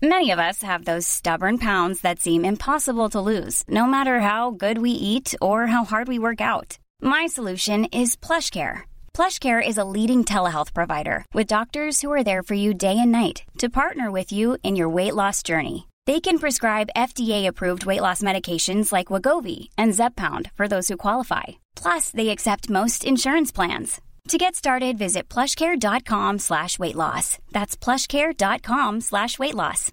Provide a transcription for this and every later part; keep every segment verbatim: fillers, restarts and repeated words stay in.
Many of us have those stubborn pounds that seem impossible to lose, no matter how good we eat or how hard we work out. My solution is PlushCare. PlushCare is a leading telehealth provider with doctors who are there for you day and night to partner with you in your weight loss journey. They can prescribe F D A-approved weight loss medications like Wegovy and Zepbound for those who qualify. Plus, they accept most insurance plans. To get started, visit plushcare.com slash weight loss. That's plushcare.com slash weight loss.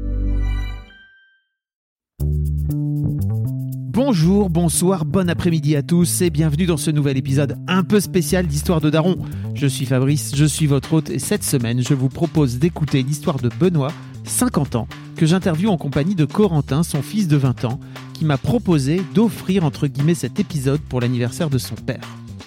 Bonjour, bonsoir, bon après-midi à tous et bienvenue dans ce nouvel épisode un peu spécial d'Histoire de Daron. Je suis Fabrice, je suis votre hôte et cette semaine, je vous propose d'écouter l'histoire de Benoît, cinquante ans, que j'interviewe en compagnie de Corentin, son fils de vingt ans, qui m'a proposé d'offrir entre guillemets cet épisode pour l'anniversaire de son père.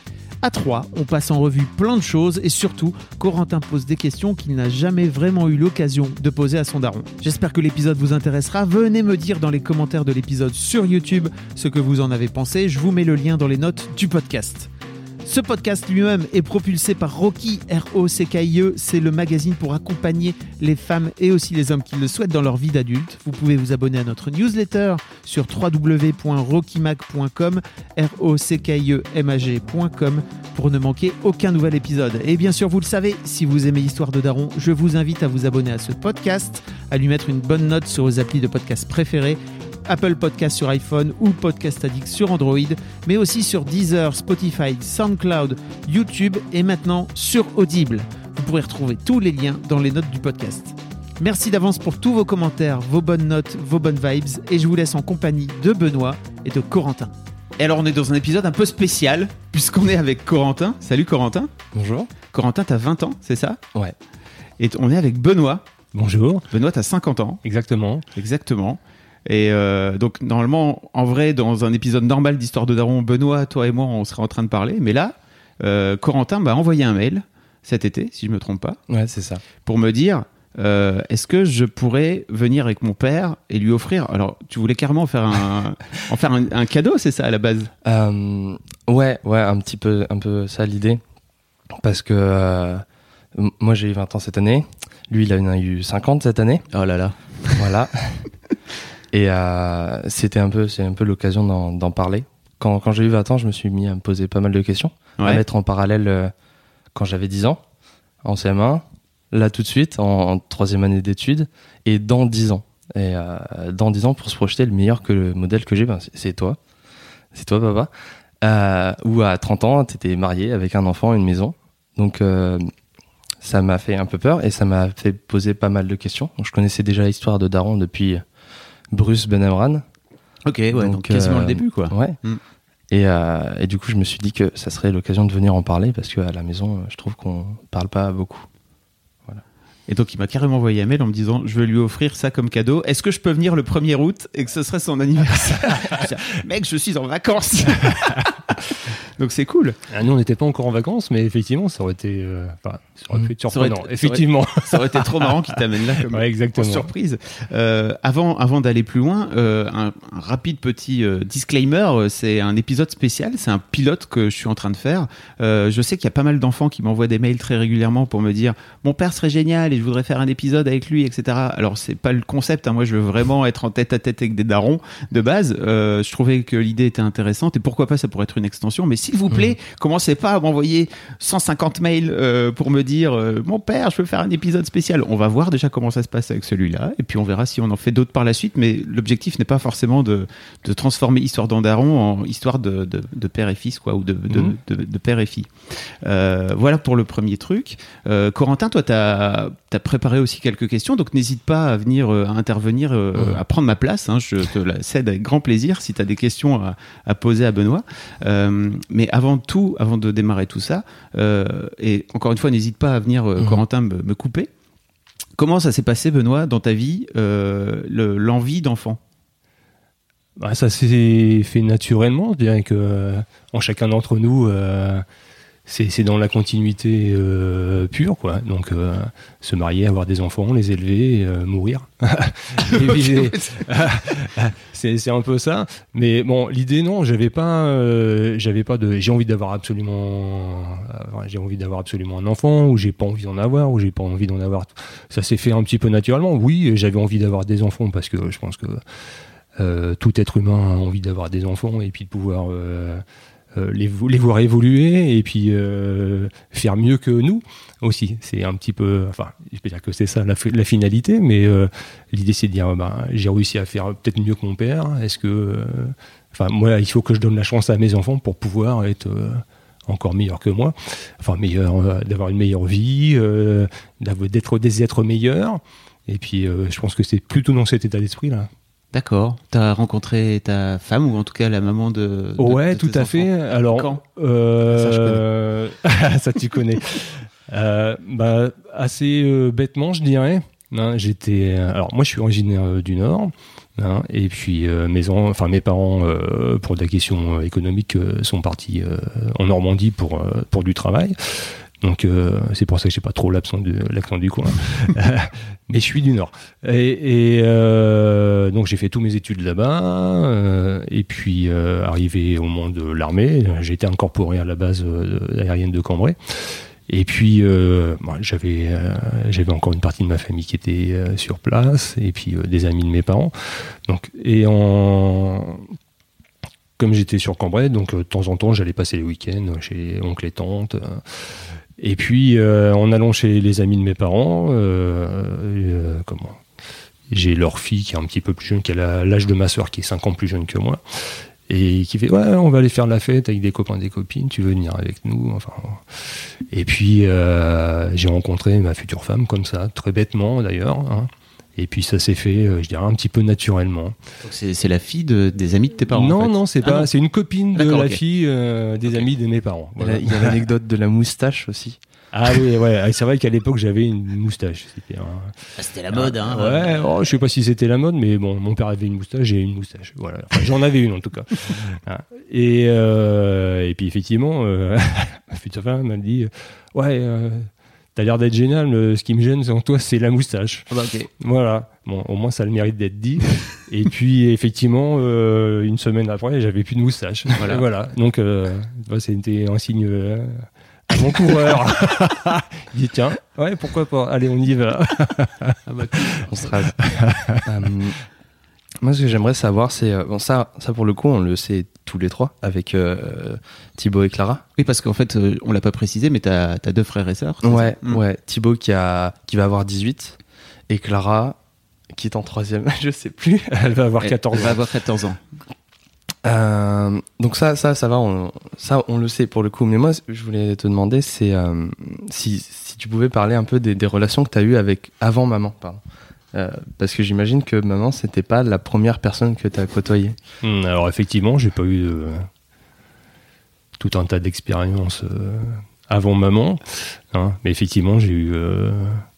À trois, on passe en revue plein de choses et surtout, Corentin pose des questions qu'il n'a jamais vraiment eu l'occasion de poser à son daron. J'espère que l'épisode vous intéressera. Venez me dire dans les commentaires de l'épisode sur YouTube ce que vous en avez pensé. Je vous mets le lien dans les notes du podcast. Ce podcast lui-même est propulsé par Rocky, R O C K I E. C'est le magazine pour accompagner les femmes et aussi les hommes qui le souhaitent dans leur vie d'adulte. Vous pouvez vous abonner à notre newsletter sur w w w point rocky mag point com, R O C K I E M A G point com pour ne manquer aucun nouvel épisode. Et bien sûr, vous le savez, si vous aimez Histoire de Daron, je vous invite à vous abonner à ce podcast, à lui mettre une bonne note sur vos applis de podcast préférés, Apple Podcast sur iPhone ou Podcast Addict sur Android, mais aussi sur Deezer, Spotify, SoundCloud, YouTube et maintenant sur Audible. Vous pourrez retrouver tous les liens dans les notes du podcast. Merci d'avance pour tous vos commentaires, vos bonnes notes, vos bonnes vibes et je vous laisse en compagnie de Benoît et de Corentin. Et alors on est dans un épisode un peu spécial puisqu'on est avec Corentin. Salut Corentin. Bonjour. Corentin, t'as vingt ans, c'est ça ? Ouais. Et t- on est avec Benoît. Bonjour. Benoît, t'as cinquante ans. Exactement. Exactement. Et euh, donc normalement, en vrai, dans un épisode normal d'Histoire de Daron, Benoît, toi et moi, on serait en train de parler. Mais là, euh, Corentin m'a envoyé un mail cet été, si je me trompe pas. Ouais, c'est ça. Pour me dire, euh, est-ce que je pourrais venir avec mon père et lui offrir. Alors, tu voulais carrément faire un, en faire un, un cadeau, c'est ça à la base ? euh, Ouais, ouais, un petit peu, un peu ça l'idée, parce que euh, moi j'ai eu vingt ans cette année. Lui, il en a eu cinquante cette année. Oh là là. Voilà. Et euh, c'était un peu, c'est un peu l'occasion d'en, d'en parler. Quand, quand j'ai eu vingt ans, je me suis mis à me poser pas mal de questions, ouais. À mettre en parallèle euh, quand j'avais dix ans, en C M un, là tout de suite, en, en troisième année d'études, et dans dix ans. Et euh, dans dix ans, pour se projeter, le meilleur que le modèle que j'ai, ben, c'est, c'est toi. C'est toi, papa. Euh, ou à trente ans, t'étais marié avec un enfant, une maison. Donc, euh, ça m'a fait un peu peur et ça m'a fait poser pas mal de questions. Donc, je connaissais déjà l'histoire de Daron depuis Bruce Ben Amran. Ok, ouais, donc, donc quasiment euh, le début, quoi. Ouais. Mm. Et, euh, et du coup, je me suis dit que ça serait l'occasion de venir en parler parce qu'à la maison, je trouve qu'on parle pas beaucoup. Voilà. Et donc, il m'a carrément envoyé un mail en me disant, je veux lui offrir ça comme cadeau. Est-ce que je peux venir le premier août et que ce serait son anniversaire ? Mec, je suis en vacances. Donc c'est cool. Ah, nous on n'était pas encore en vacances, mais effectivement ça aurait été, euh, enfin, ça aurait pu être surprenant. Ça aurait, effectivement, ça aurait, ça aurait été trop marrant qu'il t'amène là comme, ouais, exactement. comme surprise. Euh, avant, avant d'aller plus loin, euh, un, un rapide petit euh, disclaimer. C'est un épisode spécial, c'est un pilote que je suis en train de faire. Euh, je sais qu'il y a pas mal d'enfants qui m'envoient des mails très régulièrement pour me dire mon père serait génial et je voudrais faire un épisode avec lui, et cetera. Alors c'est pas le concept. Hein. Moi je veux vraiment être en tête à tête avec des darons de base. Euh, je trouvais que l'idée était intéressante et pourquoi pas ça pourrait être une extension. Mais s'il vous plaît, mmh. commencez pas à m'envoyer cent cinquante mails euh, pour me dire euh, mon père, je veux faire un épisode spécial. On va voir déjà comment ça se passe avec celui-là et puis on verra si on en fait d'autres par la suite. Mais l'objectif n'est pas forcément de, de transformer Histoire d'un daron en histoire de, de, de père et fils, quoi, ou de, de, mmh. de, de, de père et fille. Euh, voilà pour le premier truc. Euh, Corentin, toi, tu as préparé aussi quelques questions, donc n'hésite pas à venir euh, à intervenir, euh, mmh. à prendre ma place. Hein, je te la cède avec grand plaisir si tu as des questions à, à poser à Benoît. Euh, mais avant tout, avant de démarrer tout ça, euh, et encore une fois, n'hésite pas à venir, euh, mmh. Corentin, me, me couper. Comment ça s'est passé, Benoît, dans ta vie, euh, le, l'envie d'enfant ? Bah, ça s'est fait naturellement. Je dirais que euh, en chacun d'entre nous, euh, c'est, c'est dans la continuité euh, pure, quoi. Donc, euh, se marier, avoir des enfants, les élever, euh, mourir. puis, c'est, c'est un peu ça. Mais bon, l'idée, non, j'avais pas, euh, j'avais pas de. J'ai envie d'avoir absolument, euh, j'ai envie d'avoir absolument un enfant, ou j'ai pas envie d'en avoir, ou j'ai pas envie d'en avoir. Ça s'est fait un petit peu naturellement. Oui, j'avais envie d'avoir des enfants parce que je pense que euh, tout être humain a envie d'avoir des enfants et puis de pouvoir. Euh, Euh, les, les voir évoluer et puis euh, faire mieux que nous aussi. C'est un petit peu, enfin, je peux dire que c'est ça la, la finalité, mais euh, l'idée c'est de dire, ben, j'ai réussi à faire peut-être mieux que mon père. Est-ce que, euh, enfin, moi, il faut que je donne la chance à mes enfants pour pouvoir être euh, encore meilleur que moi, enfin meilleur, euh, d'avoir une meilleure vie, euh, d'être des êtres meilleurs. Et puis, euh, je pense que c'est plutôt dans cet état d'esprit là. D'accord. T'as rencontré ta femme, ou en tout cas la maman de. de ouais, de tout à enfants. fait. Alors, quand euh... ça, je connais. Ça, tu connais. euh, bah, assez euh, bêtement, je dirais. Hein, j'étais. Alors, moi, je suis originaire euh, du Nord. Hein, et puis, euh, mes, en... enfin, mes parents, euh, pour des questions économiques, euh, sont partis euh, en Normandie pour, euh, pour du travail. Donc euh, c'est pour ça que j'ai pas trop l'accent du, l'accent du coin. Mais je suis du Nord. Et, et euh, donc j'ai fait tous mes études là-bas. Euh, et puis euh, arrivé au moment de l'armée, j'ai été incorporé à la base euh, aérienne de Cambrai. Et puis euh, bon, j'avais euh, j'avais encore une partie de ma famille qui était euh, sur place, et puis euh, des amis de mes parents. Donc et en comme j'étais sur Cambrai, donc de temps en temps j'allais passer les week-ends chez oncle et tante. Euh, Et puis, euh, en allant chez les amis de mes parents, euh, euh, comment j'ai leur fille qui est un petit peu plus jeune, qui a l'âge de ma sœur, qui est cinq ans plus jeune que moi, et qui fait « Ouais, on va aller faire la fête avec des copains et des copines, tu veux venir avec nous ?» Enfin, et puis, euh, j'ai rencontré ma future femme comme ça, très bêtement d'ailleurs, hein. Et puis ça s'est fait, euh, je dirais, un petit peu naturellement. Donc c'est, c'est la fille de, des amis de tes parents? Non, en fait. non, c'est ah, pas. non. C'est une copine de D'accord, la okay. fille euh, des okay. amis de mes parents. Voilà. Il y a l'anecdote de la moustache aussi. Ah oui, ouais. C'est vrai qu'à l'époque j'avais une moustache. C'était, un... ah, c'était la mode, hein. Ouais. Oh, je sais pas si c'était la mode, mais bon, mon père avait une moustache, j'ai une moustache. Voilà. Enfin, j'en avais une en tout cas. Et euh, et puis effectivement, euh, ma future femme m'a dit, ouais. Euh, T'as l'air d'être génial, mais ce qui me gêne en toi, c'est la moustache. Ah bah okay. Voilà. Bon, au moins, ça a le mérite d'être dit. Et puis, effectivement, euh, une semaine après, j'avais plus de moustache. Voilà. voilà. Donc, euh, c'était un signe euh, à mon coureur. Il dit, tiens, ouais, pourquoi pas. Allez, on y va. Ah bah, cool. On se rase. um, moi, ce que j'aimerais savoir, c'est... Euh, bon, ça, ça, pour le coup, on le sait tous les trois, avec euh, Thibaut et Clara. Oui, parce qu'en fait, euh, on l'a pas précisé, mais t'as, t'as deux frères et sœurs. Ouais, mmh. ouais. Thibaut qui, a, qui va avoir dix-huit, et Clara qui est en troisième, je sais plus. Elle va avoir quatorze ans. Elle va avoir quatorze ans. Euh, donc ça, ça, ça va, on, ça, on le sait pour le coup. Mais moi, je voulais te demander, c'est euh, si, si tu pouvais parler un peu des, des relations que tu as eues avec avant maman, pardon. Euh, parce que j'imagine que maman, c'était pas la première personne que tu as côtoyée. Mmh, alors effectivement, j'ai pas eu euh, tout un tas d'expériences euh, avant maman, hein, mais effectivement, j'ai eu. Euh,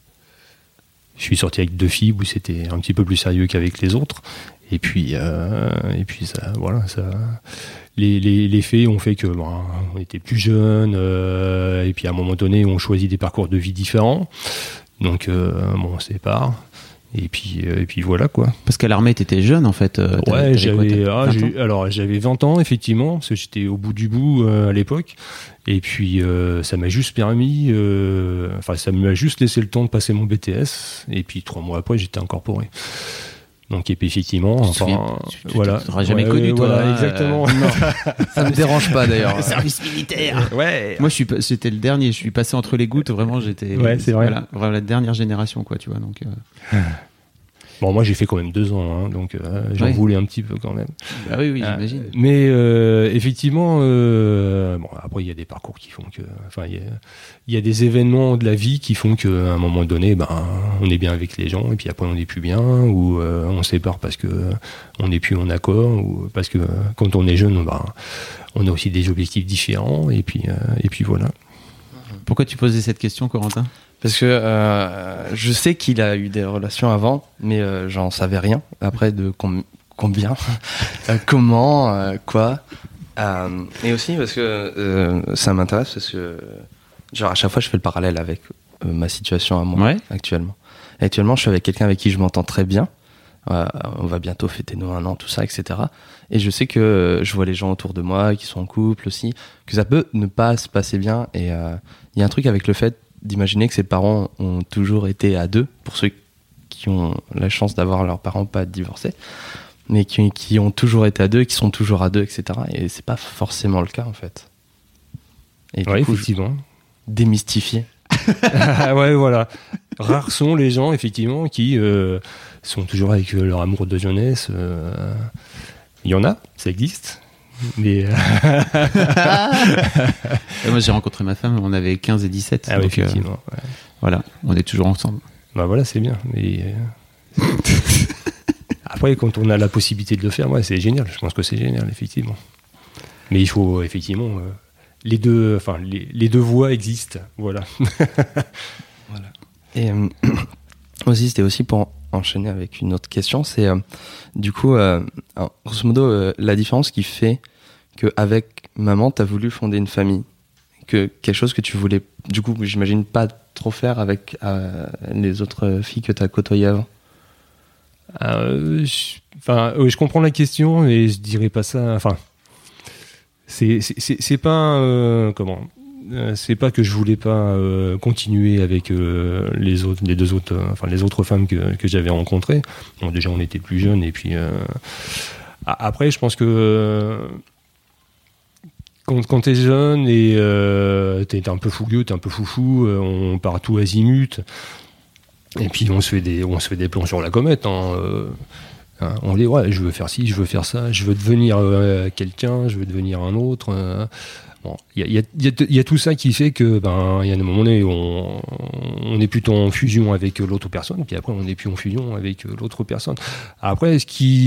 je suis sorti avec deux filles où c'était un petit peu plus sérieux qu'avec les autres. Et puis, euh, et puis ça, voilà, ça. Les, les, les faits ont fait que bon, on était plus jeunes, euh, et puis à un moment donné, on choisit des parcours de vie différents. Donc, euh, bon, on se sépare. Et puis, euh, et puis voilà quoi. Parce qu'à l'armée, t'étais jeune en fait. Euh, ouais, j'avais, quoi, ah, j'ai, alors j'avais vingt ans effectivement, parce que j'étais au bout du bout euh, à l'époque. Et puis euh, ça m'a juste permis, euh, enfin ça m'a juste laissé le temps de passer mon B T S. Et puis trois mois après, j'étais incorporé. Donc et puis effectivement, enfin, tu, tu, voilà. Tu t'auras jamais ouais, connu ouais, toi. Voilà, exactement. Euh, non, ça me dérange pas d'ailleurs. Le service militaire. Ouais. Moi, je suis, j'étais le dernier. Je suis passé entre les gouttes. Vraiment, j'étais. Ouais, c'est vrai. Voilà, vraiment la dernière génération, quoi, tu vois. Donc. Euh... Bon, moi j'ai fait quand même deux ans, hein, donc euh, j'en ouais. voulais un petit peu quand même. Bah oui, oui, j'imagine. Euh, mais euh, effectivement, euh, bon, après il y a des parcours qui font que, enfin, il y a, il y a des événements de la vie qui font qu'à un moment donné, ben, on est bien avec les gens, et puis après on n'est plus bien, ou euh, on se sépare parce que on n'est plus en accord, ou parce que quand on est jeune, ben, on a aussi des objectifs différents, et puis, euh, et puis voilà. Pourquoi tu posais cette question, Corentin ? Parce que euh, je sais qu'il a eu des relations avant, mais euh, j'en savais rien. Après, de com- combien, euh, comment, euh, quoi. Euh, et aussi parce que euh, ça m'intéresse parce que genre à chaque fois je fais le parallèle avec euh, ma situation à moi ouais. actuellement. Et actuellement je suis avec quelqu'un avec qui je m'entends très bien. Euh, on va bientôt fêter nos un an, tout ça, et cetera. Et je sais que je vois les gens autour de moi qui sont en couple aussi, que ça peut ne pas se passer bien. Et il euh, y a un truc avec le fait d'imaginer que ses parents ont toujours été à deux, pour ceux qui ont la chance d'avoir leurs parents pas divorcés, mais qui, qui ont toujours été à deux, qui sont toujours à deux, et cetera. Et c'est pas forcément le cas en fait. Et ouais, du coup, effectivement. Démystifier. Ouais, voilà. Rares sont les gens, effectivement, qui euh, sont toujours avec leur amour de jeunesse. Il euh, y en a, ça existe. Mais. Moi, j'ai rencontré ma femme, on avait quinze et dix-sept. Ah, oui, donc, effectivement. Euh, ouais. Voilà, on est toujours ensemble. Bah voilà, c'est bien. Mais. Euh... Après, quand on a la possibilité de le faire, ouais, c'est génial. Je pense que c'est génial, effectivement. Mais il faut, effectivement. Euh, les, deux, enfin, les, les deux voies existent. Voilà. Voilà. Et euh, aussi, c'était aussi pour enchaîner avec une autre question. C'est euh, du coup, euh, alors, grosso modo, euh, la différence qui fait qu'avec maman, tu as voulu fonder une famille. Que, quelque chose que tu voulais, du coup, j'imagine pas trop faire avec euh, les autres filles que tu as côtoyées avant. Euh, je, enfin, euh, je comprends la question, mais je dirais pas ça. Enfin, c'est c'est, c'est, c'est pas euh, comment. Euh, c'est pas que je voulais pas euh, continuer avec euh, les autres, les deux autres, euh, enfin les autres femmes que que j'avais rencontrées. Bon, déjà, on était plus jeunes, et puis euh, après, je pense que euh, quand quand t'es jeune et euh, t'es un peu fougueux, t'es un peu foufou, euh, on part tout azimut. Et puis on se fait des, on se fait des plans sur la comète. Hein, euh, hein, on dit ouais, je veux faire ci, je veux faire ça, je veux devenir euh, quelqu'un, je veux devenir un autre. Euh, bon, il y a, y, a, y a tout ça qui fait que ben il y a des moments où on, on est plutôt en fusion avec l'autre personne, puis après on n'est plus en fusion avec l'autre personne. Après, ce qui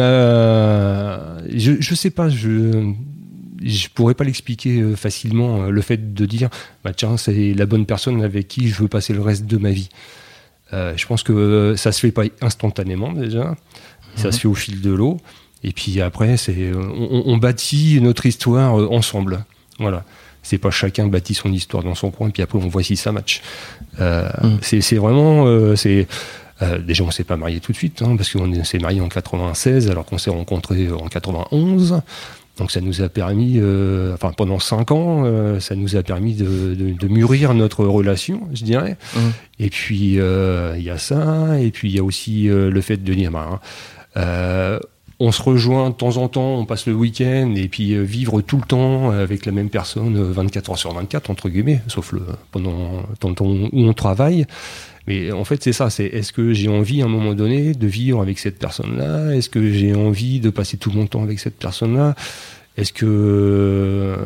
m'a, je, je sais pas, je je pourrais pas l'expliquer facilement. Le fait de dire bah tiens, c'est la bonne personne avec qui je veux passer le reste de ma vie. Euh, je pense que ça se fait pas instantanément déjà, mmh. ça se fait au fil de l'eau, et puis après c'est, on, on bâtit notre histoire ensemble. Voilà, c'est pas chacun bâtit son histoire dans son coin, et puis après on voit si ça match. Euh, mmh. c'est, c'est vraiment, euh, c'est euh, déjà on s'est pas marié tout de suite, hein, parce qu'on s'est marié en quatre-vingt-seize alors qu'on s'est rencontrés en quatre-vingt-onze. Donc ça nous a permis, euh, enfin pendant cinq ans, euh, ça nous a permis de, de, de mûrir notre relation, je dirais. Mmh. Et puis il euh, y a ça, et puis il y a aussi euh, le fait de dire, bah, euh, on se rejoint de temps en temps, on passe le week-end, et puis euh, vivre tout le temps avec la même personne, vingt-quatre heures sur vingt-quatre entre guillemets, sauf le pendant le temps où on travaille. Mais en fait, c'est ça, c'est est-ce que j'ai envie à un moment donné de vivre avec cette personne-là ? Est-ce que j'ai envie de passer tout mon temps avec cette personne-là ? Est-ce que euh,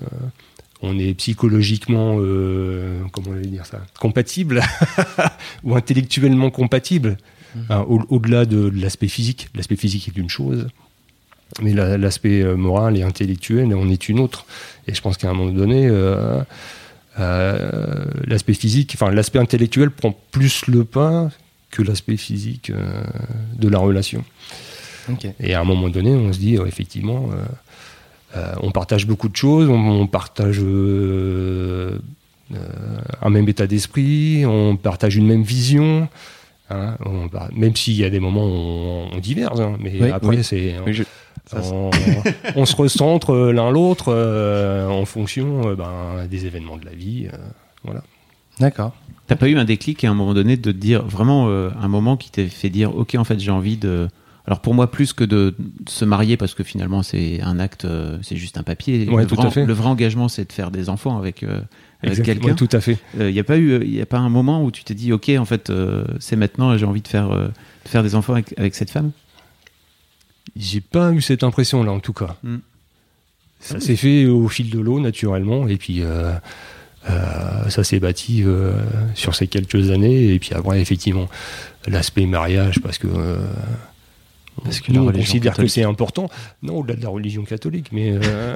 on est psychologiquement, euh, comment on va dire ça, compatible ou intellectuellement compatible ? Mmh. Hein, au, au-delà de, de l'aspect physique. L'aspect physique est une chose, mais la, l'aspect moral et intellectuel en est une autre. Et je pense qu'à un moment donné... Euh, Euh, l'aspect physique, enfin l'aspect intellectuel prend plus le pas que l'aspect physique euh, de la relation. Okay. Et à un moment donné, on se dit euh, effectivement, euh, euh, on partage beaucoup de choses, on, on partage euh, euh, un même état d'esprit, on partage une même vision. Hein, on, bah, même s'il y a des moments où on, on diverge, hein, mais oui, après oui. c'est. Oui, je... On, on se recentre l'un l'autre euh, en fonction euh, ben, des événements de la vie. Euh, voilà. D'accord. T'as pas eu un déclic à un moment donné de te dire vraiment euh, un moment qui t'a fait dire ok en fait j'ai envie de. Alors pour moi plus que de se marier parce que finalement c'est un acte, euh, c'est juste un papier. Ouais, le, tout vrai, à fait. le vrai engagement c'est de faire des enfants avec, euh, avec quelqu'un. Ouais, tout à fait. Il euh, y a pas eu, il y a pas un moment où tu t'es dit ok en fait euh, c'est maintenant j'ai envie de faire euh, de faire des enfants avec, avec cette femme. J'ai pas eu cette impression-là, en tout cas. Mm. Ça ah, s'est oui. fait au fil de l'eau, naturellement, et puis euh, euh, ça s'est bâti euh, sur ces quelques années, et puis après, effectivement, l'aspect mariage, parce que euh, Est-ce que nous, la on religion considère catholique... que c'est important. Non, au-delà de la religion catholique, mais euh,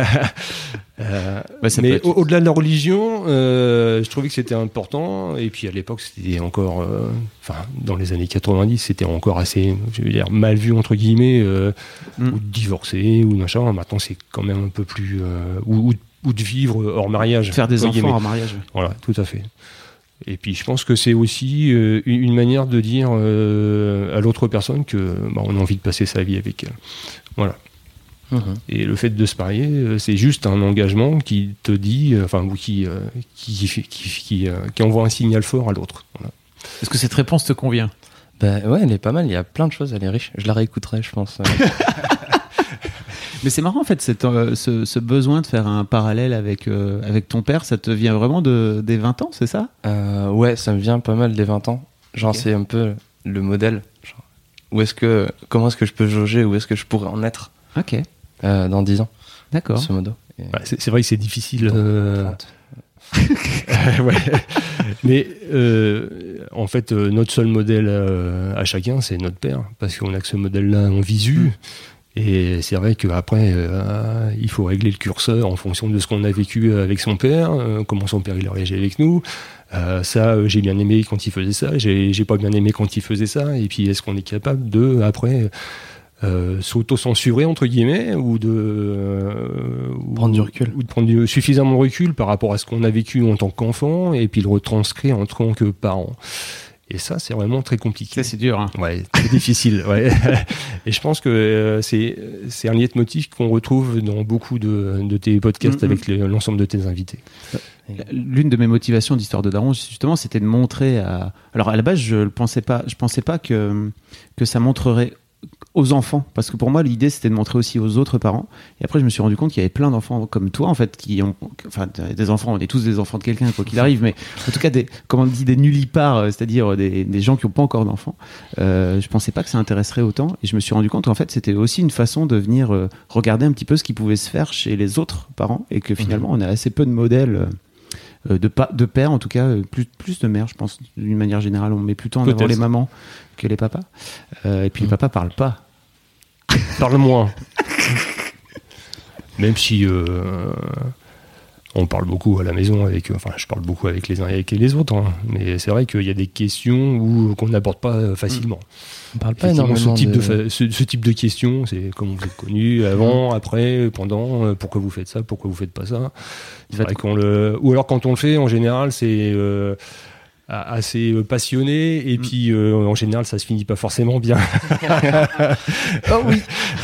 euh, ouais, ça mais peut être... au- au-delà de la religion, euh, je trouvais que c'était important. Et puis à l'époque, c'était encore, euh, enfin, dans les années quatre-vingt-dix, c'était encore assez, je veux dire, mal vu entre guillemets, euh, mm. ou de divorcer ou machin. Maintenant, c'est quand même un peu plus, euh, ou, ou, ou de vivre hors mariage, faire des enfants guillemets. hors mariage. Voilà, tout à fait. Et puis je pense que c'est aussi euh, une manière de dire euh, à l'autre personne que bah, on a envie de passer sa vie avec elle. Voilà. Mmh. Et le fait de se marier, euh, c'est juste un engagement qui te dit, euh, enfin, ou qui, euh, qui, qui, qui, qui, euh, qui envoie un signal fort à l'autre. Voilà. Est-ce que cette réponse te convient ? Ben ouais, elle est pas mal. Il y a plein de choses. Elle est riche. Je la réécouterai, je pense. Mais c'est marrant en fait, cette, euh, ce, ce besoin de faire un parallèle avec, euh, avec ton père, ça te vient vraiment de, des vingt ans, c'est ça ? euh, Ouais, ça me vient pas mal des vingt ans. Genre okay. C'est un peu le modèle. Genre, où est-ce que, comment est-ce que je peux jauger, où est-ce que je pourrais en être Ok. euh, dans dix ans. D'accord. Ce modo. Et... Ouais, c'est, c'est vrai que c'est difficile. Euh... ouais. Mais euh, en fait, euh, notre seul modèle euh, à chacun, c'est notre père, parce qu'on a que ce modèle-là en visu. Mmh. Et c'est vrai qu'après, euh, il faut régler le curseur en fonction de ce qu'on a vécu avec son père, euh, comment son père il a réagi avec nous. Euh, ça, euh, j'ai bien aimé quand il faisait ça, j'ai, j'ai pas bien aimé quand il faisait ça. Et puis, est-ce qu'on est capable de, après, euh, s'auto-censurer, entre guillemets, ou de... Euh, prendre du recul. Ou de prendre du, suffisamment de recul par rapport à ce qu'on a vécu en tant qu'enfant, et puis le retranscrire en tant que parent. Et ça, c'est vraiment très compliqué. Ça, c'est dur. Hein. Ouais, c'est difficile. Ouais. Et je pense que euh, c'est, c'est un leitmotiv qu'on retrouve dans beaucoup de, de tes podcasts mm-hmm. avec les, l'ensemble de tes invités. L'une de mes motivations d'Histoire de Daron, justement, c'était de montrer à... Alors, à la base, je ne pensais pas, je pensais pas que, que ça montrerait aux enfants, parce que pour moi l'idée c'était de montrer aussi aux autres parents, et après je me suis rendu compte qu'il y avait plein d'enfants comme toi en fait qui ont, enfin des enfants, on est tous des enfants de quelqu'un quoi qu'il arrive, mais en tout cas des, comme on dit, des nullipares, c'est-à-dire des, des gens qui n'ont pas encore d'enfants. Euh, je pensais pas que ça intéresserait autant, et je me suis rendu compte qu'en fait c'était aussi une façon de venir euh, regarder un petit peu ce qui pouvait se faire chez les autres parents, et que finalement on a assez peu de modèles euh, de, pa- de pères, en tout cas plus, plus de mères, je pense d'une manière générale, on met plutôt en avant les mamans que les papas, euh, et puis mmh. les papas parlent pas. Parle moins. Même si euh, on parle beaucoup à la maison avec, enfin je parle beaucoup avec les uns et avec les autres, hein, mais c'est vrai qu'il y a des questions où, qu'on n'aborde pas facilement. On parle pas énormément ce type de, de... de ce, ce type de questions, c'est comment vous êtes connus avant, après, pendant, pourquoi vous faites ça, pourquoi vous faites pas ça. C'est vrai qu'on le, ou alors quand on le fait, en général, c'est euh, assez passionné, et puis euh, en général ça se finit pas forcément bien. Oh oui.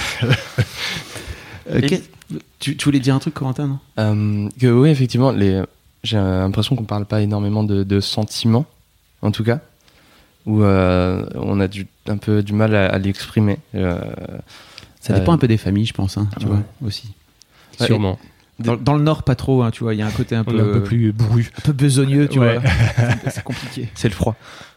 euh, et... tu, tu voulais dire un truc, Corentin, non euh, que oui, effectivement, les... j'ai l'impression qu'on parle pas énormément de, de sentiments, en tout cas, où euh, on a du, un peu du mal à, à l'exprimer. Euh, ça dépend euh... un peu des familles, je pense, hein, tu ouais. vois, aussi. Ouais, sûrement. Dans, dans le Nord, pas trop, hein, tu vois, il y a un côté un peu, un peu plus bourru, un peu besogneux, tu ouais. vois. C'est, c'est compliqué. C'est le froid.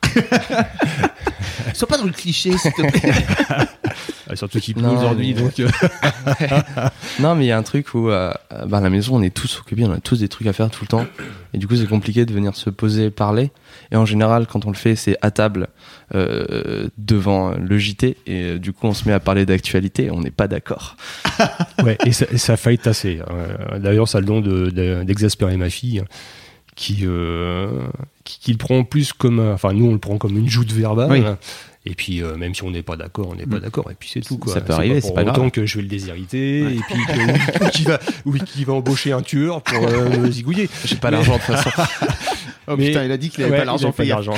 Sois pas dans le cliché, s'il te plaît. Ah, surtout qu'il pleut aujourd'hui, mais... donc. Non, mais il y a un truc où, euh, bah, à la maison, on est tous occupés, on a tous des trucs à faire tout le temps, et du coup, c'est compliqué de venir se poser, parler. Et en général, quand on le fait, c'est à table, euh, devant le J T, et euh, du coup, on se met à parler d'actualité, et on n'est pas d'accord. Ouais, et ça, ça faille tasser. Euh, d'ailleurs, ça a le don de, de, d'exaspérer ma fille, qui, euh, qui, qui le prend plus comme, enfin, nous, on le prend comme une joute verbale. Oui. Et puis, euh, même si on n'est pas d'accord, on n'est pas d'accord, et puis c'est tout, quoi. Ça peut arriver, c'est pas grave. Autant que je vais le déshériter, ouais. Et puis que, ou, qu'il va, ou qu'il va embaucher un tueur pour euh, me zigouiller. J'ai pas mais... l'argent, de toute façon. Oh mais, putain, il a dit qu'il avait ouais, pas l'argent pour l'argent.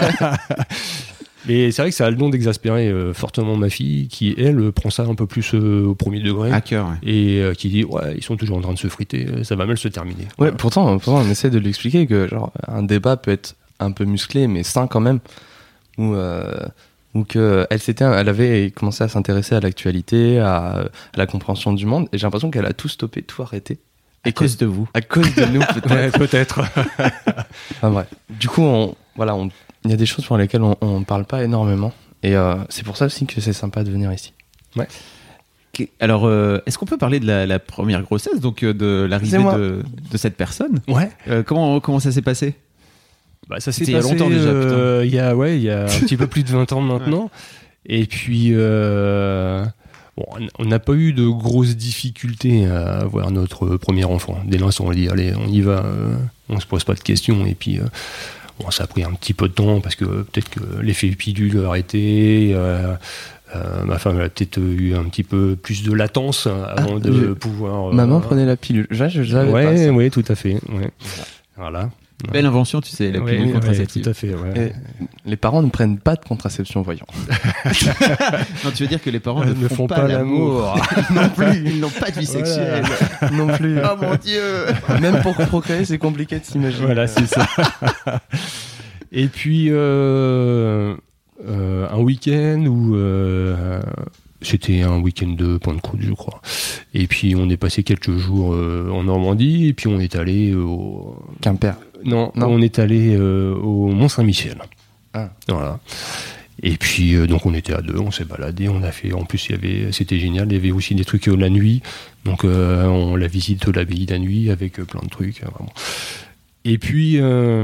Mais c'est vrai que ça a le don d'exaspérer euh, fortement ma fille, qui, elle, prend ça un peu plus euh, au premier degré. À cœur, ouais. Et euh, qui dit, ouais, ils sont toujours en train de se friter, ça va mal se terminer. Ouais, voilà. pourtant, pourtant, on essaie de lui expliquer que, genre, un débat peut être un peu musclé, mais sain quand même, où... Euh, ou qu'elle s'était, elle avait commencé à s'intéresser à l'actualité, à, à la compréhension du monde, et j'ai l'impression qu'elle a tout stoppé, tout arrêté. À cause de vous. À cause de nous, peut-être. Ouais, peut-être. Enfin, bref. Du coup, on, voilà, on, il y a des choses pour lesquelles on ne parle pas énormément, et euh, c'est pour ça aussi que c'est sympa de venir ici. Ouais. Alors, euh, est-ce qu'on peut parler de la, la première grossesse, donc euh, de l'arrivée de, de cette personne ? Ouais. Euh, comment, comment ça s'est passé ? Bah, ça s'est C'était passé il y a longtemps déjà. Euh, il y a ouais, il y a un petit peu plus de vingt ans maintenant. Ouais. Et puis, euh, bon, on n'a pas eu de grosses difficultés à avoir notre premier enfant. Dès l'instant, on dit, allez, on y va, euh, on se pose pas de questions. Et puis, euh, bon, ça a pris un petit peu de temps parce que peut-être que l'effet pilule a arrêté. Euh, euh, ma femme a peut-être eu un petit peu plus de latence avant ah, de je... pouvoir. Euh, Maman prenait la pilule. Je, je, je ouais, oui, tout à fait. Ouais. Voilà. Belle invention, tu sais, la pilule oui, contraceptive. Oui, tout à fait, ouais. Les parents ne prennent pas de contraception, voyons. Non, tu veux dire que les parents ne, ne font, font pas, pas l'amour, l'amour. Non plus. Ils n'ont pas de vie sexuelle. Voilà. Non plus. Oh mon Dieu. Même pour procréer, c'est compliqué de s'imaginer. Voilà, c'est ça. Et puis, euh, euh, un week-end où... Euh, c'était un week-end de Pentecôte, je crois. Et puis, on est passé quelques jours euh, en Normandie, et puis on est allé au... Quimper. Non, non, on est allé euh, au Mont-Saint-Michel. Ah. Voilà. Et puis, euh, donc, on était à deux, on s'est baladé, on a fait... En plus, il y avait, c'était génial, il y avait aussi des trucs euh, la nuit. Donc, euh, on la visite de l'abbaye la nuit avec euh, plein de trucs. Euh, vraiment. Et puis... Euh,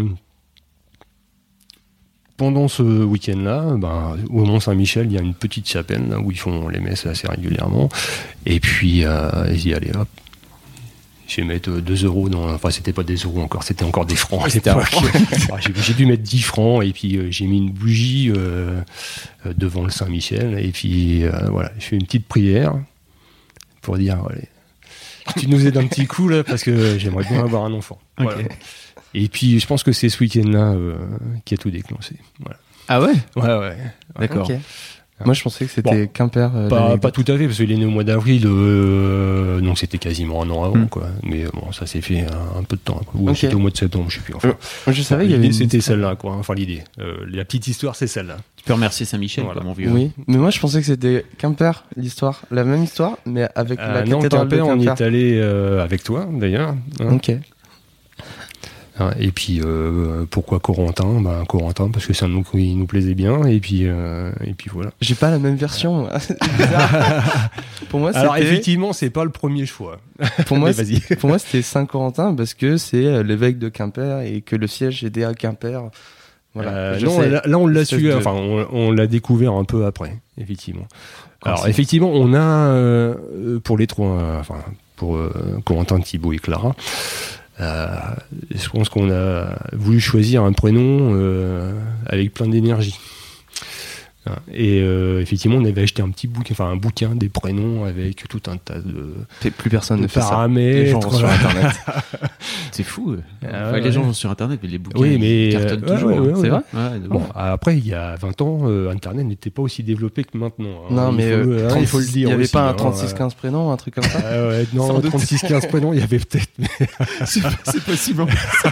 Pendant ce week-end-là, ben, au Mont-Saint-Michel, il y a une petite chapelle là, où ils font les messes assez régulièrement. Et puis, euh, ils disent, allez hop, je vais mettre deux euros dans... Enfin, c'était pas des euros encore, c'était encore des francs. C'était un franc. j'ai, j'ai dû mettre dix francs et puis euh, j'ai mis une bougie euh, devant le Saint-Michel. Et puis, euh, voilà, je fais une petite prière pour dire, allez, tu nous aides un petit coup là, parce que j'aimerais bien avoir un enfant. Okay. Voilà. Et puis, je pense que c'est ce week-end-là euh, qui a tout déclenché. Voilà. Ah ouais ? Ouais, ouais. D'accord. Okay. Moi, je pensais que c'était bon, Quimper. Euh, pas, pas tout à fait, parce qu'il est né au mois d'avril, euh, donc c'était quasiment un an avant, mm. quoi. Mais bon, ça s'est fait un, un peu de temps. Ou okay. C'était au mois de septembre, je sais plus. Enfin, euh, je savais enfin, qu'il y avait. C'était celle-là, quoi. Enfin, l'idée. Euh, la petite histoire, c'est celle-là. Tu peux remercier Saint-Michel, voilà. Quoi, mon vieux. Oui, mais moi, je pensais que c'était Quimper, l'histoire. La même histoire, mais avec euh, la non, cathédrale de Quimper. On y est allé euh, avec toi, d'ailleurs. Hein. Ok. Et puis euh, pourquoi Corentin ? Bah, Corentin parce que c'est un nom qui nous plaisait bien et puis euh, et puis voilà. J'ai pas la même version. C'est bizarre. Pour moi, alors c'était... effectivement, c'est pas le premier choix. Pour moi, vas-y. Pour moi, c'était Saint-Corentin parce que c'est l'évêque de Quimper et que le siège était à Quimper. Voilà. Euh, non, là, là on l'a su. De... Enfin, on, on l'a découvert un peu après, effectivement. Quand alors c'est... effectivement, on a euh, pour les trois, euh, enfin pour euh, Corentin, Thibaut et Clara. Euh, je pense qu'on a voulu choisir un prénom euh, avec plein d'énergie. Et euh, effectivement, on avait acheté un petit bouquin, enfin un bouquin des prénoms avec tout un tas de, plus personne de ne fait paramètres. Ça. Les gens vont sur Internet. C'est fou. Ah, enfin, ouais, les gens vont sur Internet, mais les bouquins oui, mais ils cartonnent euh, toujours. Ouais, ouais, c'est ouais. vrai. Ouais, bon, après, il y a vingt ans, euh, Internet n'était pas aussi développé que maintenant. Hein. Non, il mais faut, euh, hein, il faut le dire. Il n'y avait aussi, pas un hein, trente-six quinze prénoms, un truc comme ça. Ah ouais, non, trente-six quinze prénoms, il y avait peut-être. Mais... c'est, c'est possible.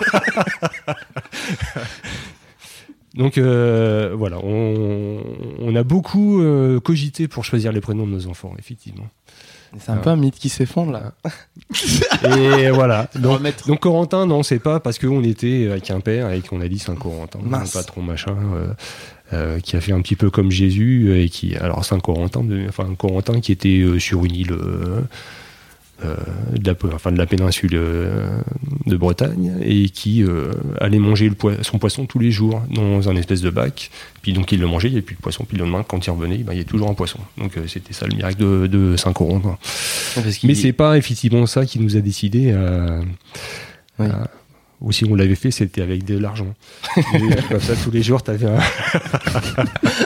Donc euh, voilà, on, on a beaucoup euh, cogité pour choisir les prénoms de nos enfants, effectivement. C'est un Alors. peu un mythe qui s'effondre là. Et voilà. Donc, donc Corentin, non, c'est pas parce qu'on était à Quimper et qu'on a dit Saint-Corentin, un patron machin, euh, euh, qui a fait un petit peu comme Jésus et qui, alors Saint-Corentin, de, enfin Corentin qui était euh, sur une île. Euh, Euh, de, la, enfin de la péninsule euh, de Bretagne et qui euh, allait manger le po- son poisson tous les jours dans un espèce de bac, puis donc il le mangeait, il n'y avait plus de poisson, puis le lendemain quand il revenait, ben, il y avait toujours un poisson, donc euh, c'était ça le miracle de, de Saint-Corentin. Mais c'est pas effectivement ça qui nous a décidé à, oui. à, ou si on l'avait fait, c'était avec de l'argent. Et, comme ça tous les jours t'avais un un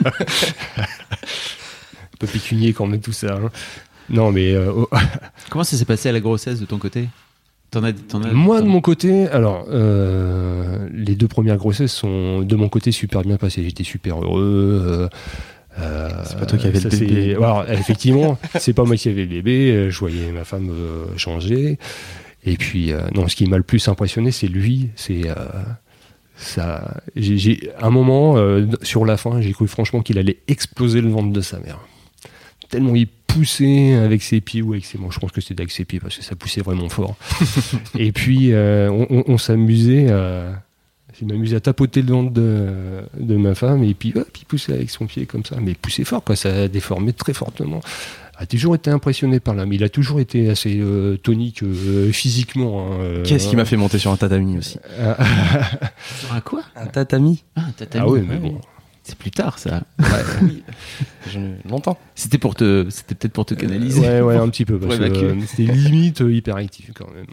peu pécunier quand même tout ça, hein. Non, mais... Euh, oh. Comment ça s'est passé à la grossesse de ton côté ? T'en as, t'en as, Moi, t'en... de mon côté, alors, euh, les deux premières grossesses sont, de mon côté, super bien passées. J'étais super heureux. Euh, euh, c'est pas toi qui avais le bébé. Alors, effectivement, c'est pas moi qui avais le bébé. Je voyais ma femme euh, changer. Et puis, euh, non, ce qui m'a le plus impressionné, c'est lui. C'est... Euh, ça, j'ai, j'ai, à un moment, euh, sur la fin, j'ai cru franchement qu'il allait exploser le ventre de sa mère. Tellement il poussait avec ses pieds ou avec ses mains. Je pense que c'était avec ses pieds parce que ça poussait vraiment fort. Et puis euh, on, on, on s'amusait à, je m'amusais à tapoter le ventre de, de ma femme et puis hop, il poussait avec son pied comme ça. Mais il poussait fort, quoi. Ça a déformé très fortement. A toujours été impressionné par là, mais il a toujours été assez euh, tonique euh, physiquement. Hein, euh, Qu'est-ce qui m'a fait monter sur un tatami aussi? Sur un quoi? Un tatami. Ah, un tatami. Ah oui, mais bon. C'est plus tard, ça. Ouais, oui. charge longtemps. C'était pour te, c'était peut-être pour te canaliser. Ouais, ouais, un petit peu, parce que euh, c'était limite euh, hyperactif quand même.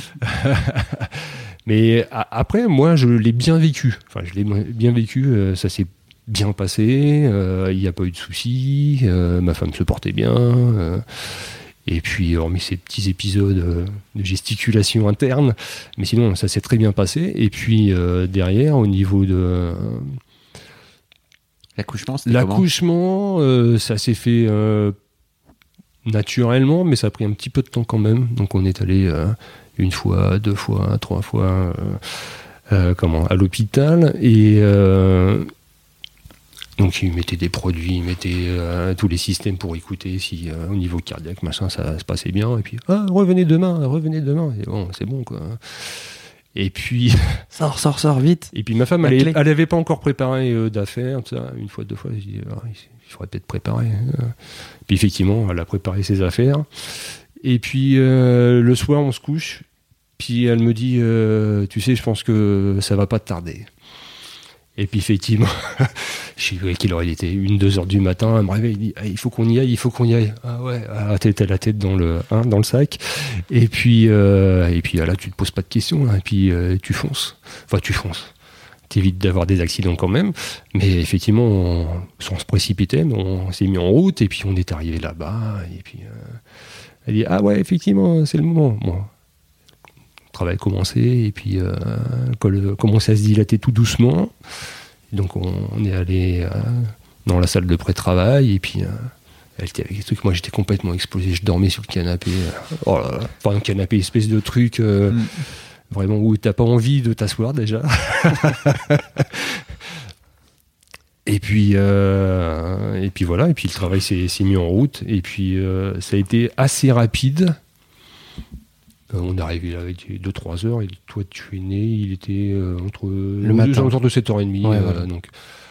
Mais a- après, moi, je l'ai bien vécu. Enfin, je l'ai bien vécu. Euh, ça s'est bien passé. Il euh, n'y a pas eu de soucis. Euh, ma femme se portait bien. Euh, et puis, hormis ces petits épisodes euh, de gesticulation interne, mais sinon, ça s'est très bien passé. Et puis, euh, derrière, au niveau de... Euh, L'accouchement, c'était L'accouchement, euh, ça s'est fait euh, naturellement, mais ça a pris un petit peu de temps quand même. Donc, on est allé euh, une fois, deux fois, trois fois euh, euh, comment, à l'hôpital. Et... Euh, Donc ils mettaient des produits, ils mettaient euh, tous les systèmes pour écouter si euh, au niveau cardiaque, machin, ça se passait bien. Et puis, ah, revenez demain, revenez demain. Et bon, c'est bon, quoi. Et puis... Sors, sors, sors, vite. Et puis ma femme, elle n'avait pas encore préparé euh, d'affaires, ça, une fois, deux fois. Je dis, ah, il faudrait peut-être préparer. Et puis effectivement, elle a préparé ses affaires. Et puis euh, le soir, on se couche. Puis elle me dit, euh, tu sais, je pense que ça va pas tarder. Et puis effectivement, je sais pas qu'il aurait été une, deux heures du matin, elle me réveille, il dit ah, il faut qu'on y aille, il faut qu'on y aille. Ah ouais, ah, t'as la tête dans le, hein, dans le sac. Et puis, euh, et puis là, tu te poses pas de questions, hein, et puis euh, tu fonces. Enfin, tu fonces. T'évites d'avoir des accidents quand même. Mais effectivement, on, on se précipitait, mais on s'est mis en route, et puis on est arrivé là-bas. Et puis, euh, elle dit ah ouais, effectivement, c'est le moment. Bon. Le travail commencé et puis euh, le col commençait à se dilater tout doucement. Et donc on, on est allé euh, dans la salle de pré-travail et puis euh, elle était avec des trucs. Moi j'étais complètement explosé, je dormais sur le canapé. Euh, oh là là. Enfin un canapé espèce de truc euh, mm. vraiment où t'as pas envie de t'asseoir déjà. Et puis euh, et puis voilà et puis le travail s'est, s'est mis en route et puis euh, ça a été assez rapide. Euh, on est arrivé là avec deux trois heures et toi tu es né, il était euh, entre le matin autour de sept heures trente. Ouais, euh, voilà. Donc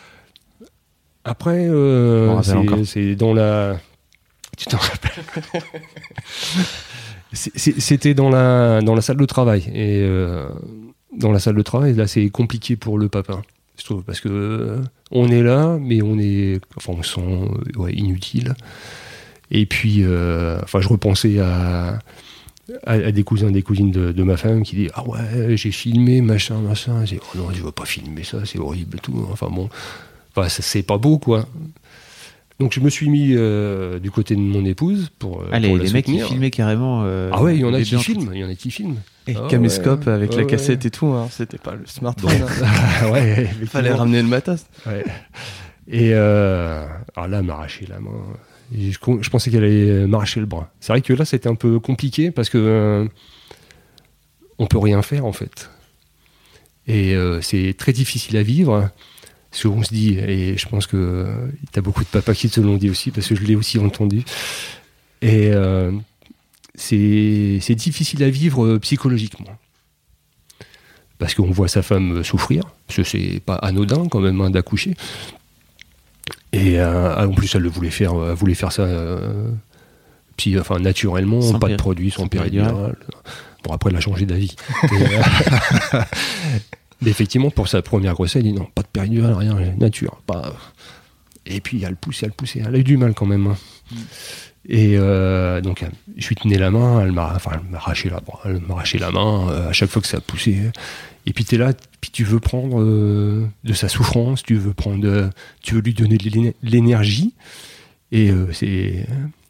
après euh, c'est, c'est dans la tu t'en rappelles c'est, c'est, c'était dans la dans la salle de travail et euh, dans la salle de travail là c'est compliqué pour le papa je trouve parce que euh, on est là mais on est enfin on se sent ouais, inutile et puis euh, enfin je repensais à À, à des cousins, des cousines de, de ma femme qui disent ah ouais j'ai filmé machin machin. J'ai dit oh non je veux pas filmer ça c'est horrible et tout. Enfin bon, enfin, ça, c'est pas beau quoi. Donc je me suis mis euh, du côté de mon épouse pour. Euh, Allez pour la les soutenir. mecs qui filmaient carrément. Euh, ah ouais il y en a qui filment, il y en a qui filment. Et ah, caméscope ouais, avec ouais, la ouais. cassette et tout, hein. C'était pas le smartphone. Bon. Hein. Ouais. Fallait ramener le matos. Ouais. Et euh, alors là elle m'a arraché la main. Et je, je pensais qu'elle allait m'arracher le bras. C'est vrai que là, c'était un peu compliqué parce que euh, on peut rien faire en fait. Et euh, c'est très difficile à vivre. Parce qu'on se dit, et je pense que euh, t'as beaucoup de papas qui te l'ont dit aussi, parce que je l'ai aussi entendu. Et euh, c'est, c'est difficile à vivre euh, psychologiquement. Parce qu'on voit sa femme souffrir, parce que c'est pas anodin quand même hein, d'accoucher. Et euh, en plus, elle voulait faire, elle voulait faire ça euh, psy, enfin, naturellement, sans pas péri- de produits, sans, sans péridurale. Bon, après, elle a changé d'avis. Et, euh, mais effectivement, pour sa première grossesse, elle dit non, pas de péridurale, rien, nature. Pas... Et puis, elle poussait, elle poussait. Elle a eu du mal quand même. Hein. Mm. Et euh, donc, je lui tenais la main, elle m'a, enfin, elle m'a arraché la, elle m'a arraché la main euh, à chaque fois que ça poussait. Et puis, t'es là, puis tu veux prendre euh, de sa souffrance, tu veux prendre, de, tu veux lui donner de l'énergie. Et euh, c'est,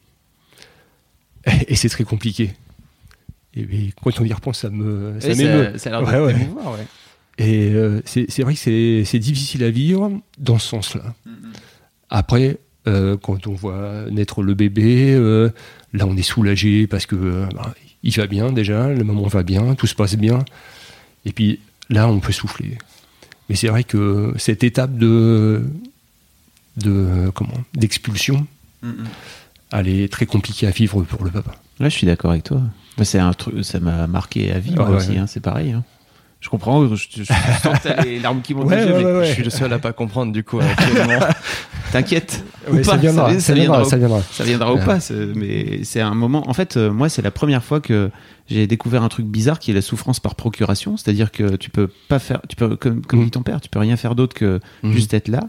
et c'est très compliqué. Et, et quand on y repense, ça me, ça m'émeut. Ça, ça a l'air de ouais, ouais. Émouvoir, ouais. Et euh, c'est, c'est vrai que c'est, c'est difficile à vivre dans ce sens-là. Mm-hmm. Après. Euh, quand on voit naître le bébé, euh, là on est soulagé parce que euh, bah, il va bien déjà, le maman va bien, tout se passe bien. Et puis là on peut souffler. Mais c'est vrai que cette étape de, de comment, d'expulsion, mm-hmm. elle est très compliquée à vivre pour le papa. Là je suis d'accord avec toi. C'est un truc, ça m'a marqué à vie ah, ouais, aussi. Ouais. Hein, c'est pareil. Hein. Je comprends, je, je, je sens que t'as les larmes qui montent. Ouais, ouais, ouais, ouais. Je suis le seul à pas comprendre du coup. T'inquiète. Ouais, ça viendra, ça, ça, viendra, viendra, ça viendra. Ça viendra ou pas. C'est, mais c'est un moment. En fait, euh, moi, c'est la première fois que j'ai découvert un truc bizarre qui est la souffrance par procuration. C'est-à-dire que tu peux pas faire, tu peux, comme, comme mmh. dit ton père, tu peux rien faire d'autre que mmh. juste être là.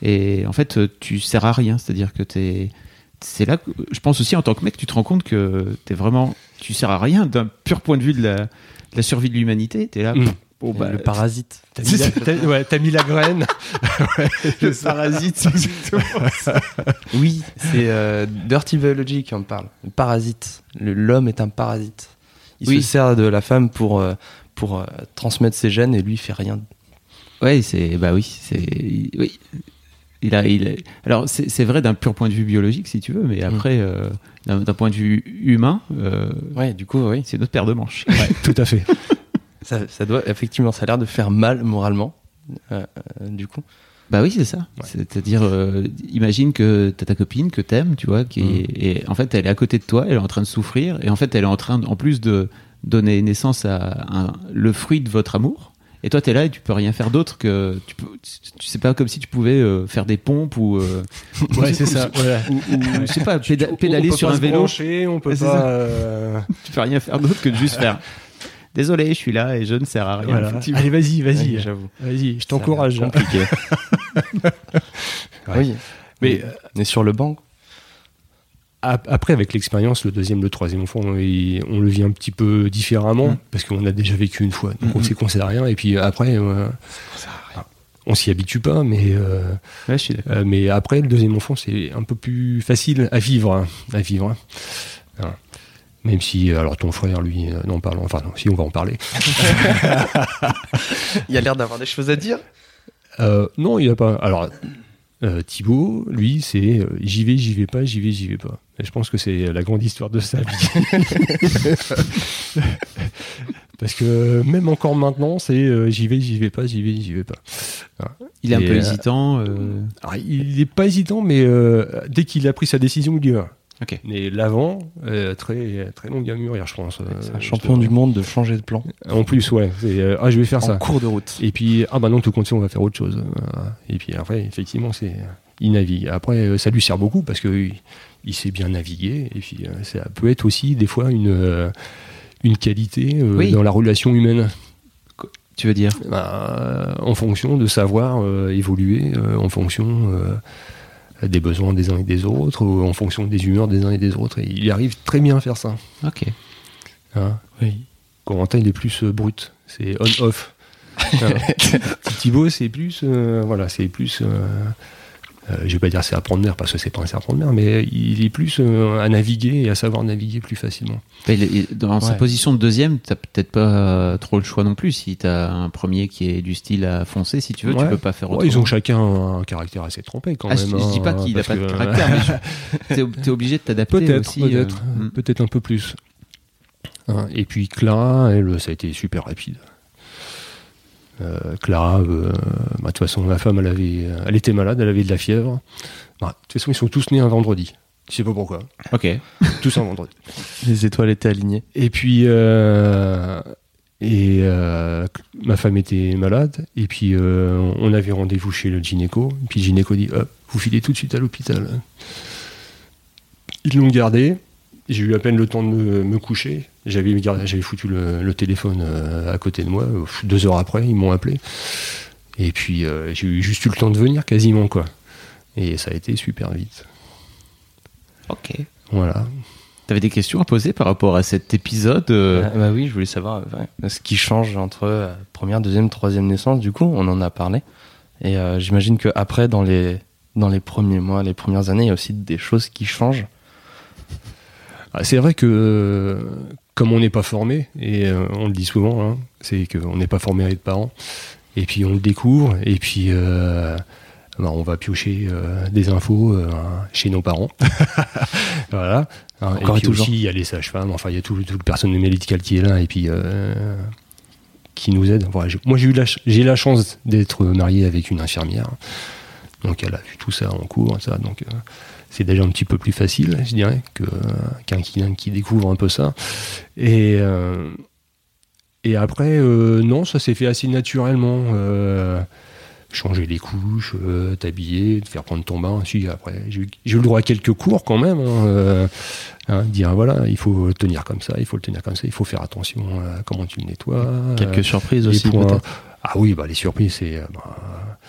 Et en fait, tu sers à rien. C'est-à-dire que t'es, c'est là que je pense aussi en tant que mec, tu te rends compte que t'es vraiment, tu sers à rien d'un pur point de vue de la, de la survie de l'humanité. T'es là. Mmh. Bon, bah, le parasite. T'as mis, la, t'as, ouais, t'as mis la graine. ouais, le parasite, c'est exactement ça. Oui, c'est euh, Dirty Biology qui en parle. Le parasite. Le, l'homme est un parasite. Il oui. se sert de la femme pour, euh, pour euh, transmettre ses gènes et lui, il fait rien. Ouais, c'est. Bah oui, c'est. Oui. Il a, il a, alors, c'est, c'est vrai d'un pur point de vue biologique, si tu veux, mais après, mmh. euh, d'un, d'un point de vue humain, euh, ouais, du coup, oui. c'est notre paire de manches. Ouais, tout à fait. Ça, ça doit, effectivement, ça a l'air de faire mal moralement, euh, euh, du coup. Bah oui, c'est ça. Ouais. C'est-à-dire, euh, imagine que t'as ta copine que t'aimes, tu vois, qui mmh. est, et en fait, elle est à côté de toi, elle est en train de souffrir, et en fait, elle est en train, en plus de donner naissance à un, le fruit de votre amour. Et toi, t'es là et tu peux rien faire d'autre que tu peux. Tu sais pas, comme si tu pouvais euh, faire des pompes ou. Euh, ouais, c'est ça. Voilà. Ou, ou je sais pas, péda- pédaler sur un vélo. Brancher, on peut ouais, pas. Euh... Tu peux rien faire d'autre que de juste faire. Désolé, je suis là et je ne sers à rien. Voilà. Allez, vas-y, vas-y. Ouais, j'avoue. Vas-y, je t'encourage. C'est compliqué. ouais. Oui. Mais on est sur le banc. Après, avec l'expérience, le deuxième, le troisième enfant, on, on le vit un petit peu différemment mmh. parce qu'on a déjà vécu une fois. Donc mmh. on sait qu'on sert à rien. Et puis après, euh, on s'y habitue pas, mais euh, ouais, je suis d'accord. Euh, mais après, le deuxième enfant, c'est un peu plus facile à vivre, hein, à vivre. Hein. Même si, alors ton frère, lui, euh, n'en parle, enfin non, si on va en parler. Il a l'air d'avoir des choses à dire. Euh, non, il a pas. Alors. Euh, Thibaut, lui, c'est euh, j'y vais, j'y vais pas, j'y vais, j'y vais pas. Et je pense que c'est la grande histoire de sa vie. Parce que même encore maintenant, c'est euh, j'y vais, j'y vais pas, j'y vais, j'y vais pas. Voilà. Il est Et, un peu euh, hésitant. Euh... Alors, il est pas hésitant, mais euh, dès qu'il a pris sa décision, il y va. Okay. Mais l'avant, euh, très, très long à mûrir, je pense. Euh, c'est un champion du monde de changer de plan. En plus, ouais. C'est, euh, ah, je vais faire en ça. En cours de route. Et puis, ah bah non, tout compte, on va faire autre chose. Et puis après, effectivement, c'est, il navigue. Après, ça lui sert beaucoup parce que il, il sait bien naviguer. Et puis, ça peut être aussi des fois une, euh, une qualité euh, oui. dans la relation humaine. Tu veux dire bah, en fonction de savoir euh, évoluer, euh, en fonction. Euh, des besoins des uns et des autres, ou en fonction des humeurs des uns et des autres. Et il arrive très bien à faire ça. Ok. Hein, oui. Corentin, il est plus euh, brut. C'est on-off. Thibaut, c'est plus... Euh, voilà, c'est plus... Euh, euh, je vais pas dire c'est à prendre mer, parce que c'est pas un serpent de mer, mais il est plus euh, à naviguer et à savoir naviguer plus facilement. Il est, dans ouais. sa position de deuxième, t'as peut-être pas euh, trop le choix non plus. Si t'as un premier qui est du style à foncer, si tu veux, ouais. tu peux pas faire autre chose. Ouais, ils ont chacun un caractère assez trempé quand ah, même. Je, je dis pas qu'il a pas de caractère, mais je, t'es, t'es obligé de t'adapter peut-être, aussi. Peut-être, euh, peut-être un peu plus. Hein, et puis Clara, elle, ça a été super rapide. Euh, Clara, euh, bah, de toute façon, la femme, elle, avait, elle était malade, elle avait de la fièvre. Bah, de toute façon, ils sont tous nés un vendredi. Je sais pas pourquoi. Ok. Tous un vendredi. Les étoiles étaient alignées. Et puis, euh, et euh, ma femme était malade. Et puis, euh, on avait rendez-vous chez le gynéco. Et puis, le gynéco dit oh, vous filez tout de suite à l'hôpital. Ils l'ont gardé. J'ai eu à peine le temps de me, me coucher. J'avais, j'avais foutu le, le téléphone euh, à côté de moi. Deux heures après, ils m'ont appelé. Et puis, euh, j'ai eu juste eu le temps de venir quasiment, quoi. Et ça a été super vite. Ok. Voilà. T'avais des questions à poser par rapport à cet épisode euh... ah, bah oui, je voulais savoir ouais, ce qui change entre euh, première, deuxième, troisième naissance. Du coup, on en a parlé. Et euh, j'imagine qu'après, dans les, dans les premiers mois, les premières années, il y a aussi des choses qui changent. C'est vrai que euh, comme on n'est pas formé, et euh, on le dit souvent, hein, c'est qu'on n'est pas formé à être parent, et puis on le découvre, et puis euh, bah, on va piocher euh, des infos euh, chez nos parents. Voilà. Hein, et puis aussi, il y a les sages-femmes, enfin il y a tout, tout le personnel médical qui est là, et puis euh, qui nous aide. Voilà, j'ai, moi j'ai eu la, j'ai la chance d'être marié avec une infirmière, donc elle a vu tout ça en cours, ça, donc... Euh, c'est déjà un petit peu plus facile, je dirais, que, qu'un qui, qui découvre un peu ça. Et, euh, et après, euh, non, ça s'est fait assez naturellement. Euh, changer les couches, euh, t'habiller, te faire prendre ton bain. Si, après, j'ai, j'ai eu le droit à quelques cours quand même. Hein, euh, hein, dire, voilà, il faut le tenir comme ça, il faut le tenir comme ça, il faut faire attention à comment tu le nettoies. Quelques euh, surprises aussi, points. peut-être. Ah oui, bah, les surprises, c'est... Bah,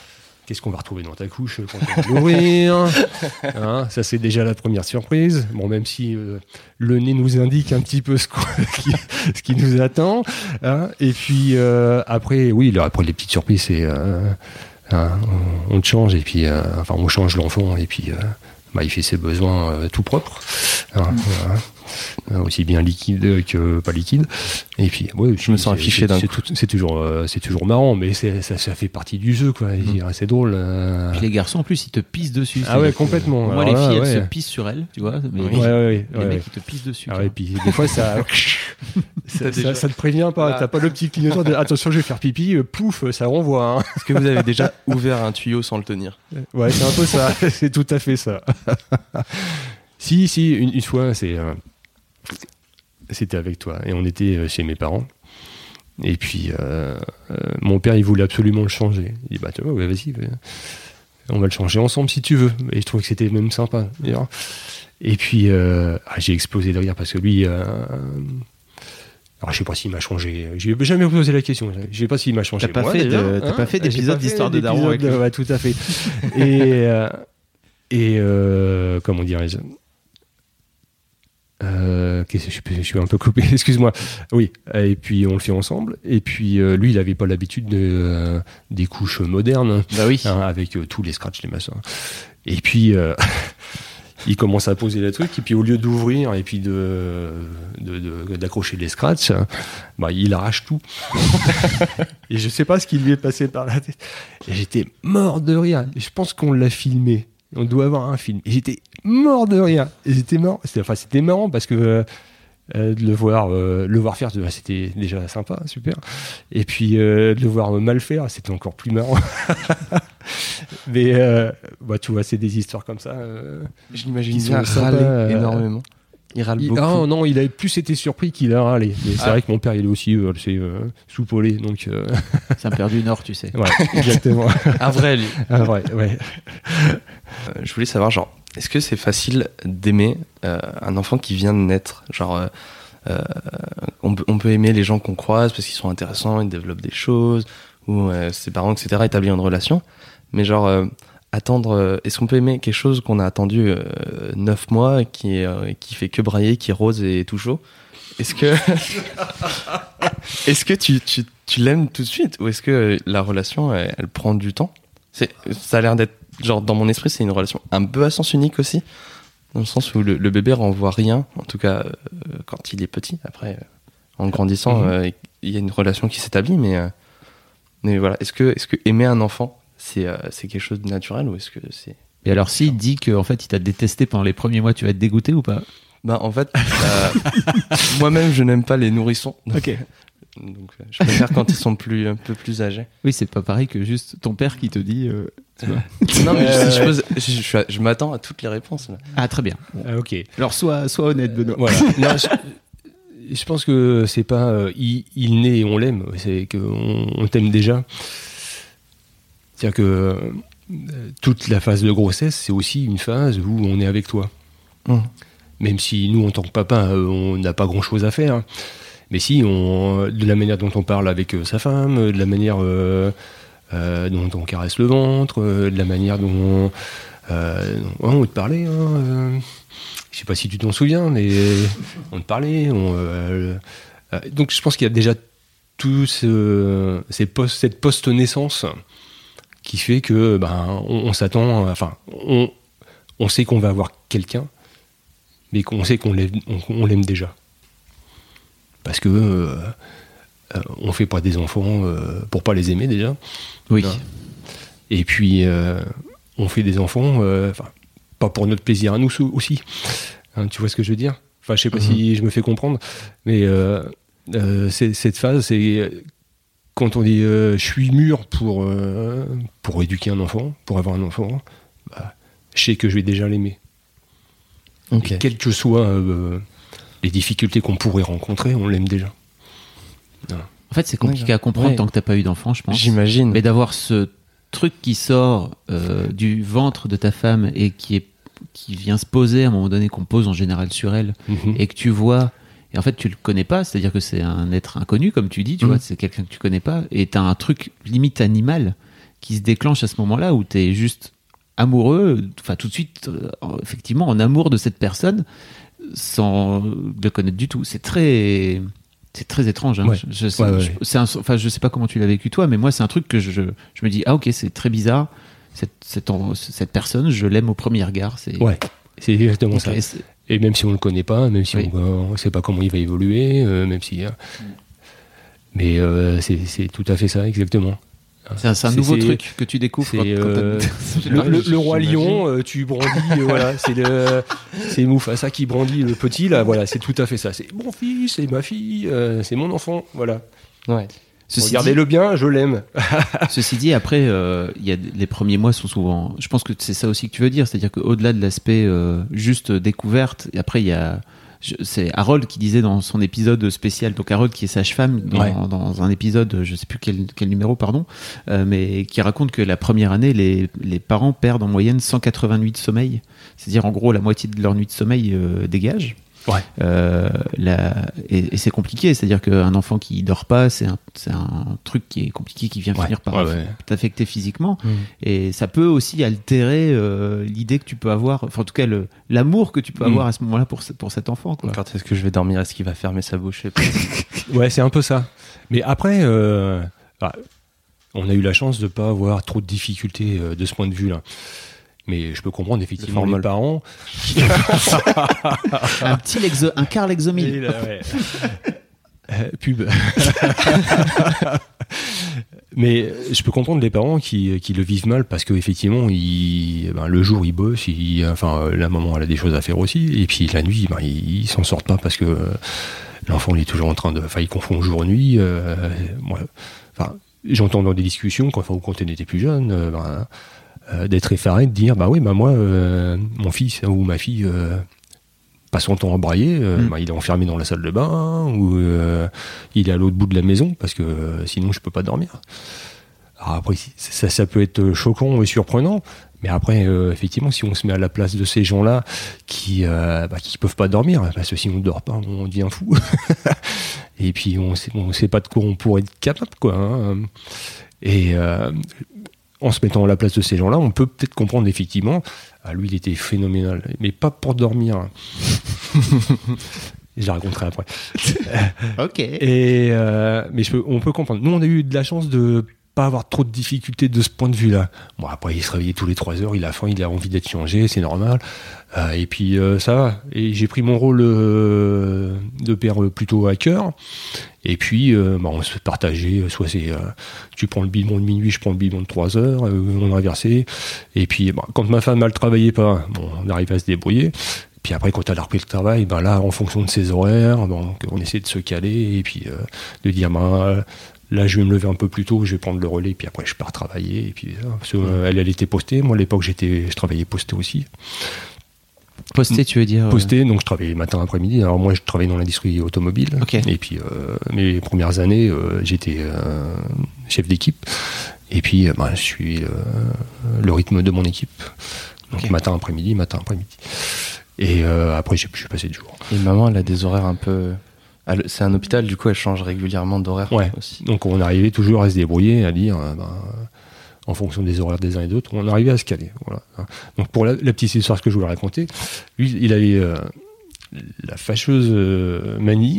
qu'est-ce qu'on va retrouver dans ta couche quand on va l'ouvrir, hein, ça c'est déjà la première surprise. Bon, même si euh, le nez nous indique un petit peu ce, qui, ce qui nous attend. Hein. Et puis euh, après, oui, là, après les petites surprises, c'est euh, hein, on, on te change et puis, euh, enfin, on change l'enfant et puis. Euh, Bah, il fait ses besoins euh, tout propres, hein, mmh. voilà. euh, aussi bien liquide que pas liquide. Et puis, ouais, je me sens affiché d'un coup. C'est toujours, euh, c'est toujours marrant, mais c'est, ça, ça fait partie du jeu, quoi. Mmh. C'est drôle. Euh... Puis les garçons, en plus, ils te pissent dessus. Ah ouais, complètement. Moi, les filles, là, elles ouais. se pissent sur elles, tu vois. Mais ouais, ouais, ouais, les ouais, mecs, ouais. ils te pissent dessus. Ah ouais, puis des fois, ça, ça, ça, ça te prévient pas. Ah. T'as pas le petit clignotant de attention, je vais faire pipi. Euh, pouf, ça renvoie. Hein. Est-ce que vous avez déjà ouvert un tuyau sans le tenir? Ouais, c'est un peu ça. C'est tout à fait ça. Si, si, une, une fois, c'est, euh, c'était avec toi, et on était chez mes parents, et puis euh, euh, mon père, il voulait absolument le changer. Il dit, bah, tu vois, ouais, vas-y, on va le changer ensemble si tu veux. Et je trouvais que c'était même sympa, d'ailleurs. Et puis, euh, ah, j'ai explosé de rire, parce que lui... Euh, alors, je sais pas s'il m'a changé. J'ai jamais posé la question. Je sais pas s'il m'a changé. T'as pas moi, fait, déjà, de, t'as hein, pas fait d'épisode d'histoire de daron avec lui. Ouais, tout à fait. et euh, et euh, comment dirais-je euh, je, suis, je suis un peu coupé. Excuse-moi. Oui. Et puis on le fait ensemble. Et puis euh, lui, il avait pas l'habitude de, euh, des couches modernes. Bah oui. Hein, avec euh, tous les scratchs, les machins. Et puis. Euh, il commence à poser les trucs, et puis au lieu d'ouvrir et puis de, de, de, d'accrocher les scratchs, bah, il arrache tout. Et je sais pas ce qui lui est passé par la tête. Et j'étais mort de rire. Et je pense qu'on l'a filmé. On doit avoir un film. Et j'étais mort de rire. Et j'étais mort. C'était, enfin, c'était marrant parce que euh, de le voir, euh, le voir faire, c'était déjà sympa, super. Et puis euh, de le voir mal faire, c'était encore plus marrant. Mais euh, bah, tu vois, c'est des histoires comme ça. Euh, je l'imagine bien râler euh, énormément. Il râle il, beaucoup. Ah non, il avait plus été surpris qu'il a râlé. Mais c'est ah. vrai que mon père, il est aussi euh, c'est, euh, soupolé. Donc, euh... c'est un père du Nord, tu sais. Ouais, exactement. Un vrai, lui. Un vrai, ouais. Euh, je voulais savoir, genre, est-ce que c'est facile d'aimer euh, un enfant qui vient de naître? Genre, euh, euh, on, on peut aimer les gens qu'on croise parce qu'ils sont intéressants, ils développent des choses, ou euh, ses parents, et cetera, établir une relation. Mais genre, euh, attendre, euh, est-ce qu'on peut aimer quelque chose qu'on a attendu euh, neuf mois, et qui, est, euh, qui fait que brailler, qui est rose et tout chaud? Est-ce que, est-ce que tu, tu, tu l'aimes tout de suite, ou est-ce que la relation, elle, elle prend du temps? C'est, ça a l'air d'être, genre, dans mon esprit, c'est une relation un peu à sens unique aussi, dans le sens où le, le bébé renvoie rien, en tout cas euh, quand il est petit. Après, euh, en grandissant, il mmh. euh, y a une relation qui s'établit, mais, euh, mais voilà. Est-ce que, est-ce que aimer un enfant, c'est, euh, c'est quelque chose de naturel, ou est-ce que c'est... Et alors, s'il dit qu'en fait, il t'a détesté pendant les premiers mois, tu vas être dégoûté ou pas? Ben, en fait, euh, moi-même, je n'aime pas les nourrissons. Donc, ok. Donc, je préfère quand ils sont plus, un peu plus âgés. Oui, c'est pas pareil que juste ton père qui te dit... Euh, tu vois. Non, mais je, je, pose, je, je, je m'attends à toutes les réponses. Là. Ah, très bien. Bon. Ah, ok. Alors, sois, sois honnête, Benoît. Voilà. Non, je, je pense que c'est pas euh, il, il naît et on l'aime, c'est qu'on on t'aime déjà. C'est-à-dire que euh, toute la phase de grossesse, c'est aussi une phase où on est avec toi. Mmh. Même si nous, en tant que papa, euh, on n'a pas grand-chose à faire. Mais si, on, de la manière dont on parle avec euh, sa femme, de la manière euh, euh, dont on caresse le ventre, euh, de la manière dont on, euh, on te parlait. Hein, euh, je sais pas si tu t'en souviens, mais on te parlait. On, euh, euh, donc je pense qu'il y a déjà tout ce, ces post, cette post-naissance qui fait que ben, on, on s'attend, enfin, on, on sait qu'on va avoir quelqu'un, mais qu'on sait qu'on l'aime, on, on l'aime déjà. Parce que euh, euh, on fait pas des enfants euh, pour pas les aimer déjà. Oui. Non. Et puis euh, on fait des enfants, euh, enfin pas pour notre plaisir à nous aussi. Hein, tu vois ce que je veux dire? Enfin, je sais pas mm-hmm. si je me fais comprendre, mais euh, euh, c'est, cette phase, c'est quand on dit euh, je suis mûr pour euh, pour éduquer un enfant, pour avoir un enfant, bah, je sais que je vais déjà l'aimer. Okay. Et quel que soit euh, les difficultés qu'on pourrait rencontrer, on l'aime déjà. Voilà. En fait, c'est compliqué à comprendre ouais. tant que t'as pas eu d'enfant, je pense. J'imagine. Mais d'avoir ce truc qui sort euh, du ventre de ta femme et qui est qui vient se poser à un moment donné, qu'on pose en général sur elle, mm-hmm. et que tu vois, et en fait tu le connais pas, c'est-à-dire que c'est un être inconnu, comme tu dis, tu mm-hmm. vois, c'est quelqu'un que tu connais pas, et t'as un truc limite animal qui se déclenche à ce moment-là où tu es juste amoureux, enfin tout de suite, euh, effectivement, en amour de cette personne, sans le connaître du tout. C'est très, c'est très étrange. Hein. Ouais. Je, je, ouais, ouais. je, c'est un, enfin, je sais pas comment tu l'as vécu toi, mais moi, c'est un truc que je, je me dis, ah ok, c'est très bizarre. Cette, cette, cette personne, je l'aime au premier regard. C'est... Ouais, c'est exactement okay, ça. C'est... Et même si on le connaît pas, même si oui. on ne sait pas comment il va évoluer, euh, même si. Hein. Mm. Mais euh, c'est, c'est tout à fait ça, exactement. C'est un, c'est un c'est, nouveau c'est, truc que tu découvres. C'est, quand, euh, quand le, le, le roi lion, euh, tu brandis, euh, voilà, c'est le, c'est Mufasa qui brandit le petit là, voilà, c'est tout à fait ça. C'est mon fils, c'est ma fille, euh, c'est mon enfant, voilà. Ouais. Ceci Regardez-le dit, bien, je l'aime. Ceci dit, après, euh, y a, les premiers mois sont souvent. Je pense que c'est ça aussi que tu veux dire, c'est-à-dire qu'au-delà de l'aspect euh, juste découverte, et après il y a. Je, c'est Harold qui disait dans son épisode spécial, donc Harold qui est sage-femme dans, ouais. dans un épisode, je sais plus quel, quel numéro, pardon, euh, mais qui raconte que la première année, les, les parents perdent en moyenne cent quatre-vingts nuits de sommeil, c'est-à-dire en gros la moitié de leur nuit de sommeil euh, dégage. Ouais. Euh, la, et, et c'est compliqué, c'est-à-dire qu'un enfant qui dort pas, c'est un, c'est un truc qui est compliqué, qui vient ouais. finir par ouais, ouais. t'affecter physiquement, mmh. et ça peut aussi altérer euh, l'idée que tu peux avoir, enfin en tout cas le, l'amour que tu peux avoir mmh. à ce moment-là pour, pour cet enfant, quoi. Quand est-ce que je vais dormir, est-ce qu'il va fermer sa bouche? Ouais, c'est un peu ça. Mais après, euh, bah, on a eu la chance de pas avoir trop de difficultés euh, de ce point de vue-là. Mais je peux comprendre effectivement les parents. un petit lexo, un quart Lexomil. Là, ouais. euh, pub. Mais je peux comprendre les parents qui, qui le vivent mal parce qu'effectivement, ben, le jour ils bossent, ils, enfin la maman elle a des choses à faire aussi, et puis la nuit ben, ils, ils s'en sortent pas parce que euh, l'enfant il est toujours en train de, enfin il confond jour nuit. Euh, ouais. Enfin, j'entends dans des discussions quand, enfin, quand on était plus jeune. Euh, ben, Euh, d'être effaré, de dire bah oui bah moi euh, mon fils ou ma fille euh, passe son temps à brailler, euh, mmh. bah, il est enfermé dans la salle de bain ou euh, il est à l'autre bout de la maison parce que euh, sinon je peux pas dormir. Alors après ça, ça peut être choquant et surprenant, mais après euh, effectivement si on se met à la place de ces gens-là qui euh, bah, qui peuvent pas dormir parce que si on ne dort pas on devient fou et puis on sait, on sait pas de quoi on pourrait être capable quoi hein. Et euh, en se mettant à la place de ces gens-là, on peut peut-être comprendre effectivement, ah, lui il était phénoménal, mais pas pour dormir. Je la raconterai après. Ok. Et euh, mais je peux, on peut comprendre. Nous, on a eu de la chance de pas avoir trop de difficultés de ce point de vue-là. Bon, après, il se réveillait tous les trois heures, il a faim, il a envie d'être changé, c'est normal. Euh, et puis, euh, ça va. Et j'ai pris mon rôle euh, de père plutôt à cœur. Et puis, euh, bah, on se partageait. Soit c'est, euh, tu prends le biberon de minuit, je prends le biberon de trois heures, euh, on inversait. Et puis, bah, quand ma femme, elle travaillait pas, bon, on arrivait à se débrouiller. Puis après, quand elle a repris le travail, ben là, en fonction de ses horaires, donc on essaie de se caler et puis euh, de dire, ben, là, je vais me lever un peu plus tôt, je vais prendre le relais, puis après, je pars travailler. Et puis, parce que, euh, elle, elle était postée. Moi, à l'époque, j'étais, je travaillais posté aussi. Posté, tu veux dire Posté, donc je travaillais matin, après-midi. Alors moi, je travaillais dans l'industrie automobile. Okay. Et puis, euh, mes premières années, euh, j'étais euh, chef d'équipe. Et puis, euh, ben, je suis euh, le rythme de mon équipe. Donc okay. matin, après-midi, matin, après-midi. Et euh, après, je suis passé de jour. Et maman, elle a des horaires un peu... Elle, c'est un hôpital, du coup, elle change régulièrement d'horaire ouais. aussi. Donc on arrivait toujours à se débrouiller, à dire... Euh, ben, en fonction des horaires des uns et des autres, on arrivait à se caler. Voilà. Donc pour la, la petite histoire que je voulais raconter, lui, il avait euh, la fâcheuse euh, manie,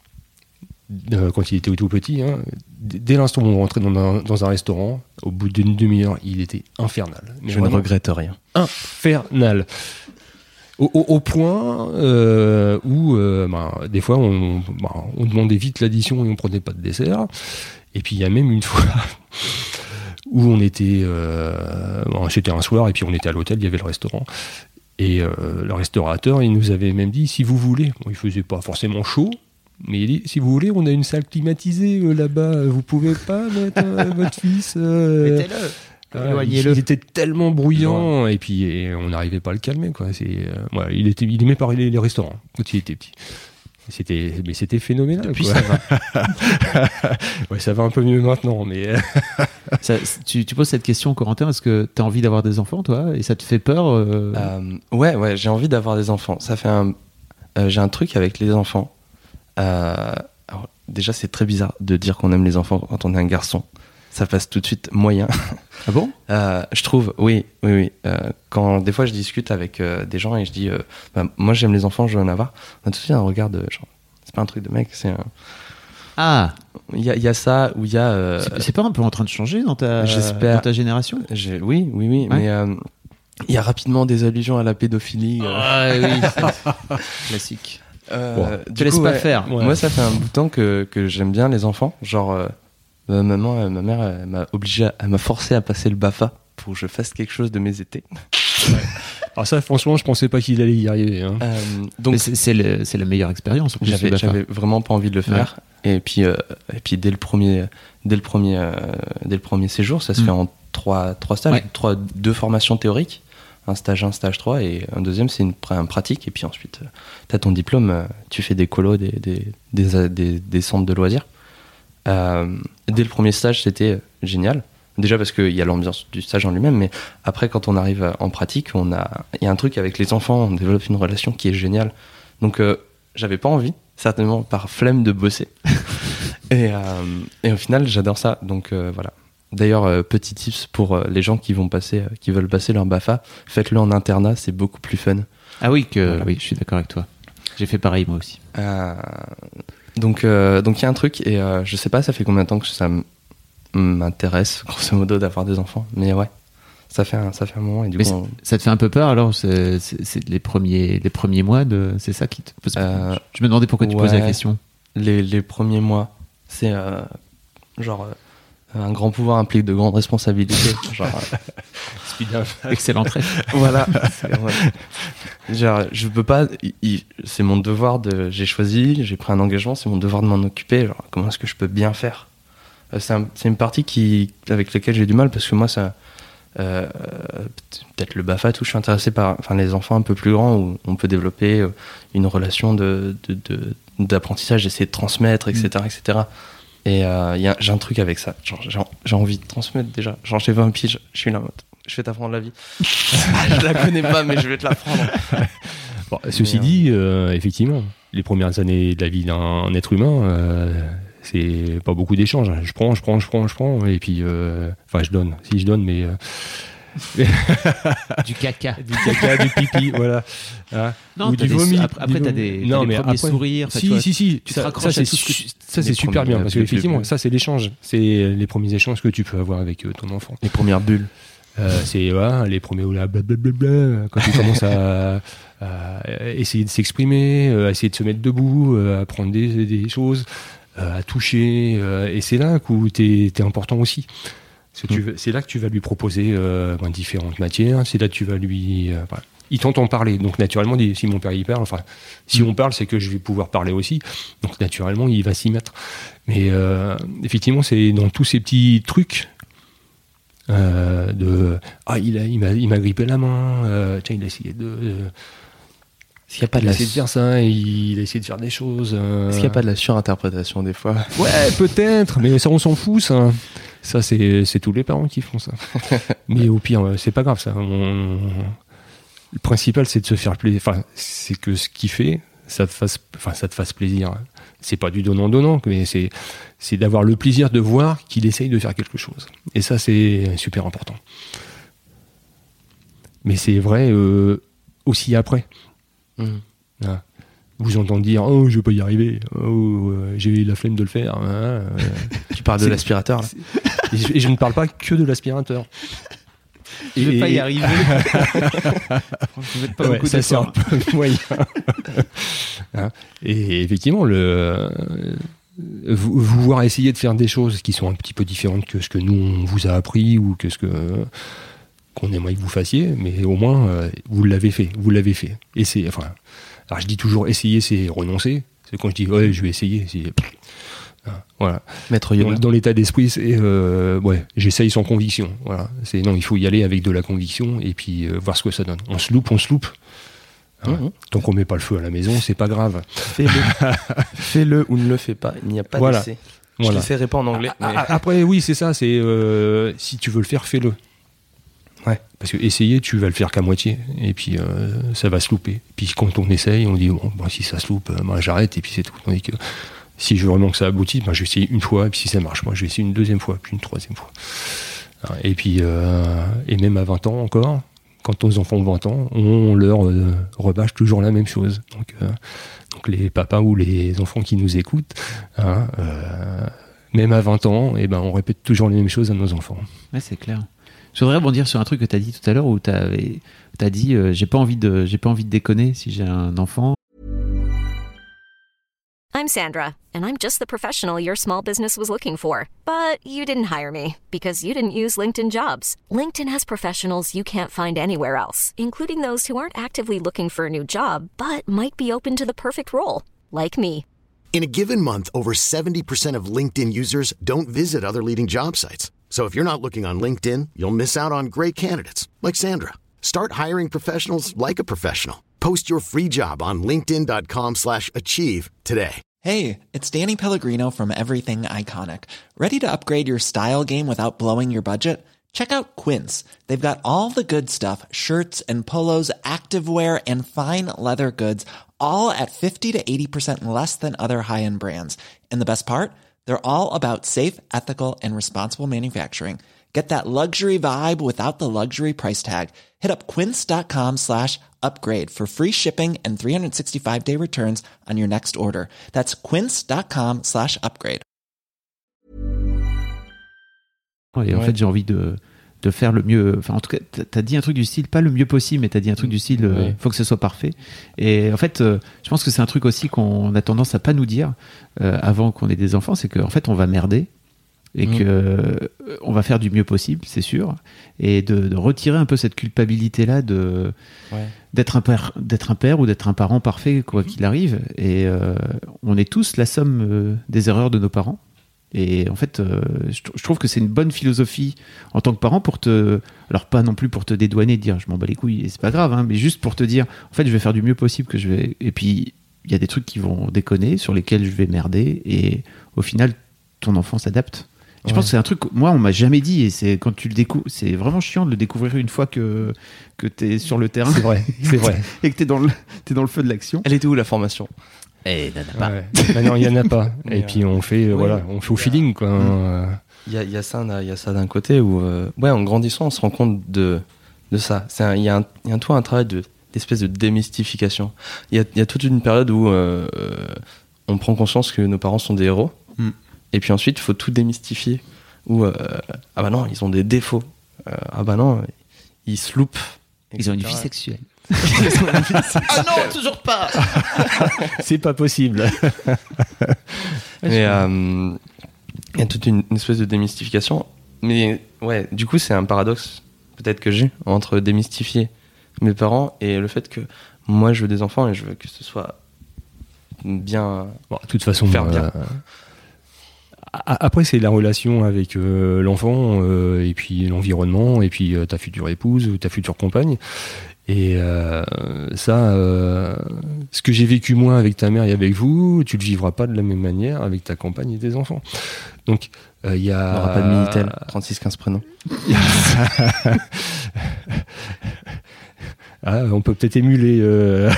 euh, quand il était tout petit, hein, dès l'instant où on rentrait dans un, dans un restaurant, au bout d'une demi-heure, il était infernal. Mais je ne regrette rien. Infernal. Au, au, au point euh, où, euh, bah, des fois, on, bah, on demandait vite l'addition et on prenait pas de dessert. Et puis il y a même une fois... où on était, euh, bon, c'était un soir et puis on était à l'hôtel, il y avait le restaurant et euh, le restaurateur il nous avait même dit si vous voulez, bon, il faisait pas forcément chaud, mais il dit si vous voulez on a une salle climatisée euh, là-bas, vous pouvez pas mettre euh, votre fils euh, mettez-le, euh, éloignez-le. Il était tellement bruyant et puis et on n'arrivait pas à le calmer quoi. C'est, euh, ouais, il était, il aimait parler les restaurants quand il était petit. C'était, mais c'était phénoménal. Depuis, quoi. ça va. Ouais, ça va un peu mieux maintenant, mais. ça, tu, tu poses cette question, Corentin, est-ce que tu as envie d'avoir des enfants, toi, et ça te fait peur euh... Euh, Ouais, ouais, j'ai envie d'avoir des enfants. Ça fait un, euh, j'ai un truc avec les enfants. Euh, alors, déjà, c'est très bizarre de dire qu'on aime les enfants quand on est un garçon. ça passe tout de suite moyen. Ah bon? euh, Je trouve, oui, oui, oui. Euh, quand des fois je discute avec euh, des gens et je dis, euh, bah, moi j'aime les enfants, je veux en avoir, on a tout de suite un regard de genre, c'est pas un truc de mec, c'est un... Ah, il y a, il y a ça où il y a. Euh, c'est, c'est pas un peu en train de changer dans ta, j'espère. dans ta génération? J'ai, oui, oui, oui, ouais. mais euh, il y a rapidement des allusions à la pédophilie. Euh... Ah oui, c'est classique. Euh, bon, te laisse coup, pas ouais, faire. Ouais. Moi, ça fait un bout de temps que, que j'aime bien les enfants. Genre, euh, ma maman, euh, ma mère, elle m'a obligé, à, elle m'a forcé à passer le B A F A pour que je fasse quelque chose de mes étés. Ouais. Alors ça, franchement, je pensais pas qu'il allait y arriver. Hein. Euh, donc, c'est, c'est, le, c'est la meilleure expérience. J'avais, j'avais vraiment pas envie de le faire. Ouais. Et puis, euh, et puis dès le premier, dès le premier, euh, dès le premier séjour, ça se mmh. fait en trois, trois stages, ouais. trois, deux formations théoriques. Un stage un, stage trois, et un deuxième, c'est une, un pratique. Et puis ensuite, euh, tu as ton diplôme, euh, tu fais des colos, des, des, des, des, des centres de loisirs. Euh, dès le premier stage, c'était génial. Déjà parce qu'il y a l'ambiance du stage en lui-même, mais après, quand on arrive en pratique, on a, il y a un truc avec les enfants, on développe une relation qui est géniale. Donc, euh, j'avais pas envie, certainement par flemme de bosser. et, euh, et au final, j'adore ça. Donc, euh, voilà. D'ailleurs, euh, petit tips pour euh, les gens qui vont passer, euh, qui veulent passer leur B A F A, faites-le en internat, c'est beaucoup plus fun. Ah oui, que voilà. Oui, je suis d'accord avec toi. J'ai fait pareil moi aussi. Euh, donc, euh, donc il y a un truc et euh, je sais pas, ça fait combien de temps que ça m- m'intéresse, grosso modo, d'avoir des enfants, mais ouais, ça fait un, ça fait un moment et du mais coup, on... ça te fait un peu peur alors c'est, c'est, c'est les premiers, les premiers mois de, c'est ça qui te pose. Euh, je me demandais pourquoi tu ouais, posais la question. Les, les premiers mois, c'est euh, genre. Euh, un grand pouvoir implique de grandes responsabilités. Genre, excellent trait. Voilà. Genre, je peux pas. Il, c'est mon devoir de. J'ai choisi, j'ai pris un engagement, c'est mon devoir de m'en occuper. Genre, comment est-ce que je peux bien faire ? C'est, un, c'est une partie qui, avec laquelle j'ai du mal parce que moi, ça. Euh, peut-être le B A F A, tout. Je suis intéressé par, enfin, les enfants un peu plus grands où on peut développer une relation de, de, de d'apprentissage, d'essayer de transmettre, et cetera, mmh. et cetera. Et euh, y a, j'ai un truc avec ça. Genre, j'ai, j'ai envie de transmettre déjà. Genre, j'ai vingt piges, je suis là en mode, je vais t'apprendre la vie. Je la connais pas, mais je vais te l'apprendre. Bon, ceci mais, dit, euh, effectivement, les premières années de la vie d'un être humain, euh, c'est pas beaucoup d'échanges. Je prends, je prends, je prends, je prends, et puis, euh, enfin, je donne. Si je donne, mais. Euh, du caca, du caca, du pipi, voilà. Hein, non, ou du vomi. Après, après t'as des, non, t'as mais des premiers après, sourires. Si, vois, si, si. Tu ça, te raccroches ça, à c'est, tout ce que su, ça, c'est super bien parce que effectivement, ça, c'est l'échange. C'est les premiers échanges que tu peux avoir avec euh, ton enfant. Les premières bulles. Euh, c'est voilà, les premiers ou là, blablabla. Quand tu commences à, à essayer de s'exprimer, à essayer de se mettre debout, à prendre des, des choses, à toucher, et c'est là où t'es, t'es important aussi. C'est, que tu, c'est là que tu vas lui proposer euh, ben, différentes matières, c'est là que tu vas lui... Euh, ben, il t'entend parler, donc naturellement, si mon père y parle, enfin, si on parle, c'est que je vais pouvoir parler aussi, donc naturellement, il va s'y mettre. Mais euh, effectivement, c'est dans tous ces petits trucs euh, de... Ah, il, a, il, m'a, il m'a grippé la main, euh, tiens, il a essayé de... de Est-ce qu'il y a pas il de a la... essayé de faire ça, il a essayé de faire des choses... Euh... Est-ce qu'il n'y a pas de la surinterprétation des fois ? Ouais, peut-être, mais ça, on s'en fout, ça. Ça, c'est, c'est tous les parents qui font ça. Mais au pire, c'est pas grave, ça. On... Le principal, c'est de se faire plaisir. Enfin, c'est que ce qu'il fait, ça te fasse, enfin, ça te fasse plaisir. C'est pas du donnant-donnant, mais c'est, c'est d'avoir le plaisir de voir qu'il essaye de faire quelque chose. Et ça, c'est super important. Mais c'est vrai euh, aussi après. Mmh. Ah. Vous entendez dire « Oh, je vais pas y arriver. Oh, euh, j'ai eu la flemme de le faire. Hein, » euh, Tu parles de l'aspirateur, là. Et je, et je ne parle pas que de l'aspirateur. Je ne vais pas y arriver. Je vais pas ouais, ça, c'est un peu moyen. Hein, et effectivement, le, euh, vous, vous voir essayer de faire des choses qui sont un petit peu différentes que ce que nous, on vous a appris ou que ce que... qu'on aimerait que vous fassiez, mais au moins, euh, vous l'avez fait. Vous l'avez fait. Et c'est... Enfin... Alors je dis toujours essayer, c'est renoncer. C'est quand je dis ouais, je vais essayer, c'est voilà. Maître Yoda. Dans, dans l'état d'esprit, c'est euh, ouais, j'essaye sans conviction. Voilà. C'est non, il faut y aller avec de la conviction et puis euh, voir ce que ça donne. On se loupe, on se loupe. Hein. Mmh. Tant qu'on met pas le feu à la maison, c'est pas grave. Fais-le, fais-le ou ne le fais pas. Il n'y a pas voilà. d'essai. Voilà. Je l'essaierai pas en anglais. A- mais... Après, oui, c'est ça. C'est euh, si tu veux le faire, fais-le. Ouais. Parce que essayer, tu vas le faire qu'à moitié, et puis euh, ça va se louper. Puis quand on essaye, on dit bon, bon si ça se loupe, ben, j'arrête, et puis c'est tout. Tandis que si je veux vraiment que ça aboutisse, ben, je vais essayer une fois, et puis si ça marche, moi, je vais essayer une deuxième fois, puis une troisième fois. Et puis, euh, et même à vingt ans encore, quand nos enfants ont vingt ans, on leur euh, rebâche toujours la même chose. Donc, euh, donc les papas ou les enfants qui nous écoutent, hein, euh, même à vingt ans, eh ben, on répète toujours les mêmes choses à nos enfants. Ouais, c'est clair. Je voudrais rebondir sur un truc que tu as dit tout à l'heure où tu as dit euh, j'ai pas envie de j'ai pas envie de déconner si j'ai un enfant. I'm Sandra, and I'm just the professional your small business was looking for. But you didn't hire me because you didn't use LinkedIn Jobs. LinkedIn has professionals you can't find anywhere else, including those who aren't actively looking for a new job, but might be open to the perfect role, like me. In a given month, over seventy percent of LinkedIn users don't visit other leading job sites. So if you're not looking on LinkedIn, you'll miss out on great candidates like Sandra. Start hiring professionals like a professional. Post your free job on linkedin dot com slash achieve today. Hey, it's Danny Pellegrino from Everything Iconic. Ready to upgrade your style game without blowing your budget? Check out Quince. They've got all the good stuff, shirts and polos, activewear, and fine leather goods, all at fifty to eighty percent less than other high-end brands. And the best part? They're all about safe, ethical, and responsible manufacturing. Get that luxury vibe without the luxury price tag. Hit up quince.com slash upgrade for free shipping and three sixty-five day returns on your next order. That's quince.com slash upgrade. Et en ouais. fait, j'ai envie de, de faire le mieux. Enfin, en tout cas, t'as dit un truc du style, pas le mieux possible, mais t'as dit un truc du style, ouais. euh, faut que ce soit parfait. Et en fait, euh, je pense que c'est un truc aussi qu'on a tendance à pas nous dire euh, avant qu'on ait des enfants, c'est qu'en fait, on va merder. Et mmh. que euh, on va faire du mieux possible, c'est sûr, et de, de retirer un peu cette culpabilité-là de ouais. d'être un père, d'être un père ou d'être un parent parfait quoi mmh. qu'il arrive. Et euh, on est tous la somme euh, des erreurs de nos parents. Et en fait, euh, je, je trouve que c'est une bonne philosophie en tant que parent pour te, alors pas non plus pour te dédouaner, de dire je m'en bats les couilles et c'est pas grave, hein, mais juste pour te dire en fait je vais faire du mieux possible que je vais. Et puis il y a des trucs qui vont déconner, sur lesquels je vais merder, et au final ton enfant s'adapte. Je ouais. pense que c'est un truc, moi on m'a jamais dit, et c'est quand tu le découvres, c'est vraiment chiant de le découvrir une fois que, que t'es sur le terrain. C'est vrai, c'est vrai. Et que t'es dans le, t'es dans le feu de l'action. Elle était où la formation? Eh, il n'y en a pas. Ouais. Bah non, il n'y en a pas. Et euh... puis on fait, euh, ouais, voilà, on fait au feeling, quoi. Mmh. Il y a, il y a ça, il y a ça d'un côté où, euh, ouais, en grandissant, on se rend compte de, de ça. C'est un, il y a un, il y a un, tout un travail de, d'espèce de démystification. Il y a, il y a toute une période où euh, on prend conscience que nos parents sont des héros. Mmh. Et puis ensuite, il faut tout démystifier. Ou euh, ah bah non, ils ont des défauts. Euh, ah bah non, ils se loupent. Ils ont une vie sexuelle. Ah non, toujours pas. C'est pas possible. Mais euh, il y a toute une, une espèce de démystification. Mais ouais, du coup, c'est un paradoxe peut-être que j'ai entre démystifier mes parents et le fait que moi, je veux des enfants et je veux que ce soit bien. Bon, de toute façon, faire bien. Euh... Après, c'est la relation avec euh, l'enfant euh, et puis l'environnement et puis euh, ta future épouse ou ta future compagne. Et euh, ça, euh, ce que j'ai vécu moi avec ta mère et avec vous, tu le vivras pas de la même manière avec ta compagne et tes enfants. Donc, il euh, y a... On n'aura pas de Minitel, trente-six quinze prénoms. Ah, on peut peut-être émuler. Euh...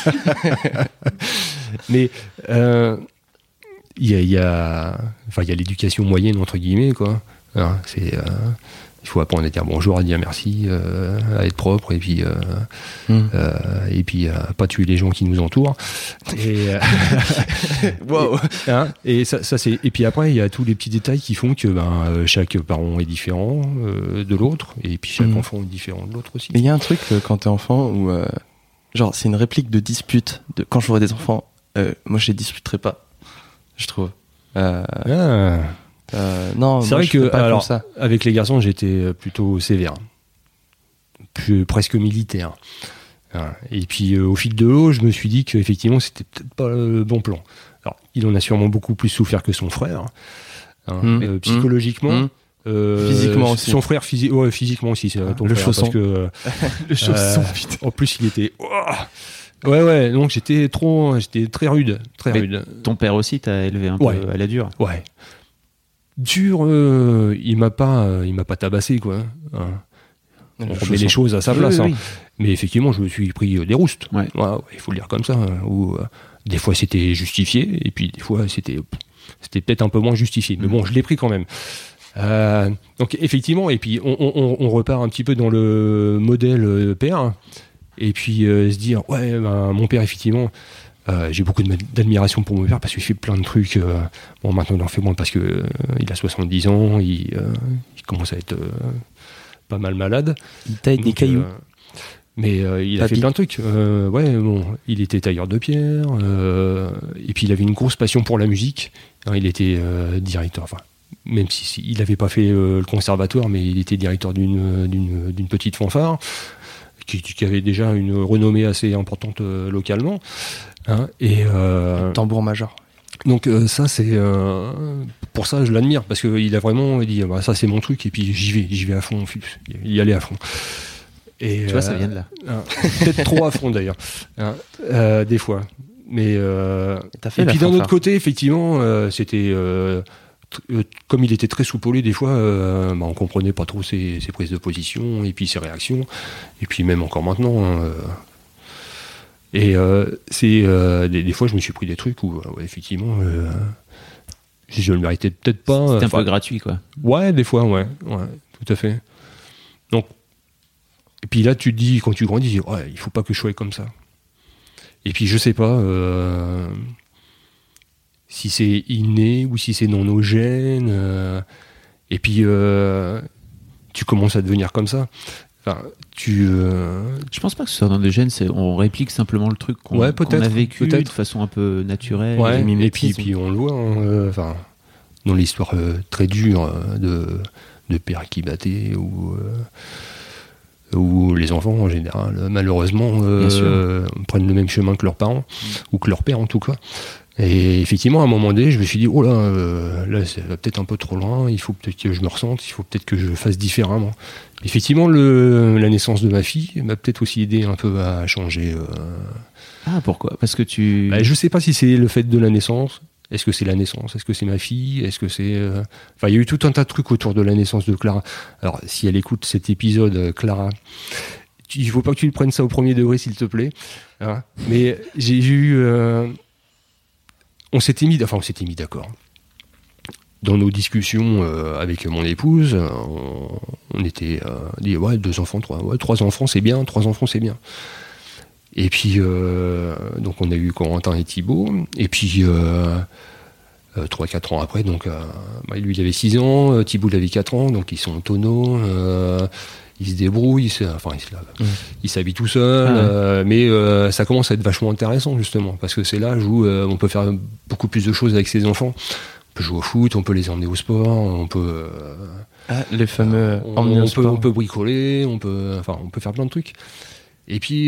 Mais... Euh... Il y a, il y a, enfin, il y a l'éducation moyenne entre guillemets, quoi. Alors, c'est, euh, il faut apprendre à dire bonjour, à dire merci, euh, à être propre, et puis, euh, mm. euh, et puis à pas tuer les gens qui nous entourent. Et, euh, wow. et, hein, et ça, ça c'est. Et puis après, il y a tous les petits détails qui font que ben, chaque parent est différent euh, de l'autre, et puis chaque mm. enfant est différent de l'autre aussi. Il y a un truc euh, quand t'es enfant où, euh, genre, c'est une réplique de dispute. De quand j'aurai des enfants, euh, moi je les disputerai pas. Je trouve. Euh, ah. euh, non, c'est moi, vrai je que pas alors, ça. Avec les garçons, j'étais plutôt sévère, plus, presque militaire. Et puis euh, au fil de l'eau, je me suis dit qu'effectivement, c'était peut-être pas le bon plan. Alors, il en a sûrement beaucoup plus souffert que son frère, hein, mmh. euh, psychologiquement. Mmh. Euh, physiquement aussi. Son frère physi- ouais, physiquement aussi, c'est ah, ton le frère, chausson. Parce que, le chausson, euh, putain. En plus, il était. Oh Ouais, ouais, donc j'étais trop, j'étais très rude, très Mais rude. Ton père aussi t'a élevé un ouais. peu à la dure. Ouais. Dur, euh, il m'a pas, euh, il m'a pas tabassé, quoi. Hein. On remet les choses à sa place. Oui, oui, oui. Hein. Mais effectivement, je me suis pris des roustes. Ouais. Ouais, ouais, il faut le dire comme ça. Hein. Ou, euh, des fois c'était justifié, et puis des fois c'était, c'était peut-être un peu moins justifié. Mais bon, je l'ai pris quand même. Euh, donc effectivement, et puis on, on, on repart un petit peu dans le modèle père, et puis euh, se dire, ouais, ben, mon père, effectivement, euh, j'ai beaucoup d'admiration pour mon père parce qu'il fait plein de trucs. Euh, bon, maintenant il en fait moins parce que euh, il a soixante-dix ans, il, euh, il commence à être euh, pas mal malade. Il taille des cailloux. Euh, mais euh, il a Papy. fait plein de trucs. Euh, ouais, bon, il était tailleur de pierre, euh, et puis il avait une grosse passion pour la musique. Hein, il était euh, directeur, enfin, même si, si il n'avait pas fait euh, le conservatoire, mais il était directeur d'une, d'une, d'une petite fanfare qui, qui avait déjà une renommée assez importante euh, localement. Hein, et euh, Tambour major. donc euh, ça c'est euh, pour ça je l'admire parce qu'il a vraiment dit bah, ça c'est mon truc et puis j'y vais, j'y vais à fond, y aller à fond. Et, tu vois, ça vient de là. Euh, peut-être trop à fond d'ailleurs, hein, euh, des fois. Mais euh, T'as fait et la puis d'un fanfare. autre côté, effectivement, euh, c'était euh, t- comme il était très soupolé, des fois, euh, bah, on comprenait pas trop ses, ses prises de position et puis ses réactions. Et puis même encore maintenant. Hein, euh, et euh, c'est euh, des, des fois, je me suis pris des trucs où, ouais, effectivement, euh, je le méritais peut-être pas. C'était un Enfin, peu gratuit, quoi. Ouais, des fois, ouais, ouais, tout à fait. Donc, et puis là, tu te dis, quand tu grandis, tu dis, ouais, il faut pas que je sois comme ça. Et puis, je sais pas euh, si c'est inné ou si c'est dans nos gènes. Euh, et puis, euh, tu commences à devenir comme ça. Enfin, tu. Euh, Je pense pas que ce soit dans des gènes, c'est, on réplique simplement le truc qu'on, Ouais, qu'on peut-être, a vécu peut-être. de façon un peu naturelle. ouais, et et puis, mimétisme. puis, on le voit, hein, euh, enfin, dans l'histoire euh, très dure euh, de, de pères qui battaient ou. Euh, où les enfants en général malheureusement euh, prennent le même chemin que leurs parents mmh. ou que leur père en tout cas, et effectivement à un moment donné je me suis dit oh là euh, là c'est peut-être un peu trop loin, il faut peut-être que je me ressente, il faut peut-être que je fasse différemment. Effectivement le, la naissance de ma fille m'a peut-être aussi aidé un peu à changer. euh... Ah, pourquoi? Parce que tu... bah, je sais pas si c'est le fait de la naissance. Est-ce que c'est la naissance? Est-ce que c'est ma fille? Est-ce que c'est... euh... Enfin, il y a eu tout un tas de trucs autour de la naissance de Clara. Alors, si elle écoute cet épisode, euh, Clara, tu- il ne faut pas que tu le prennes ça au premier degré, s'il te plaît. Hein, mais j'ai eu... Euh... On s'était mis... Enfin, on s'était mis d'accord. Dans nos discussions euh, avec mon épouse, euh, on, on était euh, dit, ouais, deux enfants, trois, ouais, trois enfants, c'est bien, trois enfants, c'est bien. Et puis, euh, donc on a eu Corentin et Thibaut, et puis euh, euh, trois quatre ans après, donc euh, bah, lui il avait six ans, euh, Thibaut il avait quatre ans, donc ils sont autonomes, euh, ils se débrouillent, ils se- enfin ils, se- Mmh. ils s'habillent tout seuls, Ah ouais. euh, mais euh, ça commence à être vachement intéressant justement, parce que c'est l'âge où euh, on peut faire beaucoup plus de choses avec ses enfants. On peut jouer au foot, on peut les emmener au sport, on peut... euh, Ah, les fameux on, emmenés au on peut, sport. on peut bricoler, on peut, enfin, on peut faire plein de trucs. Et puis,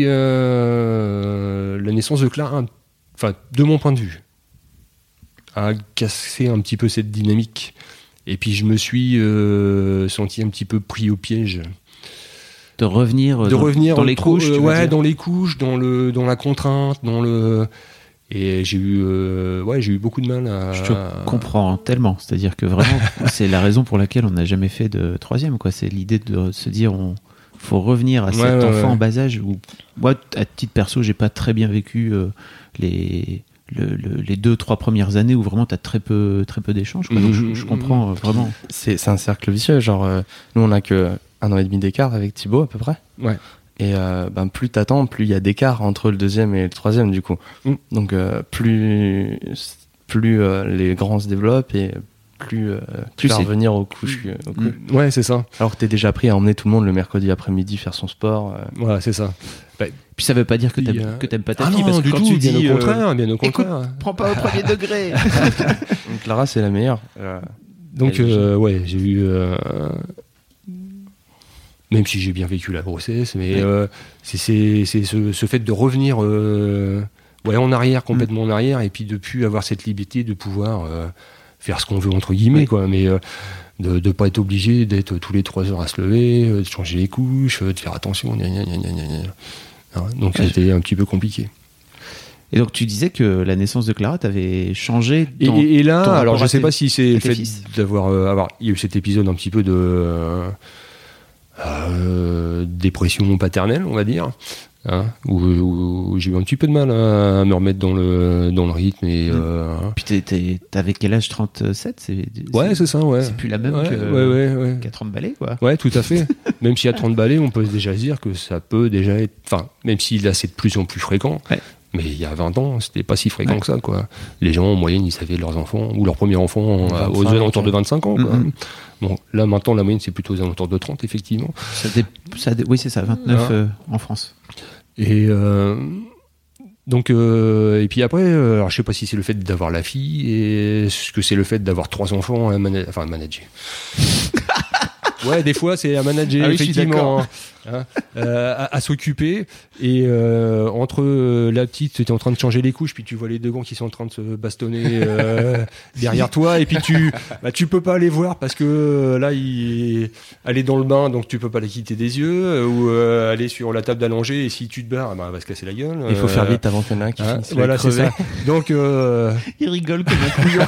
euh, la naissance de Clara, enfin, de mon point de vue, a cassé un petit peu cette dynamique. Et puis, je me suis euh, senti un petit peu pris au piège. De revenir, De dans, revenir dans les trop- couches, tu euh, veux ouais, dire. dans les couches, dans le, dans la contrainte, dans le. Et j'ai eu, euh, ouais, j'ai eu beaucoup de mal à. Je te comprends tellement. C'est-à-dire que vraiment, c'est la raison pour laquelle on n'a jamais fait de troisième, quoi. C'est l'idée de se dire, on faut revenir à cet Ouais, ouais, enfant ouais. en bas âge où, moi, à titre perso, j'ai pas très bien vécu euh, les, le, le- les deux, trois premières années où vraiment t'as très peu, très peu d'échanges, quoi. Donc, je, je comprends euh, vraiment. C'est, c'est un cercle vicieux. Genre, euh, nous, on a que un an et demi d'écart avec Thibaut, à peu près. Ouais. Et euh, ben, plus t'attends, plus il y a d'écart entre le deuxième et le troisième, du coup. Mm. Donc, euh, plus, plus euh, les grands se développent et plus, euh, tu Plus vas c'est- revenir aux couches. euh, aux couches. Mm, Ouais, c'est ça. Alors que t'es déjà pris à emmener tout le monde le mercredi après-midi faire son sport. euh. Voilà, c'est ça. Puis ça veut pas dire que t'aimes, Il y a- que t'aimes pas ta Ah fille, non, parce que du quand tout, tu bien dis, au euh, contraire, bien au écoute, contraire. prends pas au premier degré. Donc, Clara, c'est la meilleure. Euh, Donc, Elle est euh, ouais, j'ai eu. euh, même si j'ai bien vécu la grossesse, mais Ouais. euh, c'est, c'est, c'est ce, ce fait de revenir euh, ouais, en arrière, complètement en arrière, et puis de plus avoir cette liberté de pouvoir euh, faire ce qu'on veut, entre guillemets, Oui. quoi, mais euh, de ne pas être obligé d'être tous les trois heures à se lever, euh, de changer les couches, euh, de faire attention, gna, gna, gna, gna, gna, gna. Hein, donc Ouais. c'était un petit peu compliqué. Et donc tu disais que la naissance de Clara t'avait changé. Et, dans- et- et là, ton rapport alors je à sais tes- pas si c'est à le tes fait fils. d'avoir, euh, avoir, il y a eu cet épisode un petit peu de euh, euh, dépression paternelle, on va dire, Hein, où, où, où j'ai eu un petit peu de mal à, à me remettre dans le, dans le rythme. Et, mmh. euh, Puis t'es, t'es, t'avais quel âge? trente-sept c'est, Ouais, c'est, c'est ça, ouais. C'est plus la même ouais, que, ouais, ouais, ouais. qu'à trente balais, quoi. Ouais, tout à fait. Même s'il y a trente balais, on peut déjà se dire que ça peut déjà être. Enfin, même si là, c'est de plus en plus fréquent. Ouais. Mais il y a vingt ans, c'était pas si fréquent ouais. que ça, quoi. Les gens, en moyenne, ils savaient leurs enfants, ou leur premier enfant, vingt-cinq, aux alentours de vingt-cinq ans, quoi. Mm-hmm. Bon, là, maintenant, la moyenne, c'est plutôt aux alentours de trente, effectivement. Ça dé... Ça dé... Oui, c'est ça, vingt-neuf ah. euh, en France. Et euh, donc, euh, et puis après, euh, alors je sais pas si c'est le fait d'avoir la fille, et ce que c'est le fait d'avoir trois enfants à manager. Enfin, à manager. Ouais, des fois, c'est à manager, ah oui, effectivement, hein, hein, euh, à, à s'occuper. Et euh, entre euh, la petite, tu es en train de changer les couches, puis tu vois les deux gants qui sont en train de se bastonner euh, derrière toi, et puis tu bah, tu peux pas les voir parce que euh, là, il, elle est dans le bain, donc tu peux pas la quitter des yeux, euh, ou euh, elle est sur la table d'allongée, et si tu te barres, bah, elle va se casser la gueule. Il faut euh, faire vite avant qu'il y en ait un qui hein, finisse voilà, c'est ça. Donc, euh... il rigole comme un couillon.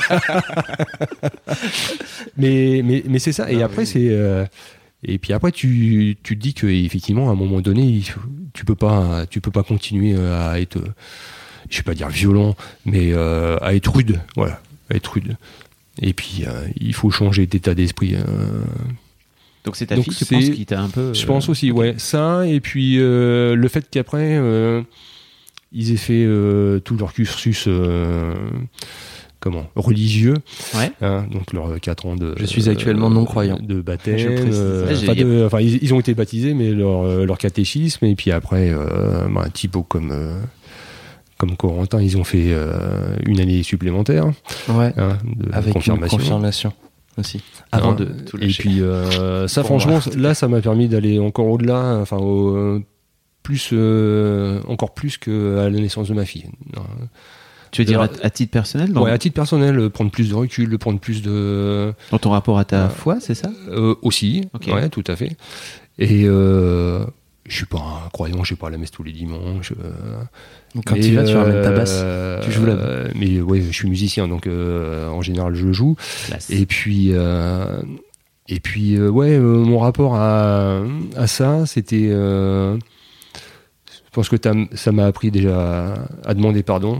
mais, mais, mais c'est ça. Et ah, après, oui. c'est. Euh, et puis après, tu, tu te dis qu'effectivement, à un moment donné, il, tu peux pas, tu peux pas continuer à être, je vais pas dire violent, mais euh, à être rude. Voilà, à être rude. Et puis, euh, il faut changer d'état d'esprit. Euh. Donc c'est ta Donc fille, tu penses, qui t'a un peu. Je euh... pense aussi, ouais. Ça, et puis euh, le fait qu'après, euh, ils aient fait euh, tout leur cursus. Euh, Comment religieux, ouais. hein, donc leurs quatre ans de. Je suis actuellement non croyant. De baptême. Euh, enfin, de, enfin, ils, ils ont été baptisés, mais leur, leur catéchisme, et puis après, euh, bah, un typo comme euh, comme Corentin, ils ont fait euh, une année supplémentaire. Ouais. Hein, de avec confirmation. Une confirmation aussi. Avant hein, de tout lâcher. Et puis euh, ça, franchement, moi. Là, ça m'a permis d'aller encore au-delà, enfin, au, plus, euh, encore plus qu'à la naissance de ma fille. Tu veux dire à, à titre personnel dans... Ouais, à titre personnel, prendre plus de recul, prendre plus de... Dans ton rapport à ta euh, foi, c'est ça euh, Aussi, okay. Ouais, tout à fait. Et euh, je suis pas un croyant, je vais pas à la messe tous les dimanches. Euh, Quand tu vas, tu ramènes ta basse, euh, tu joues là-bas. Euh, mais ouais, je suis musicien, donc euh, en général, je joue. Classe. Et puis... Euh, et puis, euh, ouais, euh, mon rapport à, à ça, c'était... Euh, je pense que ça m'a appris déjà à, à demander pardon.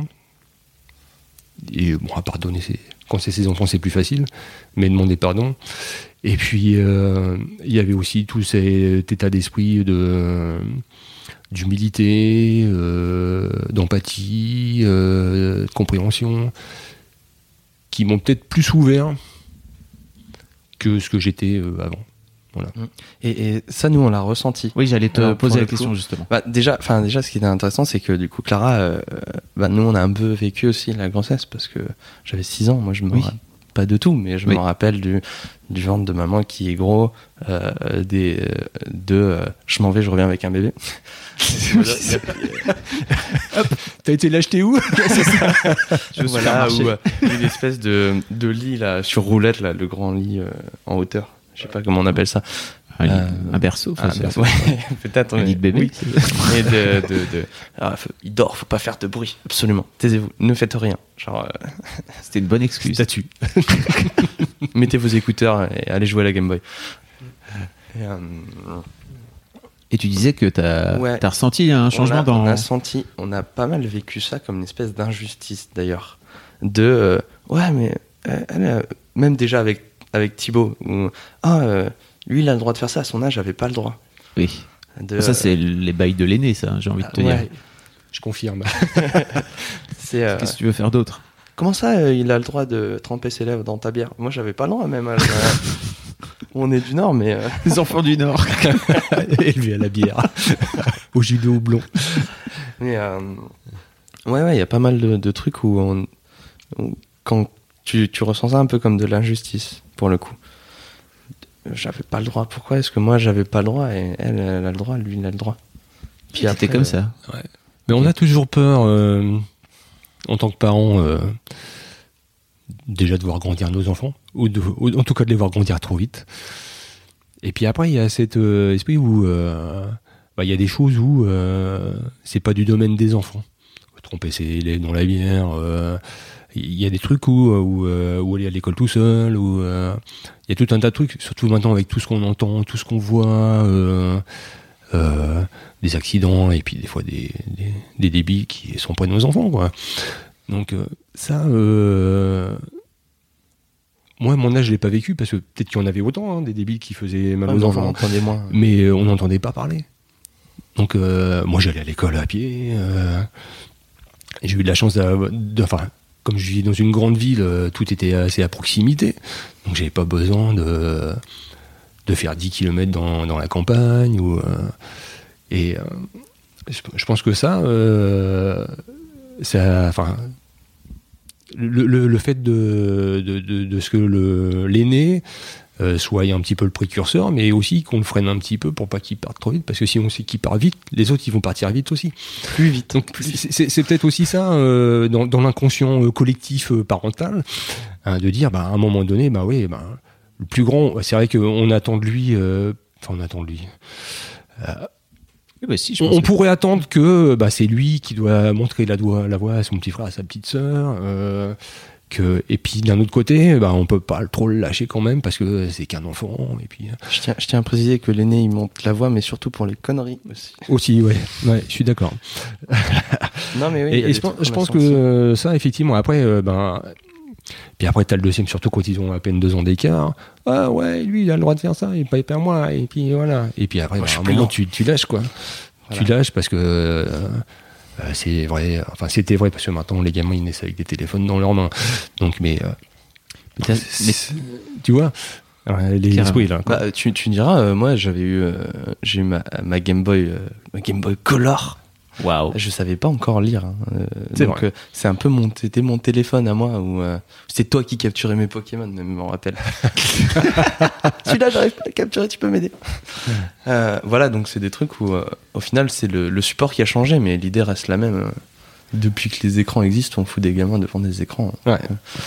Et bon, à pardonner, c'est, quand c'est ses enfants, c'est plus facile, mais demander pardon. Et puis, euh, il y avait aussi tout cet état d'esprit de, d'humilité, euh, d'empathie, euh, de compréhension, qui m'ont peut-être plus ouvert que ce que j'étais euh, avant. Voilà. Et, et ça, nous, on l'a ressenti. Oui, j'allais te Alors, poser la question, coup, justement. Bah, déjà, enfin, déjà, ce qui était intéressant, c'est que du coup, Clara, euh, bah, nous, on a un peu vécu aussi la grossesse parce que j'avais six ans. Moi, je me oui. rappelle pas de tout, mais je oui. me rappelle du, du ventre de maman qui est gros, euh, des de euh, je m'en vais, je reviens avec un bébé. Hop, t'as été l'acheter où? C'est ça. Je me voilà, où, euh, une espèce de, de lit là, sur roulette, là, le grand lit euh, en hauteur. Je sais pas comment on appelle ça. Un, euh, un berceau, un berceau. Ouais, peut-être. Un lit de bébé. Oui. Et de, de, de... Alors, faut, il dort, faut pas faire de bruit. Absolument. Taisez-vous, ne faites rien. Genre. Euh... C'était une bonne excuse. Statue. Mettez vos écouteurs et allez jouer à la Game Boy. Et, euh... et tu disais que t'as, ouais. t'as ressenti un changement on a, dans. On a senti, on a pas mal vécu ça comme une espèce d'injustice d'ailleurs. De euh, ouais, mais euh, euh, même déjà avec avec Thibaut, où, ah, euh, lui il a le droit de faire ça, à son âge j'avais pas le droit. Oui. De, ça c'est les bails de l'aîné, ça, j'ai envie de te ouais. dire. Je confirme. c'est, euh, Qu'est-ce que tu veux faire d'autre? Comment ça, euh, il a le droit de tremper ses lèvres dans ta bière? Moi j'avais pas le droit même. À, euh, on est du Nord, mais euh... les enfants du Nord, élevés à la bière, au jus de houblon. Mais euh, ouais, ouais, il y a pas mal de, de trucs où, on, où quand tu, tu ressens ça un peu comme de l'injustice. Pour le coup, j'avais pas le droit. Pourquoi est-ce que moi j'avais pas le droit et elle, elle a le droit, lui il a le droit. Puis après, c'était comme ça. Ouais. Mais okay. On a toujours peur, euh, en tant que parents, euh, déjà de voir grandir nos enfants, ou, de, ou en tout cas de les voir grandir trop vite. Et puis après, il y a cet euh, esprit où euh, bah, il y a des choses où euh, c'est pas du domaine des enfants. Tromper ses lèvres dans la bière. Euh, Il y a des trucs où, où, où aller à l'école tout seul, où euh, il y a tout un tas de trucs, surtout maintenant avec tout ce qu'on entend, tout ce qu'on voit, euh, euh, des accidents et puis des fois des, des, des débiles qui sont près de nos enfants, quoi. Donc euh, ça, euh, moi, à mon âge, je l'ai pas vécu parce que peut-être qu'il y en avait autant, hein, des débiles qui faisaient mal Ouais, aux mais on enfants, en entendait moins. mais euh, on n'entendait pas parler. Donc euh, moi, j'allais à l'école à pied. Euh, et j'ai eu de la chance de, de, enfin, comme je vis dans une grande ville, euh, tout était assez à proximité, donc j'avais pas besoin de de faire dix kilomètres dans, dans la campagne ou euh, et euh, je, je pense que ça, euh, ça, enfin. Le, le, le fait de, de, de, de ce que le, l'aîné euh, soit un petit peu le précurseur, mais aussi qu'on le freine un petit peu pour pas qu'il parte trop vite, parce que si on sait qu'il part vite, les autres ils vont partir vite aussi. Plus vite. Donc c'est, c'est, c'est peut-être aussi ça euh, dans, dans l'inconscient euh, collectif euh, parental, hein, de dire bah, à un moment donné, bah oui, bah, le plus grand, c'est vrai qu'on attend de lui, euh, enfin on attend de lui. Euh, Oui, bah si, je On, pense on que- pourrait attendre que bah, c'est lui qui doit montrer la, doigt, la voie à son petit frère, à sa petite sœur. Euh, que, et puis d'un autre côté, bah, on peut pas trop le lâcher quand même parce que c'est qu'un enfant. Et puis, Je tiens, je tiens à préciser que l'aîné il monte la voix, mais surtout pour les conneries aussi. aussi, ouais, ouais, je suis d'accord. Non mais oui. il y Et, a et des je pense, trucs je qu'on a pense que sentis. euh, ça, effectivement, après, euh, ben. Puis après, t'as le deuxième, surtout quand ils ont à peine deux ans d'écart. Ah ouais, lui, il a le droit de faire ça, il pas hyper moi. Et puis voilà. Et puis après, Moi, bah, je suis à un plus moment, lent. tu, tu lâches, quoi. Voilà. Tu lâches parce que euh, euh, c'est vrai. Enfin, c'était vrai parce que maintenant, les gamins, ils naissent avec des téléphones dans leurs mains. Donc, mais. euh, Mais t'as- mais- c'est- tu vois, alors, les Carrément. esprits, là. quoi. Bah, tu, tu diras, euh, moi j'avais eu, euh, j'ai eu ma, ma Game Boy, euh, ma Game Boy Color. Waouh. Je savais pas encore lire. Hein. Euh, C'est donc vrai. euh, c'est un peu mon, c'était mon téléphone à moi où euh, c'est toi qui capturais mes Pokémon, même, je m'en rappelle. Celui-là, j'arrive pas à le capturer, tu peux m'aider. Euh, voilà, donc c'est des trucs où, euh, au final, c'est le, le support qui a changé, mais l'idée reste la même. euh. Depuis que les écrans existent, on fout des gamins devant des écrans. Ouais.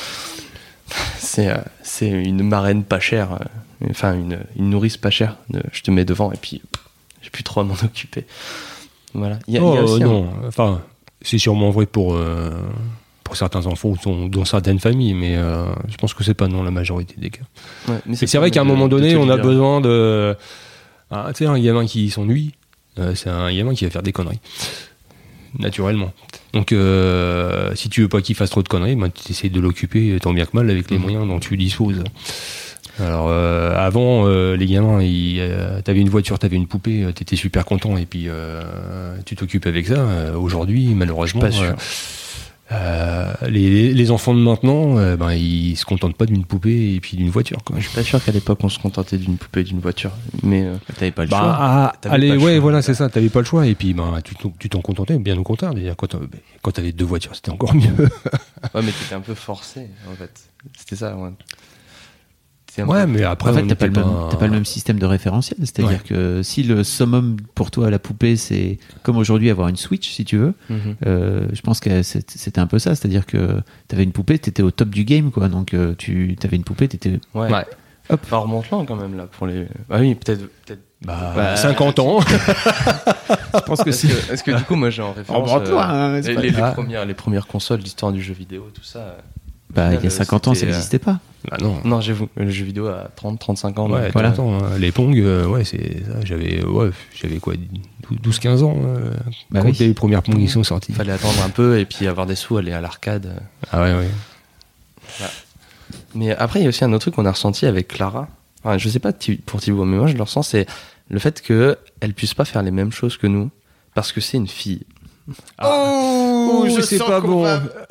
C'est, euh, c'est une marraine pas chère, euh, enfin une, une nourrice pas chère. Euh, je te mets devant et puis pff, j'ai plus trop à m'en occuper. Voilà. Il y a, il y a Oh, aussi un- non, enfin, c'est sûrement vrai pour, euh, pour certains enfants ou dans, dans certaines familles, mais euh, je pense que c'est pas dans la majorité des cas. Ouais, mais Et c'est vrai qu'à un de- moment de donné, te on a libérer. besoin de. Ah, tu sais, un gamin qui s'ennuie, euh, c'est un gamin qui va faire des conneries. Naturellement. Donc, euh, si tu veux pas qu'il fasse trop de conneries, ben, tu essaies de l'occuper tant bien que mal avec les Mhm. moyens dont tu disposes. Alors, euh, avant, euh, les gamins, ils, euh, t'avais une voiture, t'avais une poupée, euh, t'étais super content et puis euh, tu t'occupes avec ça. Euh, aujourd'hui, malheureusement, Pas sûr. euh, euh, les, les enfants de maintenant, euh, ben, ils se contentent pas d'une poupée et puis d'une voiture, quoi. Je suis pas sûr qu'à l'époque on se contentait d'une poupée et d'une voiture, mais euh, T'avais pas le Bah, choix. ah, T'avais allez, pas le ouais, choix. voilà, c'est ça. T'avais pas le choix. Et puis, ben, tu, t'en- tu t'en contentais, bien au contraire. D'ailleurs, quand, t'as- quand t'avais deux voitures, c'était encore mieux. ouais, mais t'étais un peu forcé en fait. C'était ça. Ouais, C'était un Ouais, peu- mais après, En fait, on t'as pas, le était même, t'as pas le même système de référentiel. C'est-à-dire Ouais. que si le summum pour toi, la poupée, c'est comme aujourd'hui avoir une Switch, si tu veux, Mhm. euh, je pense que c'est- c'était un peu ça. C'est-à-dire que t'avais une poupée, t'étais au top du game, quoi. Donc euh, tu avais une poupée, t'étais. Ouais. Ouais. Hop. Enfin, remonte loin quand même là pour les. Ah oui, peut-être. peut-être... Bah, Bah, cinquante ans. Je pense que Parce que, parce que du coup, moi j'ai en référence remonte loin, euh, hein, c'est les, pas- les- les Ah. premières, les premières consoles, l'histoire du jeu vidéo, tout ça. euh, Bah, il y a cinquante ans, ça c'était, euh, n'existait pas. Bah, non. Non, j'ai vu le jeu vidéo à trente trente-cinq ans. Ouais, donc, voilà. euh, attends, hein, les Pong, euh, ouais, c'est ça. J'avais, ouais, j'avais quoi, douze quinze ans euh, Bah quand oui. les premières Pong ils sont sorties. Il fallait attendre un peu et puis avoir des sous, aller à l'arcade. Ah ouais, ouais. Mais après, il y a aussi un autre truc qu'on a ressenti avec Clara. Enfin, je sais pas Thi- pour Thibaut, mais moi je le ressens, c'est le fait qu'elle puisse pas faire les mêmes choses que nous parce que c'est une fille. Oh, je sais pas bon.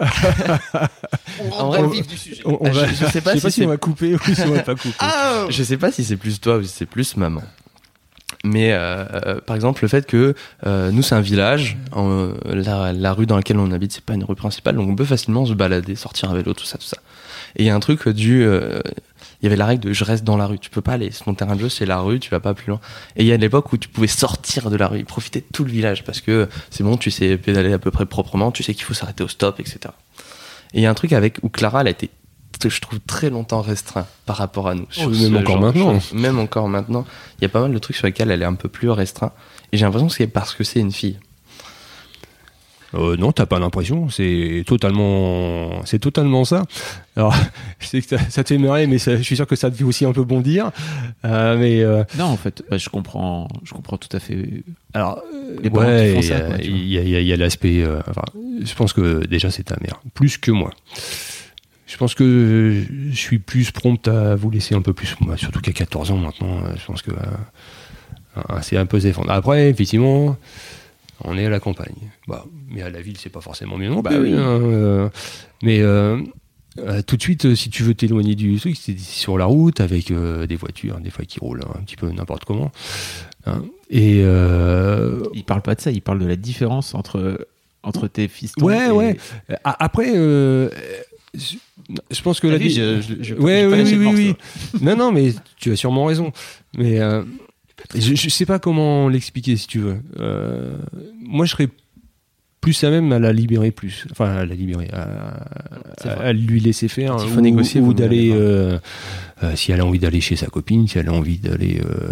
En vrai, vif du sujet. On, on Ah, va, je- je sais pas si si c'est- on va couper ou si on va pas couper. Je sais pas si c'est plus toi ou si c'est plus maman. Mais euh, euh, par exemple, le fait que euh, nous c'est un village, en, la, la rue dans laquelle on habite c'est pas une rue principale, donc on peut facilement se balader, sortir à vélo, tout ça, tout ça. Et il y a un truc du, euh, il y avait la règle de je reste dans la rue, tu peux pas aller, ton terrain de jeu c'est la rue, tu vas pas plus loin. Et il y a l'époque où tu pouvais sortir de la rue, profiter de tout le village parce que c'est bon, tu sais pédaler à peu près proprement, tu sais qu'il faut s'arrêter au stop, et cetera. Et il y a un truc avec où Clara elle a été, je trouve, très longtemps restreint par rapport à nous. Sur Oh, ce même encore genre de maintenant. choses. Même encore maintenant, il y a pas mal de trucs sur lesquels elle est un peu plus restreinte. Et j'ai l'impression que c'est parce que c'est une fille. Euh, non, t'as pas l'impression. C'est totalement, c'est totalement ça. Alors, je sais que ça, ça te fait marrer, mais ça, je suis sûr que ça te fait aussi un peu bondir. Euh, mais euh... non, en fait, bah, je comprends, je comprends tout à fait. Alors, les parents ouais, qui font il y, ça, quoi, tu vois. y, y, y a l'aspect. Euh, enfin, je pense que déjà c'est ta mère, plus que moi. Je pense que je suis plus prompt à vous laisser un peu plus, moi, surtout qu'à quatorze ans maintenant. Je pense que euh, c'est un peu défendre. Après, effectivement. On est à la campagne. Bah, mais à la ville, c'est pas forcément mieux non bah plus. Oui. Hein, euh, mais euh, euh, tout de suite, euh, si tu veux t'éloigner du truc, c'est sur la route avec euh, des voitures, des fois qui roulent un petit peu n'importe comment. Hein, et euh, il parle pas de ça, il parle de la différence entre entre tes fistons. Ouais, et... ouais. Après, euh, je, je pense que ah la oui, vie. je, je, je, ouais, je oui, oui, oui, oui, oui. Non, non, mais tu as sûrement raison. Mais euh, je, je sais pas comment l'expliquer si tu veux. Euh, moi, je serais plus à même à la libérer plus, enfin à la libérer, à, à, à lui laisser faire. Il faut ou, négocier, ou vous d'aller, euh, euh, si elle a envie d'aller chez sa copine, si elle a envie d'aller euh,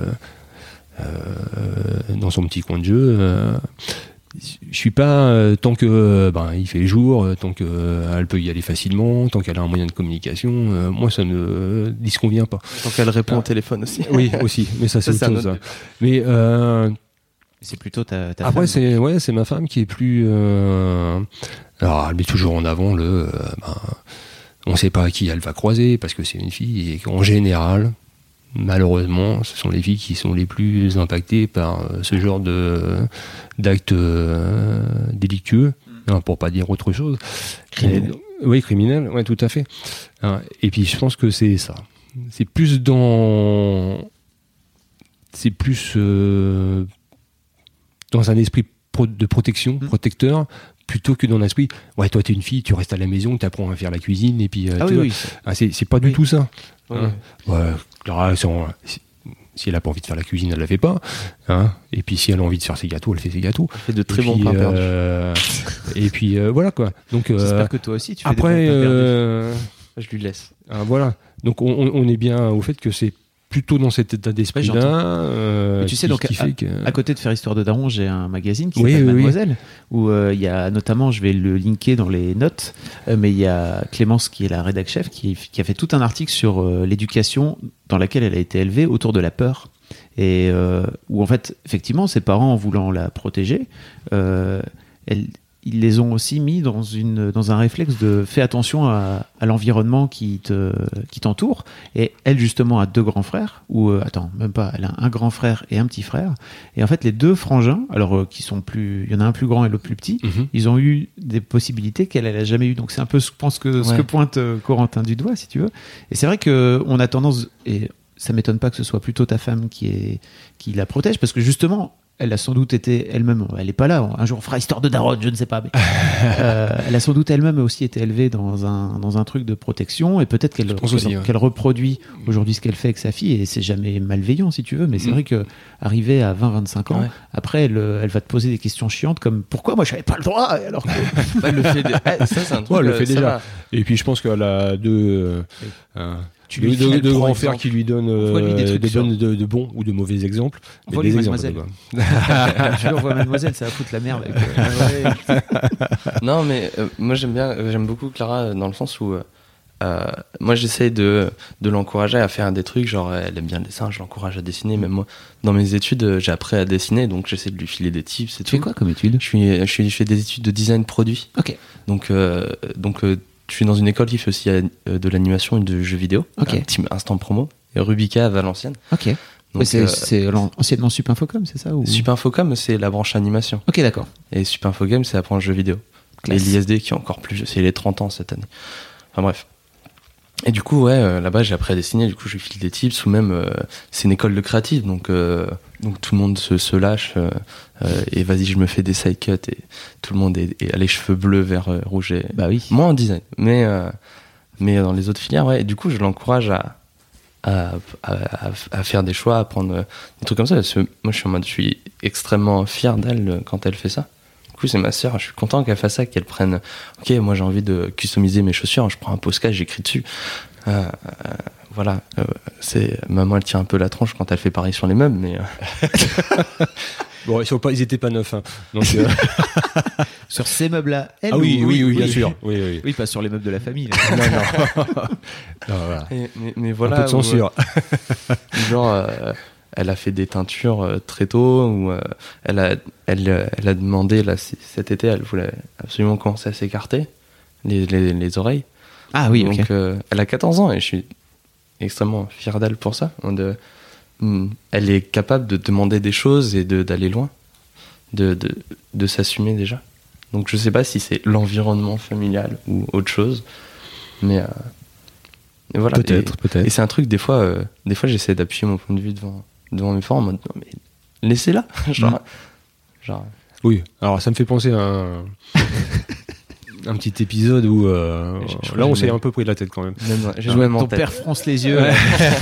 euh, dans son petit coin de jeu. Euh, je suis pas euh, tant que euh, ben, il fait jour, euh, tant que euh, elle peut y aller facilement, tant qu'elle a un moyen de communication, euh, moi ça ne disconvient pas. Tant qu'elle répond ah. au téléphone aussi. Oui, aussi, mais ça c'est ça, autre c'est chose. Autre... Mais euh, c'est plutôt ta, ta après femme, c'est donc. Ouais, c'est ma femme qui est plus. Euh, alors elle met toujours en avant le. Euh, ben, on sait pas à qui elle va croiser parce que c'est une fille et qu'en général. Malheureusement, ce sont les filles qui sont les plus impactées par euh, ce genre de, d'actes euh, délictueux, mmh. hein, pour pas dire autre chose. Criminel. Et, oui, criminel, ouais, tout à fait. Hein, et puis je pense que c'est ça. C'est plus dans, c'est plus euh, dans un esprit pro- de protection, mmh. protecteur. Plutôt que dans l'esprit, ouais, toi t'es une fille, tu restes à la maison, t'apprends à faire la cuisine et puis. Euh, ah tu oui, vois, oui. Ah, c'est, c'est pas oui. du tout ça. Oui. Hein. Ouais, Clara, si, si elle a pas envie de faire la cuisine, elle la fait pas. Hein. Et puis si elle a envie de faire ses gâteaux, elle fait ses gâteaux. Elle fait de très et bons puis, pains perdus. Euh, et puis euh, voilà quoi. Donc euh, j'espère que toi aussi tu fais après, des bons pains perdus. Euh, je lui laisse. Hein, voilà. Donc on, on est bien au fait que c'est plutôt dans cet état d'esprit ouais, là. Euh, tu sais, qui, donc, qui à, fait que... à côté de Faire Histoire de Daron, j'ai un magazine qui oui, s'appelle oui, Mademoiselle, oui. où il euh, y a notamment, je vais le linker dans les notes, euh, mais il y a Clémence qui est la rédac chef, qui, qui a fait tout un article sur euh, l'éducation dans laquelle elle a été élevée autour de la peur. Et euh, où en fait, effectivement, ses parents, en voulant la protéger, euh, elle, ils les ont aussi mis dans, une, dans un réflexe de fais attention à, à l'environnement qui, te, qui t'entoure. Et elle, justement, a deux grands frères, ou euh, attends, même pas, elle a un grand frère et un petit frère. Et en fait, les deux frangins, alors euh, qui sont plus, il y en a un plus grand et l'autre plus petit, mm-hmm. ils ont eu des possibilités qu'elle, elle a jamais eu. Donc c'est un peu, je pense, que, ouais. ce que pointe euh, Corentin du doigt, si tu veux. Et c'est vrai qu'on a tendance, et ça m'étonne pas que ce soit plutôt ta femme qui, est, qui la protège, parce que justement, elle a sans doute été elle-même, elle n'est pas là, un jour on fera Histoire de Daron, je ne sais pas, mais euh, elle a sans doute elle-même aussi été élevée dans un, dans un truc de protection, et peut-être qu'elle, qu'elle, aussi, ouais. qu'elle reproduit aujourd'hui ce qu'elle fait avec sa fille, et c'est jamais malveillant si tu veux, mais c'est mmh. vrai qu'arrivée à vingt à vingt-cinq ans, ouais. après elle, elle va te poser des questions chiantes comme pourquoi moi je n'avais pas le droit alors que... elle le fait, de... ça c'est un truc, ouais, elle le fait déjà. Va. Et puis je pense qu'elle a deux... Euh, Tu lui deux, deux grands frères qui lui donnent euh, des, des bonnes, de, de bons ou de mauvais exemples. Mais des Mademoiselle. Je lui envoie Mademoiselle, ça va foutre la merde. Avec, euh, non, mais euh, moi j'aime bien, j'aime beaucoup Clara dans le sens où euh, moi j'essaie de, de l'encourager à faire des trucs, genre elle aime bien le dessin, je l'encourage à dessiner. Même moi, dans mes études, j'ai appris à dessiner, donc j'essaie de lui filer des tips. Et tu fais quoi comme études ? Je suis, je suis, je fais des études de design produit. Ok. Donc, euh, donc euh, je suis dans une école qui fait aussi euh, de l'animation et de jeux vidéo. Okay. Un petit instant promo. Et Rubica à Valenciennes. Ok. Donc, ouais, c'est, euh, c'est anciennement Supinfocom, c'est ça ou... Supinfocom, c'est la branche animation. Ok, d'accord. Et Supinfogame, c'est la branche jeux vidéo. Classe. Et l'I S D qui est encore plus... C'est les trente ans cette année. Enfin bref. Et du coup, ouais, euh, là-bas, j'ai appris à dessiner. Du coup, je file des tips. Ou même, euh, c'est une école de créative. Donc, euh, donc tout le monde se, se lâche. Euh, euh, et vas-y, je me fais des side cuts. Et tout le monde est, est a les cheveux bleus, vert, euh, rouge. Et... Bah oui. Moi en design. Mais, euh, mais dans les autres filières, ouais. Et du coup, je l'encourage à, à, à, à faire des choix, à prendre euh, des trucs comme ça. Parce que moi, je suis en mode, je suis extrêmement fier d'elle quand elle fait ça. Du coup, c'est ma sœur, je suis content qu'elle fasse ça, qu'elle prenne. Ok, moi j'ai envie de customiser mes chaussures, je prends un podcast, j'écris dessus. Euh, euh, voilà, euh, c'est maman, elle tient un peu la tronche quand elle fait pareil sur les meubles, mais. Euh... Bon, ils sont pas, ils étaient pas neufs. Hein. Donc, euh... sur ces meubles-là. Elle, ah oui, ou... oui, oui, oui, bien sûr. Oui, oui. Oui, pas sur les meubles de la famille. non, non. non voilà. Et, mais, mais voilà. Un peu de censure. Où, genre, euh, elle a fait des teintures euh, très tôt. Ou euh, elle a, elle, elle a demandé là cet été, elle voulait absolument commencer à s'écarter les, les, les oreilles. Ah oui, donc ok. euh, elle a quatorze ans et je suis extrêmement fier d'elle pour ça. De, elle est capable de demander des choses et de, d'aller loin, de, de, de s'assumer déjà. Donc je sais pas si c'est l'environnement familial ou autre chose, mais euh, et voilà. Peut-être, et, peut-être. Et c'est un truc, des fois, euh, des fois j'essaie d'appuyer mon point de vue devant, devant mes parents en mode non, mais laissez-la. genre, mmh. genre. Oui, alors ça me fait penser à un, un petit épisode où euh, je, je là on s'est même... un peu pris la tête quand même. même j'ai joué Ton père fronce les yeux. Ouais.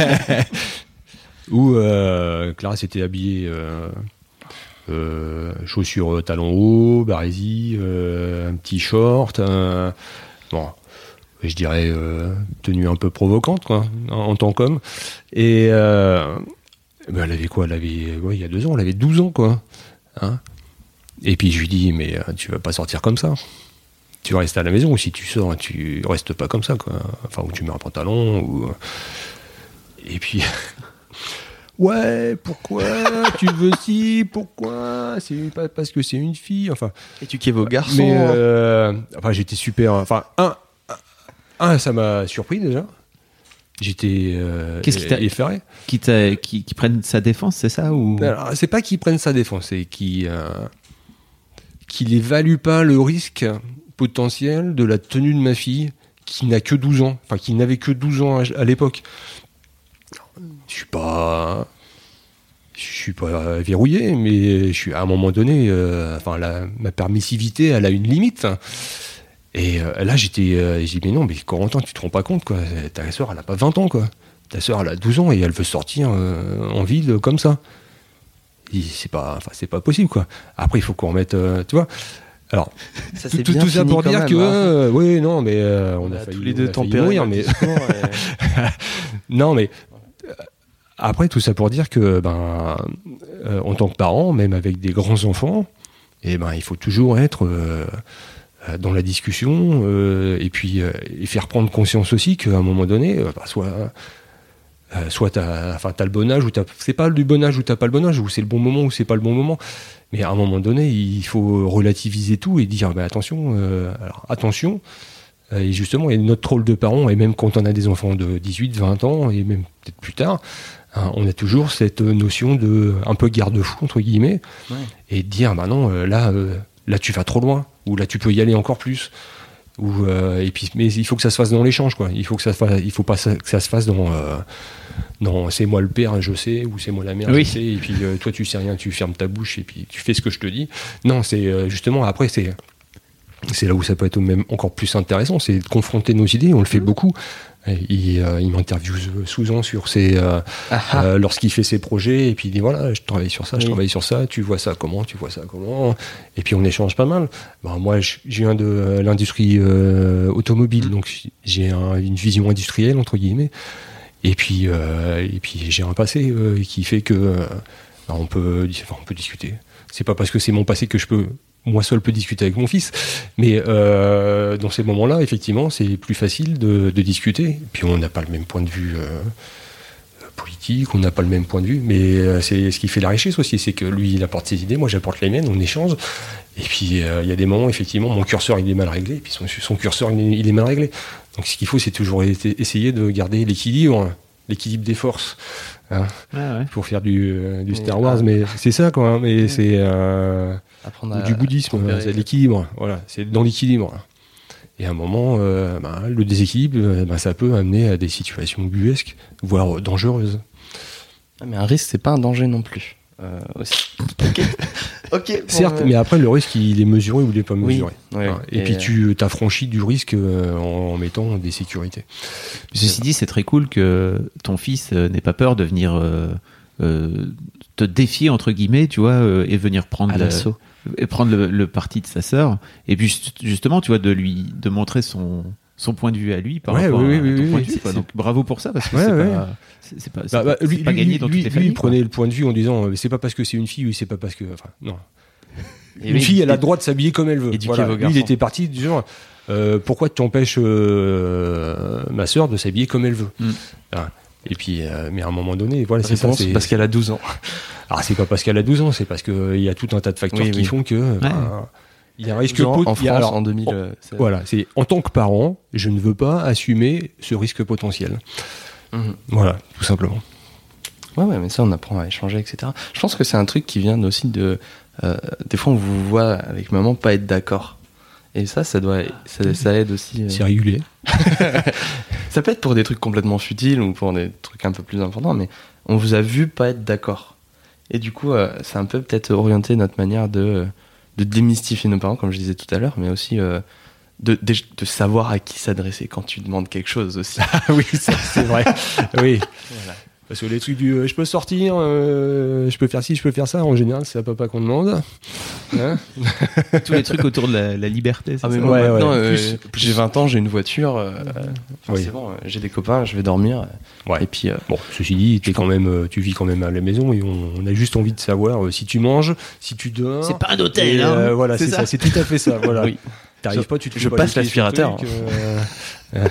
Où euh, Clara s'était habillée euh, euh, chaussures talons hauts, barésie, euh, un petit short, un, bon, je dirais euh, tenue un peu provocante quoi, en, en tant qu'homme. Et euh, ben elle avait quoi, elle avait, ouais, il y a deux ans, elle avait douze ans quoi. Hein, et puis je lui dis mais euh, tu vas pas sortir comme ça. Tu restes à la maison ou si tu sors, tu restes pas comme ça quoi. Enfin ou tu mets un pantalon ou. Et puis. Ouais, pourquoi tu veux si, pourquoi c'est pas parce que c'est une fille, enfin. Et tu kiffes vos garçons. Mais euh, enfin, j'étais super. Enfin, un, un, ça m'a surpris déjà. J'étais euh, Qu'est-ce qui t'a effaré. Qui, t'a, qui, qui prennent sa défense, c'est ça ou... Alors, c'est pas qu'ils prennent sa défense, c'est qu'ils euh, qu'ils évaluent pas le risque potentiel de la tenue de ma fille qui n'a que douze ans, enfin qui n'avait que douze ans à, à l'époque. Je suis pas, je suis pas verrouillé, mais je suis à un moment donné, euh, enfin la, ma permissivité, elle a une limite. Et euh, là, j'étais, euh, j'ai dit mais non, mais Corentin, tu te rends pas compte quoi. Ta sœur, elle a pas vingt ans quoi. Ta sœur, elle a douze ans et elle veut sortir euh, en ville comme ça. Et c'est pas, enfin c'est pas possible quoi. Après, il faut qu'on remette, euh, tu vois. Alors, ça, tout, tout, tout ça pour dire même, que, hein. euh, oui, non, mais euh, on, on a, a failli, tous les deux tempérer, mais et... non, mais. Après, tout ça pour dire que, ben, euh, en tant que parent, même avec des grands enfants, eh ben, il faut toujours être euh, dans la discussion euh, et puis euh, et faire prendre conscience aussi qu'à un moment donné, euh, bah, soit, euh, soit t'as, enfin, t'as le bon âge ou t'as, c'est pas du bon âge ou t'as pas le bon âge, ou c'est le bon moment ou c'est pas le bon moment. Mais à un moment donné, il faut relativiser tout et dire, bah, attention, euh, alors, attention. Et justement, et notre rôle de parent, et même quand on a des enfants de dix-huit, vingt ans, et même peut-être plus tard, hein, on a toujours cette notion de un peu garde-fou, entre guillemets, ouais. Et de dire, bah non, euh, là, euh, là tu vas trop loin, ou là tu peux y aller encore plus. Ou, euh, et puis, mais il faut que ça se fasse dans l'échange, quoi. Il faut que ça se fasse, il faut pas que ça se fasse dans, euh, dans c'est moi le père, je sais, ou c'est moi la mère, oui. Je sais, et puis euh, toi tu sais rien, tu fermes ta bouche, et puis tu fais ce que je te dis. Non, c'est euh, justement, après, c'est. C'est là où ça peut être même encore plus intéressant, c'est de confronter nos idées, on le fait mmh. beaucoup. Il, euh, il m'interviewe souvent sur ses, euh, euh, lorsqu'il fait ses projets, et puis il dit voilà, je travaille sur ça, oui. je travaille sur ça, tu vois ça comment, tu vois ça comment, et puis on échange pas mal. Ben, moi, je, je viens de l'industrie euh, automobile, mmh. donc j'ai un, une vision industrielle, entre guillemets, et puis, euh, et puis j'ai un passé euh, qui fait que euh, ben, on, peut, enfin, on peut discuter. C'est pas parce que c'est mon passé que je peux... moi seul peux discuter avec mon fils, mais euh, dans ces moments-là, effectivement, c'est plus facile de, de discuter. Puis on n'a pas le même point de vue euh, politique, on n'a pas le même point de vue, mais euh, c'est ce qui fait la richesse aussi, c'est que lui, il apporte ses idées, moi j'apporte les miennes, on échange. Et puis il euh, y a des moments, effectivement, mon curseur il est mal réglé, et puis son, son curseur il est, il est mal réglé. Donc ce qu'il faut, c'est toujours essayer de garder l'équilibre, l'équilibre des forces. Hein, ah ouais. Pour faire du, euh, du Star Wars, ah. mais c'est ça quoi. Hein, mais ouais. c'est euh, à, du bouddhisme, euh, c'est l'équilibre. Voilà, c'est dans l'équilibre. Et à un moment, euh, bah, le déséquilibre, bah, ça peut amener à des situations buesques, voire dangereuses. Ah, mais un risque, c'est pas un danger non plus. Euh, aussi. Ok. Ok. Certes, bon, mais après le risque, il est mesuré ou il est pas mesuré. Oui, ouais, hein, et, et puis tu t'affranchis du risque euh, en, en mettant des sécurités. Ceci dit, c'est très cool que ton fils euh, n'ait pas peur de venir euh, euh, te défier entre guillemets, tu vois, euh, et venir prendre à l'assaut. Le, et prendre le, le parti de sa sœur. Et puis justement, tu vois, de lui de montrer son son point de vue à lui par ouais, rapport oui, à, oui, à ton oui, point oui, de vue. c'est, Donc bravo pour ça, parce que ouais, c'est, ouais. pas, c'est, c'est pas, c'est bah, pas, bah, c'est lui, pas lui, gagné lui, dans toutes lui, les familles. il prenait quoi. le point de vue en disant c'est pas parce que c'est une fille ou c'est pas parce que. Enfin, non. Et Une oui, fille, elle a et- le droit de s'habiller comme elle veut. éduquer Voilà. vos Lui, il garçons. était parti du genre euh, pourquoi tu empêches euh, ma sœur de s'habiller comme elle veut Mm. Hein. Et puis, euh, mais à un moment donné, voilà, c'est ça. Réponse, C'est... parce qu'elle a douze ans. Alors, c'est pas parce qu'elle a douze ans, c'est parce qu'il y a tout un tas de facteurs Oui, qui oui. font que. bah, il y a un risque douze ans, pot- en il y a- France, alors, en deux mille. en- euh, c'est- Voilà, c'est en tant que parent, je ne veux pas assumer ce risque potentiel. Mhm. Voilà, tout simplement. Ouais, ouais, mais ça, on apprend à échanger, et cetera. Je pense que c'est un truc qui vient aussi de. Euh, des fois, on vous voit avec maman pas être d'accord. Et ça, ça doit, ça, ça aide aussi. euh. C'est régulier. Ça peut être pour des trucs complètement futiles ou pour des trucs un peu plus importants, mais on vous a vu pas être d'accord. Et du coup, euh, c'est un peu peut-être orienté notre manière de, de démystifier nos parents, comme je disais tout à l'heure, mais aussi euh, de, de, de savoir à qui s'adresser quand tu demandes quelque chose aussi. Ah oui, ça, c'est vrai. Oui. Voilà. Parce que les trucs du euh, je peux sortir, euh, je peux faire ci, je peux faire ça, en général, c'est à papa qu'on demande. Hein Tous les trucs autour de la, la liberté. C'est Ah mais ça moi Ouais, maintenant, ouais. euh, Plus- plus- j'ai vingt ans, j'ai une voiture, euh, enfin, Oui. c'est bon, euh, j'ai des copains, je vais dormir. Ouais. Et puis, euh, Bon, ceci dit, t'es quand même, euh, tu vis quand même à la maison et on, on a juste envie de savoir euh, si tu manges, si tu dors. C'est pas un hôtel, Et, hein. euh, Voilà, C'est c'est, ça. ça. C'est tout à fait ça. Voilà. oui. T'arrives Je- pas, tu te je fais pas passe les pieds sur le l'aspirateur. truc, euh,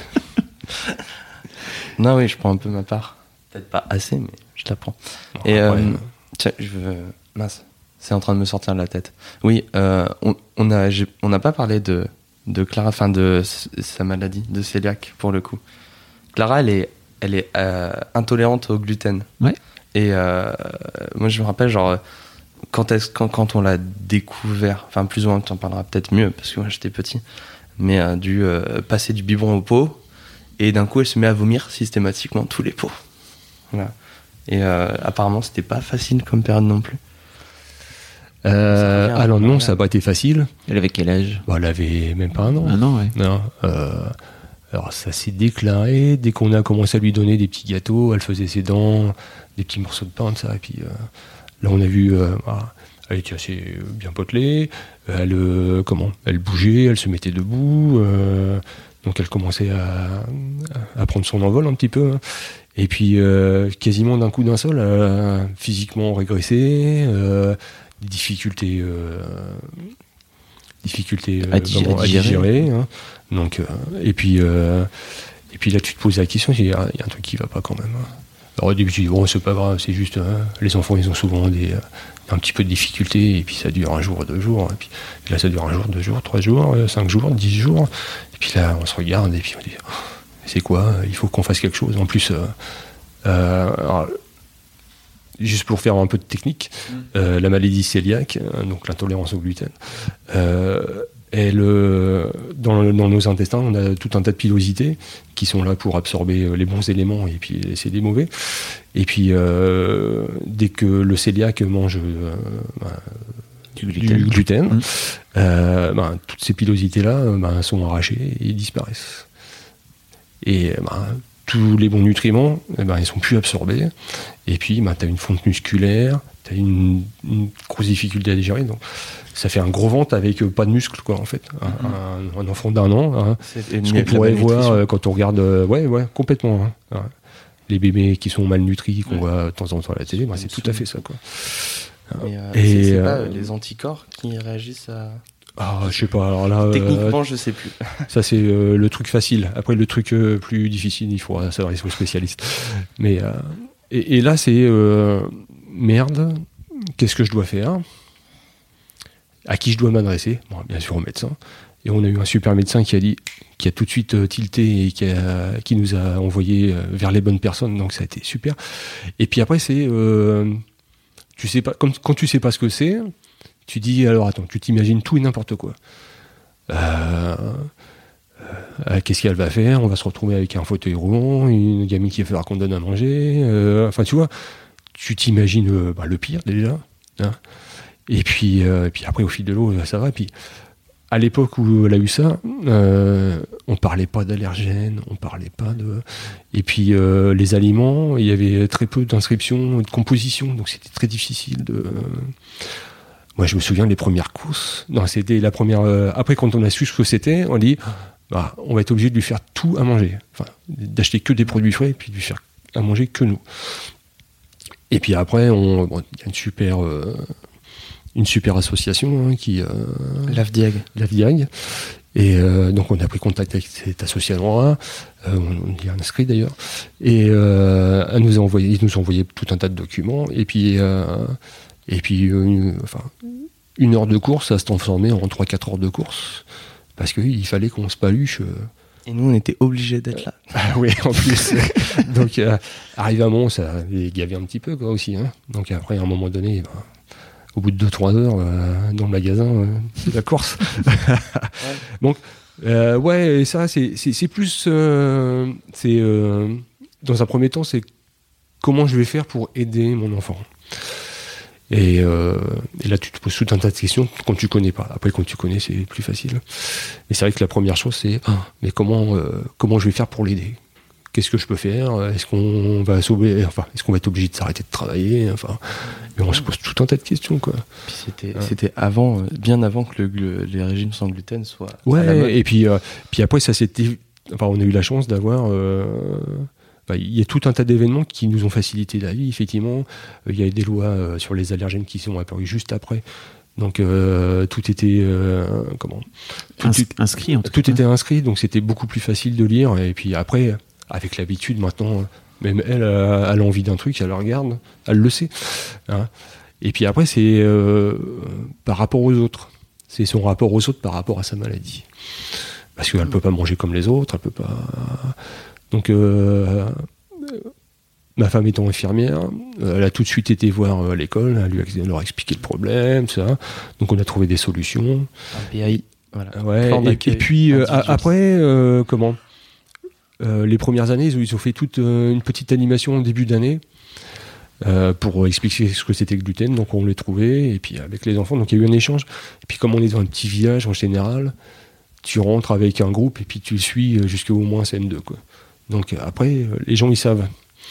Non, oui, je prends un peu ma part. Peut-être pas assez, mais je la prends. bon, Et après, euh, tiens, je veux. Mince, c'est en train de me sortir de la tête. Oui, euh, on on a, j'ai- on n'a pas parlé de de Clara, enfin de s- sa maladie, de cœliaque pour le coup. Clara, elle est, elle est euh, intolérante au gluten. Ouais. Et euh, moi, je me rappelle, genre, quand, est-ce, quand, quand on l'a découvert, enfin, plus ou moins, tu en parleras peut-être mieux, parce que moi, j'étais petit, mais euh, dû euh, passer du biberon au pot, et d'un coup, elle se met à vomir systématiquement tous les pots. Voilà. Et euh, apparemment, c'était pas facile comme période non plus. Euh, Ça revient, alors ça non, revient. ça n'a pas été facile. Elle avait quel âge? Bon, elle avait même pas un an. Un an, ouais. Non. Euh, alors ça s'est déclaré dès qu'on a commencé à lui donner des petits gâteaux. Elle faisait ses dents, des petits morceaux de pain, de ça. Et puis euh, là, on a vu, euh, voilà, elle était assez bien potelée. Elle, euh, comment Elle bougeait, elle se mettait debout. euh, donc elle commençait à, à prendre son envol un petit peu. hein. Et puis euh, quasiment d'un coup d'un seul, elle a physiquement régressé. Euh, des difficultés, euh, difficultés euh, À dig- vraiment à à digérer. digérer. hein. Donc, euh, et puis, euh, et puis là, tu te poses la question, il y, a il y a un truc qui va pas quand même. hein. Alors au début, tu dis bon, c'est pas grave, c'est juste hein, les enfants, ils ont souvent des, euh, un petit peu de difficultés, et puis ça dure un jour, deux jours, et puis, et là, ça dure un jour, deux jours, trois jours, euh, cinq jours, dix jours, et puis là, on se regarde, et puis on dit oh, c'est quoi Il faut qu'on fasse quelque chose. En plus. Euh, euh, alors, juste pour faire un peu de technique, euh, la maladie cœliaque, euh, donc l'intolérance au gluten, euh, elle, euh, dans, dans nos intestins, on a tout un tas de pilosités qui sont là pour absorber euh, les bons éléments et puis laisser des mauvais. Et puis, euh, dès que le cœliaque mange euh, bah, Du du gluten. gluten, Mmh. euh, bah, toutes ces pilosités-là euh, bah, sont arrachées et disparaissent. Et bah, tous les bons nutriments, eh ben, ils sont plus absorbés. Et puis, bah, tu as une fonte musculaire, tu as une, une grosse difficulté à digérer. Donc, ça fait un gros ventre avec euh, pas de muscles, quoi, en fait. Un, Mm-hmm. un- un enfant d'un an, hein, C'est ce qu'on pourrait voir euh, quand on regarde, euh, ouais, ouais, complètement. hein. Ouais. Les bébés qui sont malnutris, qu'on Ouais. voit de temps en temps à la télé, bah, c'est tout à fait ça, quoi. Mais, euh, Et, c'est, c'est pas euh, euh, les anticorps qui réagissent à. Ah, je sais pas, alors là, euh, Techniquement, je sais plus. ça c'est euh, le truc facile. Après, le truc euh, plus difficile, il faudra s'adresser aux spécialistes. Mais, euh, et, et là, c'est euh, merde, qu'est-ce que je dois faire? À qui je dois m'adresser? Bon, bien sûr, au médecin. Et on a eu un super médecin qui a dit, qui a tout de suite euh, tilté et qui, a, qui nous a envoyé euh, vers les bonnes personnes. Donc ça a été super. Et puis après, c'est, euh, tu sais pas, comme, quand tu sais pas ce que c'est, tu dis, alors attends, tu t'imagines tout et n'importe quoi. Euh, euh, qu'est-ce qu'elle va faire? On va se retrouver avec un fauteuil roulant, une gamine qui va falloir qu'on donne à manger. euh, enfin, tu vois, tu t'imagines euh, bah, le pire déjà. Hein. Et puis, euh, et puis après, au fil de l'eau, ça va. Et puis, à l'époque où elle a eu ça, euh, on parlait pas d'allergènes, on parlait pas de. Et puis, euh, les aliments, il y avait très peu d'inscriptions, de composition, donc c'était très difficile de. Moi, je me souviens des premières courses. Non, c'était la première. Euh, après, quand on a su ce que c'était, on dit bah, on va être obligé de lui faire tout à manger. Enfin, d'acheter que des produits frais et puis de lui faire à manger que nous. Et puis après, on, bon, y a une super, euh, une super association hein, qui... Euh, L'A F D I A G. L'A F D I A G. Et euh, donc on a pris contact avec cette association-là, euh, on y est inscrit d'ailleurs, et euh, elle nous a envoyé, ils nous ont envoyé tout un tas de documents, et puis, euh, et puis une, enfin, une heure de course, ça se transformait en trois quatre heures de course, parce qu'il fallait qu'on se paluche. Euh, Et nous, on était obligés d'être là. Ah oui, en plus. Donc, euh, arrivé à Mons, ça les gavait un petit peu, quoi, aussi. Hein. Donc, après, à un moment donné, ben, au bout de deux trois heures, euh, dans le magasin, euh, c'est la course. Ouais. Donc, euh, ouais, et ça, c'est, c'est, c'est plus... Euh, c'est, euh, dans un premier temps, c'est comment je vais faire pour aider mon enfant. Et, euh, et là, tu te poses tout un tas de questions quand tu connais pas. Après, quand tu connais, c'est plus facile. Mais c'est vrai que la première chose, c'est oh, mais comment, euh, comment je vais faire pour l'aider ? Qu'est-ce que je peux faire ? Est-ce qu'on va sauver, enfin, est-ce qu'on va être obligé de s'arrêter de travailler ? Enfin, mais on se pose tout un tas de questions, quoi. Puis c'était, ouais. c'était avant, bien avant que le, le, les régimes sans gluten soient. Ouais. À la mode. Et puis, euh, puis après, ça c'était. Enfin, on a eu la chance d'avoir. Euh, Bah, il y a tout un tas d'événements qui nous ont facilité la vie, effectivement. Euh, il y a des lois euh, sur les allergènes qui sont apparues juste après. Donc, euh, tout était... Euh, comment tout, Ins- inscrit, en tout, tout cas. était inscrit, donc c'était beaucoup plus facile de lire. Et puis après, avec l'habitude, maintenant, même elle, euh, elle a envie d'un truc, elle le regarde, elle le sait. Hein. Et puis après, c'est euh, par rapport aux autres. C'est son rapport aux autres par rapport à sa maladie. Parce qu'elle ne peut pas manger comme les autres, elle peut pas... Donc, euh, ma femme étant infirmière, elle a tout de suite été voir à l'école, elle, lui a, elle leur a expliqué le problème, ça. Donc, on a trouvé des solutions. Un P A I, voilà. Ouais, et, et puis, euh, après, euh, comment euh, les premières années, ils ont, ils ont fait toute euh, une petite animation au début d'année euh, pour expliquer ce que c'était le gluten. Donc, on les trouvait, et puis avec les enfants, donc il y a eu un échange. Et puis, comme on est dans un petit village en général, tu rentres avec un groupe et puis tu le suis jusqu'au moins C M deux, quoi. Donc après, les gens, ils savent.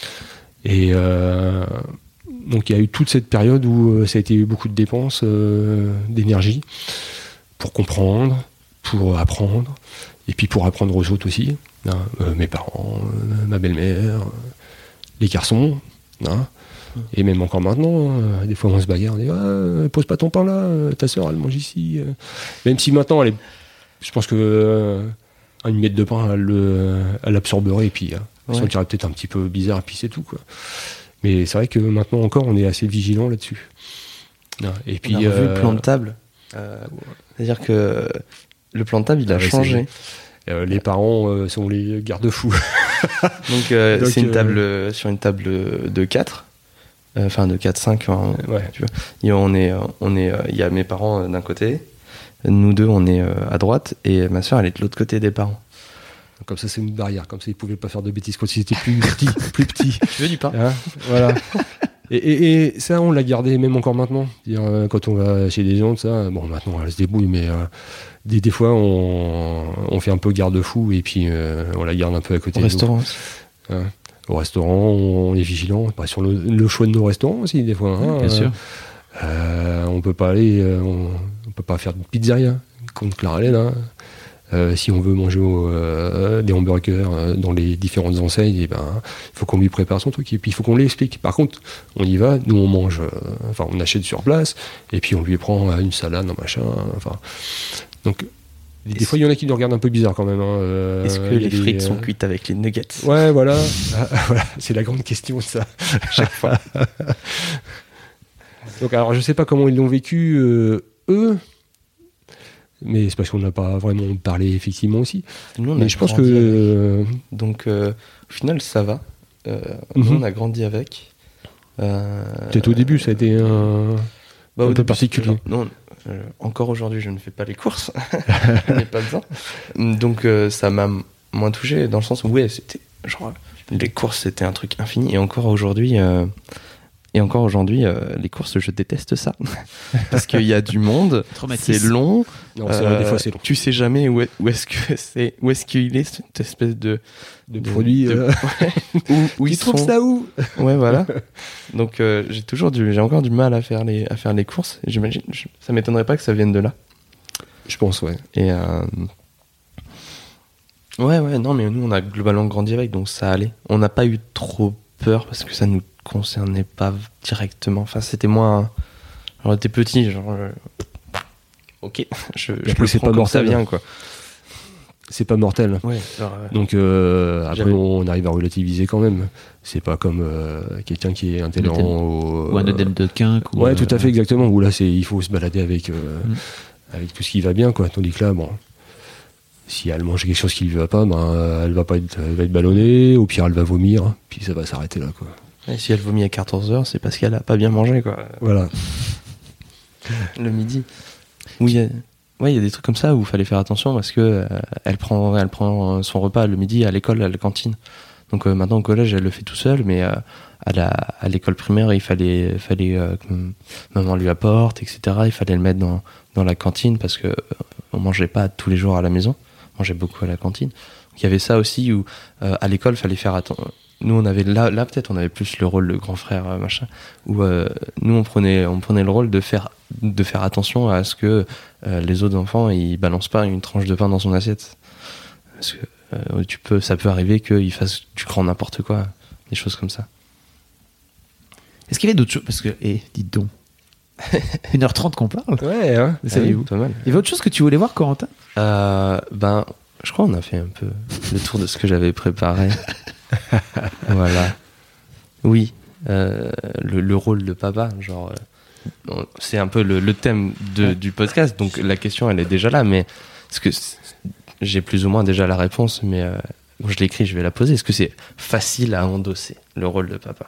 Et euh, donc il y a eu toute cette période où ça a été beaucoup de dépenses euh, d'énergie pour comprendre, pour apprendre, et puis pour apprendre aux autres aussi. Hein, euh, mes parents, euh, ma belle-mère, euh, les garçons. Hein, et même encore maintenant, euh, des fois on se bagarre, on dit ah, pose pas ton pain là, euh, ta soeur elle mange ici. Euh. Même si maintenant, elle est, je pense que... Euh, une miette de pain, elle, le, elle absorberait et puis hein, elle ouais. se sentirait peut-être un petit peu bizarre et puis c'est tout, quoi. Mais c'est vrai que maintenant encore, on est assez vigilant là-dessus. Et puis, on a revu euh, le plan de table. Euh, c'est-à-dire que le plan de table, il a ouais, changé. Euh, les parents euh, sont les garde-fous. Donc, euh, Donc c'est une table euh... sur une table de quatre. Enfin, de quatre cinq. Hein, ouais. Tu vois. Et on est, on est, il y a mes parents d'un côté. Nous deux, on est à droite et ma soeur, elle est de l'autre côté des parents. Comme ça, c'est une barrière. Comme ça, ils pouvaient pas faire de bêtises quand ils étaient plus petits. plus petits. Tu veux du pain hein, voilà. Et, et, et ça, on l'a gardé même encore maintenant. Dire, euh, quand on va chez des gens, ça, bon, maintenant, elle se débrouille, mais euh, des, des fois, on, on fait un peu garde-fou et puis euh, on la garde un peu à côté. Au restaurant aussi. Hein, au restaurant, on est vigilant. Bah, sur le, le choix de nos restaurants aussi, des fois. Hein, bien euh, sûr. Euh, on peut pas aller, euh, on, on peut pas faire de pizzeria contre Claralène. Hein. Euh, si on veut manger euh, des hamburgers euh, dans les différentes enseignes, et ben il faut qu'on lui prépare son truc et puis il faut qu'on lui explique. Par contre, on y va, nous on mange, euh, enfin on achète sur place et puis on lui prend euh, une salade, un machin. Enfin, donc des est-ce fois il y en a qui nous regardent un peu bizarre quand même. Hein. Euh, Est-ce que les des, frites euh... sont cuites avec les nuggets ? Ouais, voilà, ah, voilà, c'est la grande question ça. Chaque fois. Donc alors je sais pas comment ils l'ont vécu euh, eux, mais c'est parce qu'on n'a pas vraiment parlé effectivement aussi. Nous, on mais a je pense que euh... donc euh, au final ça va. Euh, mm-hmm. Nous on a grandi avec. Euh... Peut-être au début ça a été un, bah, un peu début, particulier. Non, euh, encore aujourd'hui je ne fais pas les courses, je n'ai pas besoin. Donc euh, ça m'a moins touché dans le sens où ouais c'était genre les courses c'était un truc infini et encore aujourd'hui. Euh, Et encore aujourd'hui, euh, les courses, je déteste ça. Parce qu'il y a du monde, c'est long. Non, c'est euh, des fois, c'est long. Tu sais jamais où, est, où est-ce que c'est, où est-ce qu'il est cette espèce de, de, de produit. De, euh... ouais, où, où ils trouvent ça où ? Ouais, voilà. Donc euh, j'ai toujours du, j'ai encore du mal à faire les, à faire les courses. Et j'imagine, je, ça m'étonnerait pas que ça vienne de là. Je pense, ouais. Et euh, Ouais, ouais, non, mais nous, on a globalement grandi avec, donc ça allait. On n'a pas eu trop peur parce que ça nous concernait pas directement. Enfin, c'était moins. On était petits, genre. Euh... Ok, je, je après, le c'est prends pas comme mortel. Ça vient, quoi. C'est pas mortel. Ouais, genre, euh... Donc euh, après, J'avais... on arrive à relativiser quand même. C'est pas comme euh, quelqu'un qui est intolérant au, ou un œdème de quinque. Ouais, euh... tout à fait, exactement. Où là, c'est, il faut se balader avec, euh, mm. avec tout ce qui va bien, quoi. Tandis que là, bon, si elle mange quelque chose qui lui va pas, ben, elle va pas être, elle va être ballonnée. Au pire, elle va vomir. Puis ça va s'arrêter là, quoi. Et si elle vomit à quatorze heures, c'est parce qu'elle a pas bien mangé, quoi. Voilà. Le midi. Oui. Euh... Ouais, il y a des trucs comme ça où il fallait faire attention parce que euh, elle prend, elle prend son repas le midi à l'école, à la cantine. Donc euh, maintenant au collège, elle le fait tout seul, mais euh, à, la, à l'école primaire, il fallait, fallait euh, que maman lui apporte, et cetera. Il fallait le mettre dans, dans la cantine parce que euh, on mangeait pas tous les jours à la maison, on mangeait beaucoup à la cantine. Donc il y avait ça aussi où euh, à l'école, il fallait faire attention. Nous, on avait là, là peut-être, on avait plus le rôle de grand frère, euh, machin, où euh, nous, on prenait, on prenait le rôle de faire, de faire attention à ce que euh, les autres enfants, ils balancent pas une tranche de pain dans son assiette. Parce que euh, tu peux, ça peut arriver qu'ils fassent du grand n'importe quoi, des choses comme ça. Est-ce qu'il y avait d'autres choses? Parce que, eh, dites donc, une heure trente qu'on parle. Ouais, hein. Savez-vous? Pas mal. Il y avait autre chose que tu voulais voir, Corentin? euh, Ben, je crois qu'on a fait un peu le tour de ce que j'avais préparé. Voilà. Oui, euh, le, le rôle de papa, genre, euh, c'est un peu le, le thème de, du podcast, donc la question elle est déjà là, mais est-ce que j'ai plus ou moins déjà la réponse, mais euh, bon, je l'ai écrit, je vais la poser. Est-ce que c'est facile à endosser le rôle de papa?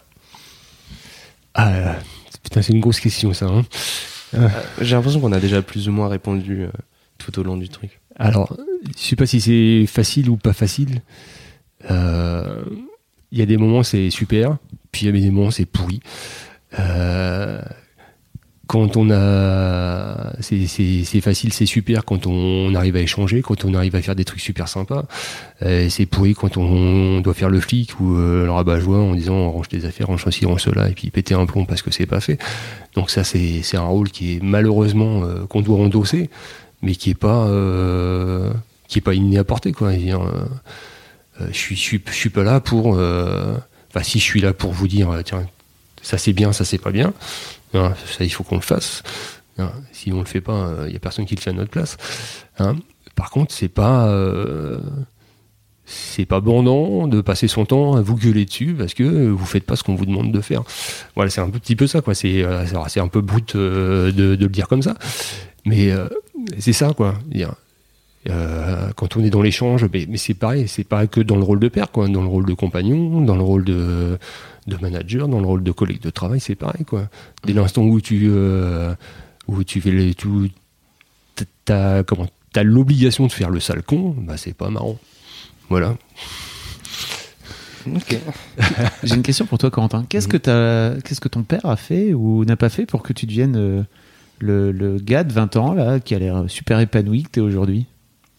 Ah, putain, c'est une grosse question ça. Hein. Euh, j'ai l'impression qu'on a déjà plus ou moins répondu euh, tout au long du truc. Alors, je sais pas si c'est facile ou pas facile. Il euh, y a des moments c'est super, puis il y a des moments c'est pourri. Euh, quand on a, c'est, c'est, c'est facile, c'est super quand on arrive à échanger, quand on arrive à faire des trucs super sympas. Euh, c'est pourri quand on doit faire le flic ou euh, le rabat-joie en disant on range tes affaires, range ceci, range cela, et puis péter un plomb parce que c'est pas fait. Donc ça c'est, c'est un rôle qui est malheureusement euh, qu'on doit endosser, mais qui est pas, euh, qui est pas inné à porter, quoi. C'est-à-dire, euh, Euh, je suis, je suis, je suis pas là pour. Enfin, euh, si je suis là pour vous dire, tiens, ça c'est bien, ça c'est pas bien. Hein, ça, il faut qu'on le fasse. Hein, si on le fait pas, il euh, y a personne qui le fait à notre place. Hein. Par contre, c'est pas, euh, c'est pas bandant de passer son temps à vous gueuler dessus parce que vous faites pas ce qu'on vous demande de faire. Voilà, c'est un petit peu ça, quoi. C'est, euh, c'est un peu brut euh, de, de le dire comme ça, mais euh, c'est ça, quoi. Dire. Euh, quand on est dans l'échange, mais, mais c'est pareil, c'est pareil que dans le rôle de père, quoi, dans le rôle de compagnon, dans le rôle de, de manager, dans le rôle de collègue de travail, c'est pareil, quoi. Dès l'instant où tu, euh, où tu fais les, tu, t'as, comment, t'as l'obligation de faire le sale con, bah c'est pas marrant. Voilà. Ok. J'ai une question pour toi, Corentin. Qu'est-ce que t'as, qu'est-ce que ton père a fait ou n'a pas fait pour que tu deviennes euh, le, le gars de vingt ans là, qui a l'air super épanoui que t'es aujourd'hui?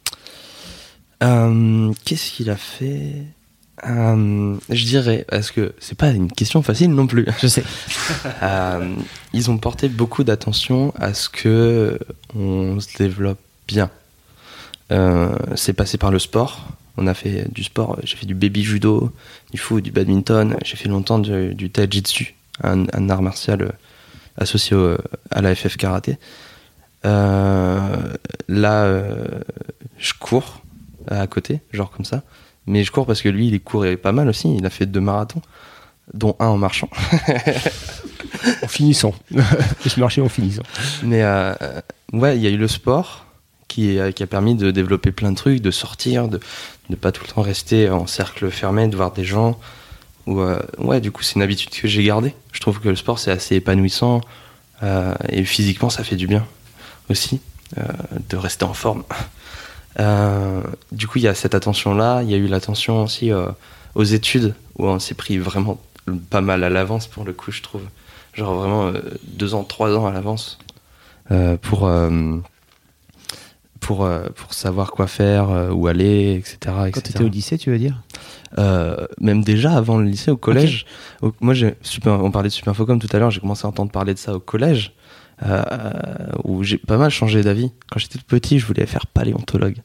Euh, qu'est-ce qu'il a fait? euh, Je dirais, parce que c'est pas une question facile non plus. Je sais. euh, ils ont porté beaucoup d'attention à ce que on se développe bien. Euh, c'est passé par le sport. On a fait du sport. J'ai fait du baby judo, du foot, du badminton. J'ai fait longtemps du, du taijitsu, un, un art martial associé au, à la F F karaté. Euh, là, euh, je cours à côté, genre comme ça. Mais je cours parce que lui, il courait pas mal aussi. Il a fait deux marathons, dont un en marchant. En finissant. Je marchais en finissant. Mais euh, ouais, il y a eu le sport qui, qui a permis de développer plein de trucs, de sortir, de ne pas tout le temps rester en cercle fermé, de voir des gens. Ou, euh, ouais, du coup, c'est une habitude que j'ai gardée. Je trouve que le sport, c'est assez épanouissant. Euh, et physiquement, ça fait du bien aussi, euh, de rester en forme. Euh, du coup, il y a cette attention-là. Il y a eu l'attention aussi euh, aux études, où on s'est pris vraiment pas mal à l'avance, pour le coup, je trouve. Genre vraiment euh, deux ans, trois ans à l'avance euh, pour, euh, pour, euh, pour savoir quoi faire, euh, où aller, et cetera. Quand tu étais au lycée, tu veux dire? euh, Même déjà avant le lycée, au collège. Okay. Au, moi, j'ai, super, on parlait de Superfocom tout à l'heure, j'ai commencé à entendre parler de ça au collège. Euh, où j'ai pas mal changé d'avis. Quand j'étais tout petit, je voulais faire paléontologue.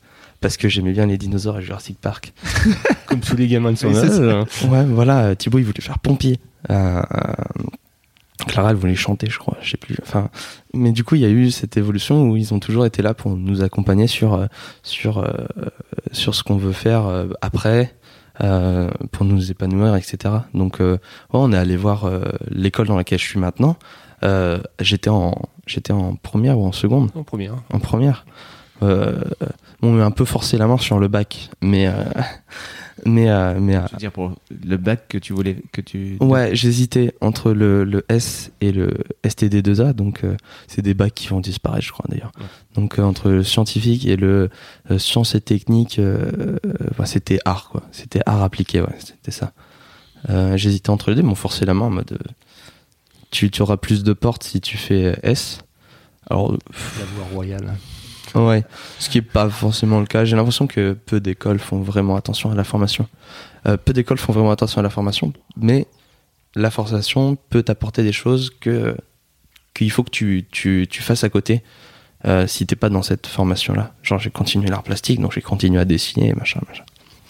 parce que j'aimais bien les dinosaures et Jurassic Park. Comme tous les gamins de son Oui, âge. c'est hein. Ouais, voilà, Thibaut il voulait faire pompier. Euh, euh, Clara elle voulait chanter, je crois, je sais plus. Enfin, mais du coup il y a eu cette évolution où ils ont toujours été là pour nous accompagner sur euh, sur euh, sur ce qu'on veut faire euh, après, euh, pour nous épanouir, et cetera. Donc euh, ouais, on est allé voir euh, l'école dans laquelle je suis maintenant. Euh, j'étais en j'étais en première ou en seconde. En première. En première. Euh, on m'a un peu forcé la main sur le bac, mais euh, mais euh, mais euh, Je veux dire pour le bac que tu voulais que tu. ouais, j'hésitais entre le, le S et le S T D deux A, donc euh, c'est des bacs qui vont disparaître, je crois d'ailleurs. Ouais. Donc euh, entre le scientifique et le euh, sciences et techniques, euh, euh, bah, c'était art quoi, c'était art appliqué, ouais, c'était ça. Euh, j'hésitais entre les deux, ils m'ont forcé la main en mode euh, tu, tu auras plus de portes si tu fais S. Alors pff, La voie royale. ouais, ce qui est pas forcément le cas. J'ai l'impression que peu d'écoles font vraiment attention à la formation. Euh, peu d'écoles font vraiment attention à la formation, mais la formation peut t'apporter des choses que qu'il faut que tu tu tu fasses à côté. Euh, si t'es pas dans cette formation-là, genre j'ai continué l'art plastique, donc j'ai continué à dessiner, machin, machin.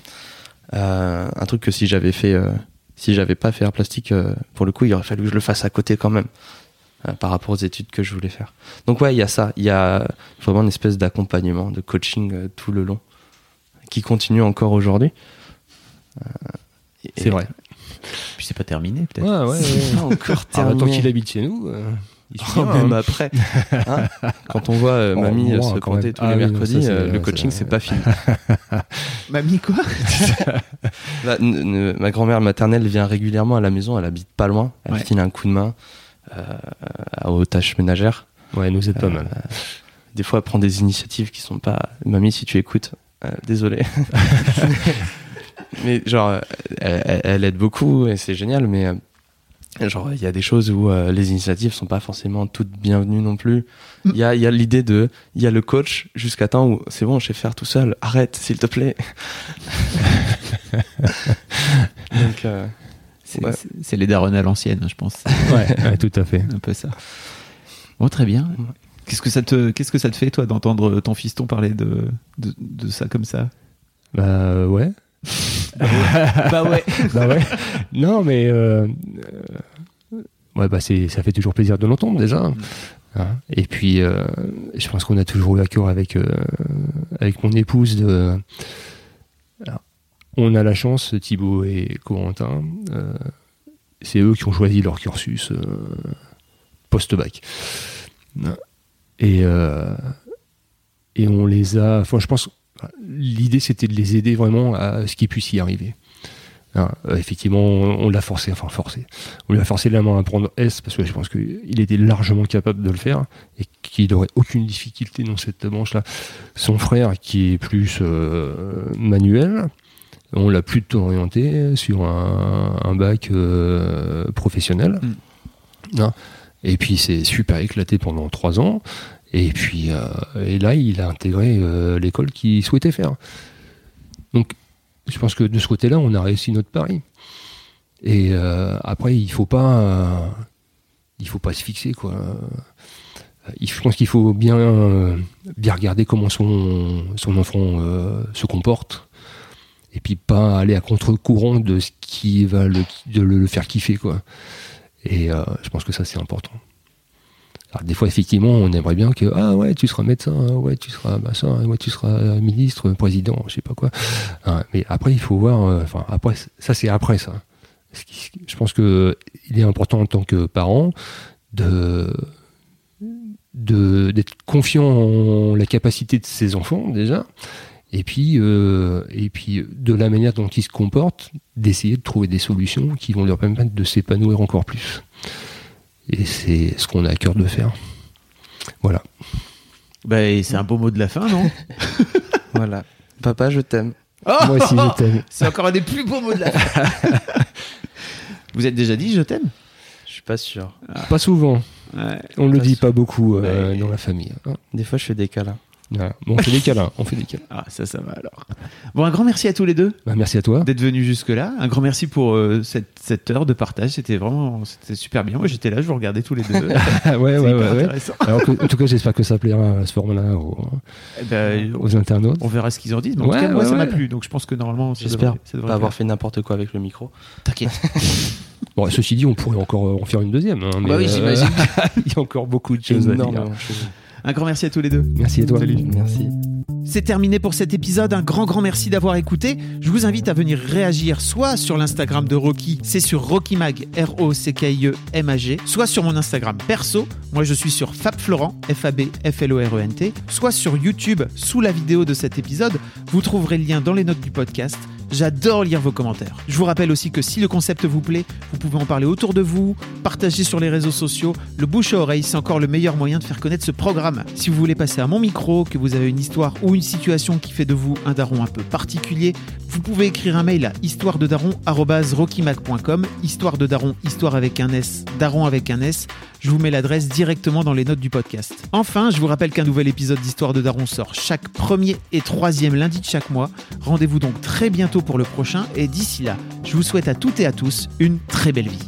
Euh, un truc que si j'avais fait, euh, si j'avais pas fait art plastique, euh, pour le coup, il aurait fallu que je le fasse à côté quand même. Euh, par rapport aux études que je voulais faire. Donc ouais, il y a ça, il y a vraiment une espèce d'accompagnement, de coaching euh, tout le long, qui continue encore aujourd'hui. Euh, C'est vrai. Puis c'est pas terminé peut-être. Ouais, ouais, C'est ouais. pas encore Alors, terminé. tant qu'il habite chez nous, euh, il Oh, suffira, même hein. après, hein, quand on voit euh, Oh, mamie euh, moi, se quand pointer même. tous Ah les oui, non, mercredis, ça, c'est- euh, le ça, coaching c'est- c'est pas fini. Mamie quoi? Là, n- n- ma grand-mère maternelle vient régulièrement à la maison, elle habite pas loin, elle Ouais. file un coup de main euh, aux tâches ménagères. Ouais, nous c'est pas mal. Euh, des fois, elle prend des initiatives qui sont pas. Mamie, si tu écoutes, euh, désolé. Mais genre, euh, elle, elle aide beaucoup et c'est génial, mais euh, genre, il y a des choses où euh, les initiatives sont pas forcément toutes bienvenues non plus. Il y a, il y a l'idée de. Il y a le coach jusqu'à temps où c'est bon, je sais faire tout seul, arrête, s'il te plaît. Donc. Euh, C'est, Ouais. c'est- c'est les darons à l'ancienne, je pense. Ouais, ouais, tout à fait. Un peu ça. Bon, très bien. Qu'est-ce que ça te, qu'est-ce que ça te fait, toi, d'entendre ton fiston parler de, de, de ça comme ça? Bah euh, ouais. Bah ouais. Bah ouais. Non, mais euh, euh, ouais, bah c'est, ça fait toujours plaisir de l'entendre déjà. Hein. Et puis, euh, je pense qu'on a toujours eu à cœur avec euh, avec mon épouse de. Alors, on a la chance, Thibaut et Corentin, euh, c'est eux qui ont choisi leur cursus euh, post-bac. Et euh, et on les a. Enfin, je pense. L'idée, c'était de les aider vraiment à ce qu'ils puissent y arriver. Hein, euh, effectivement, on, on l'a forcé, enfin forcé. On lui a forcé la main à prendre S parce que je pense qu'il était largement capable de le faire et qu'il n'aurait aucune difficulté dans cette branche-là. Son frère, qui est plus euh, manuel, on l'a plutôt orienté sur un, un bac euh, professionnel. Mm. Hein, et puis, c'est super éclaté pendant trois ans. Et puis, euh, et là, il a intégré euh, l'école qu'il souhaitait faire. Donc, je pense que de ce côté-là, on a réussi notre pari. Et euh, après, il faut pas, euh, il faut pas se fixer, quoi. Je pense qu'il faut bien, euh, bien regarder comment son, son enfant euh, se comporte, et puis pas aller à contre-courant de ce qui va le, de le, le faire kiffer, quoi. Et euh, je pense que ça, c'est important. Alors, des fois, effectivement, on aimerait bien que ah ouais, tu seras médecin, hein, ouais, tu seras machin, ouais, tu seras ministre, président, je sais pas quoi. Hein, mais après, il faut voir. Enfin, euh, après, ça c'est après ça. Je pense que il est important en tant que parent de, de d'être confiant en la capacité de ses enfants déjà, et puis euh, et puis de la manière dont ils se comportent, d'essayer de trouver des solutions qui vont leur permettre de s'épanouir encore plus. Et c'est ce qu'on a à cœur de faire. Voilà. Bah, et c'est un beau mot de la fin, non? Voilà. Papa, je t'aime. Oh, moi aussi, je t'aime. C'est encore un des plus beaux mots de la fin. Vous êtes déjà dit je t'aime? Je suis pas sûr. Pas souvent. Ouais. On le Pas dit sûr. pas beaucoup euh, Ouais. dans la famille. Hein. Des fois, je fais des câlins. Voilà. Bon, on fait des câlins, on fait des câlins. Ah, ça, ça va alors. Bon, un grand merci à tous les deux. Bah, merci à toi. D'être venus jusque-là. Un grand merci pour euh, cette, cette heure de partage. C'était vraiment c'était super bien. Moi, j'étais là, je vous regardais tous les deux. ouais, ouais, ouais, ouais. Alors, en tout cas, j'espère que ça plaira à ce format-là aux, eh ben, aux internautes. On verra ce qu'ils en disent. Mais en ouais, tout cas, moi, ouais, ça ouais. m'a plu. Donc, je pense que normalement, ça j'espère devrait, ça devrait pas avoir faire. fait n'importe quoi avec le micro. T'inquiète. Bon, ceci dit, on pourrait encore en faire une deuxième. Hein, mais bah oui, j'imagine. Euh, il y a encore beaucoup de choses à dire. Un grand merci à tous les deux. Merci à toi. Salut. Merci. C'est terminé pour cet épisode. Un grand, grand merci d'avoir écouté. Je vous invite à venir réagir soit sur l'Instagram de Rocky, c'est sur RockyMag, R O C K I E M A G, soit sur mon Instagram perso. Moi, je suis sur FabFlorent, F A B F L O R E N T, soit sur YouTube, sous la vidéo de cet épisode. Vous trouverez le lien dans les notes du podcast. J'adore lire vos commentaires. Je vous rappelle aussi que si le concept vous plaît, vous pouvez en parler autour de vous, partager sur les réseaux sociaux. Le bouche à oreille, c'est encore le meilleur moyen de faire connaître ce programme. Si vous voulez passer à mon micro, que vous avez une histoire ou une situation qui fait de vous un daron un peu particulier, vous pouvez écrire un mail à histoire de daron arobase rockymag point com. Histoire de daron, histoire avec un S, daron avec un S. Je vous mets l'adresse directement dans les notes du podcast. Enfin, je vous rappelle qu'un nouvel épisode d'Histoire de Daron sort chaque premier et troisième lundi de chaque mois. Rendez-vous donc très bientôt pour le prochain et d'ici là, je vous souhaite à toutes et à tous une très belle vie.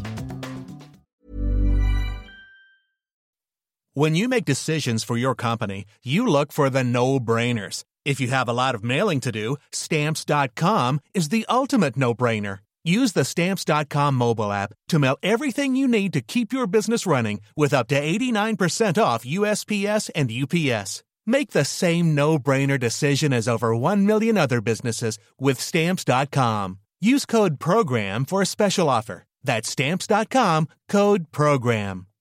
When you make decisions for your company, you look for the no-brainers. If you have a lot of mailing to do, Stamps dot com is the ultimate no-brainer. Use the Stamps dot com mobile app to mail everything you need to keep your business running with up to eighty-nine percent off U S P S and U P S. Make the same no-brainer decision as over one million other businesses with Stamps dot com. Use code PROGRAM for a special offer. That's Stamps dot com, code PROGRAM.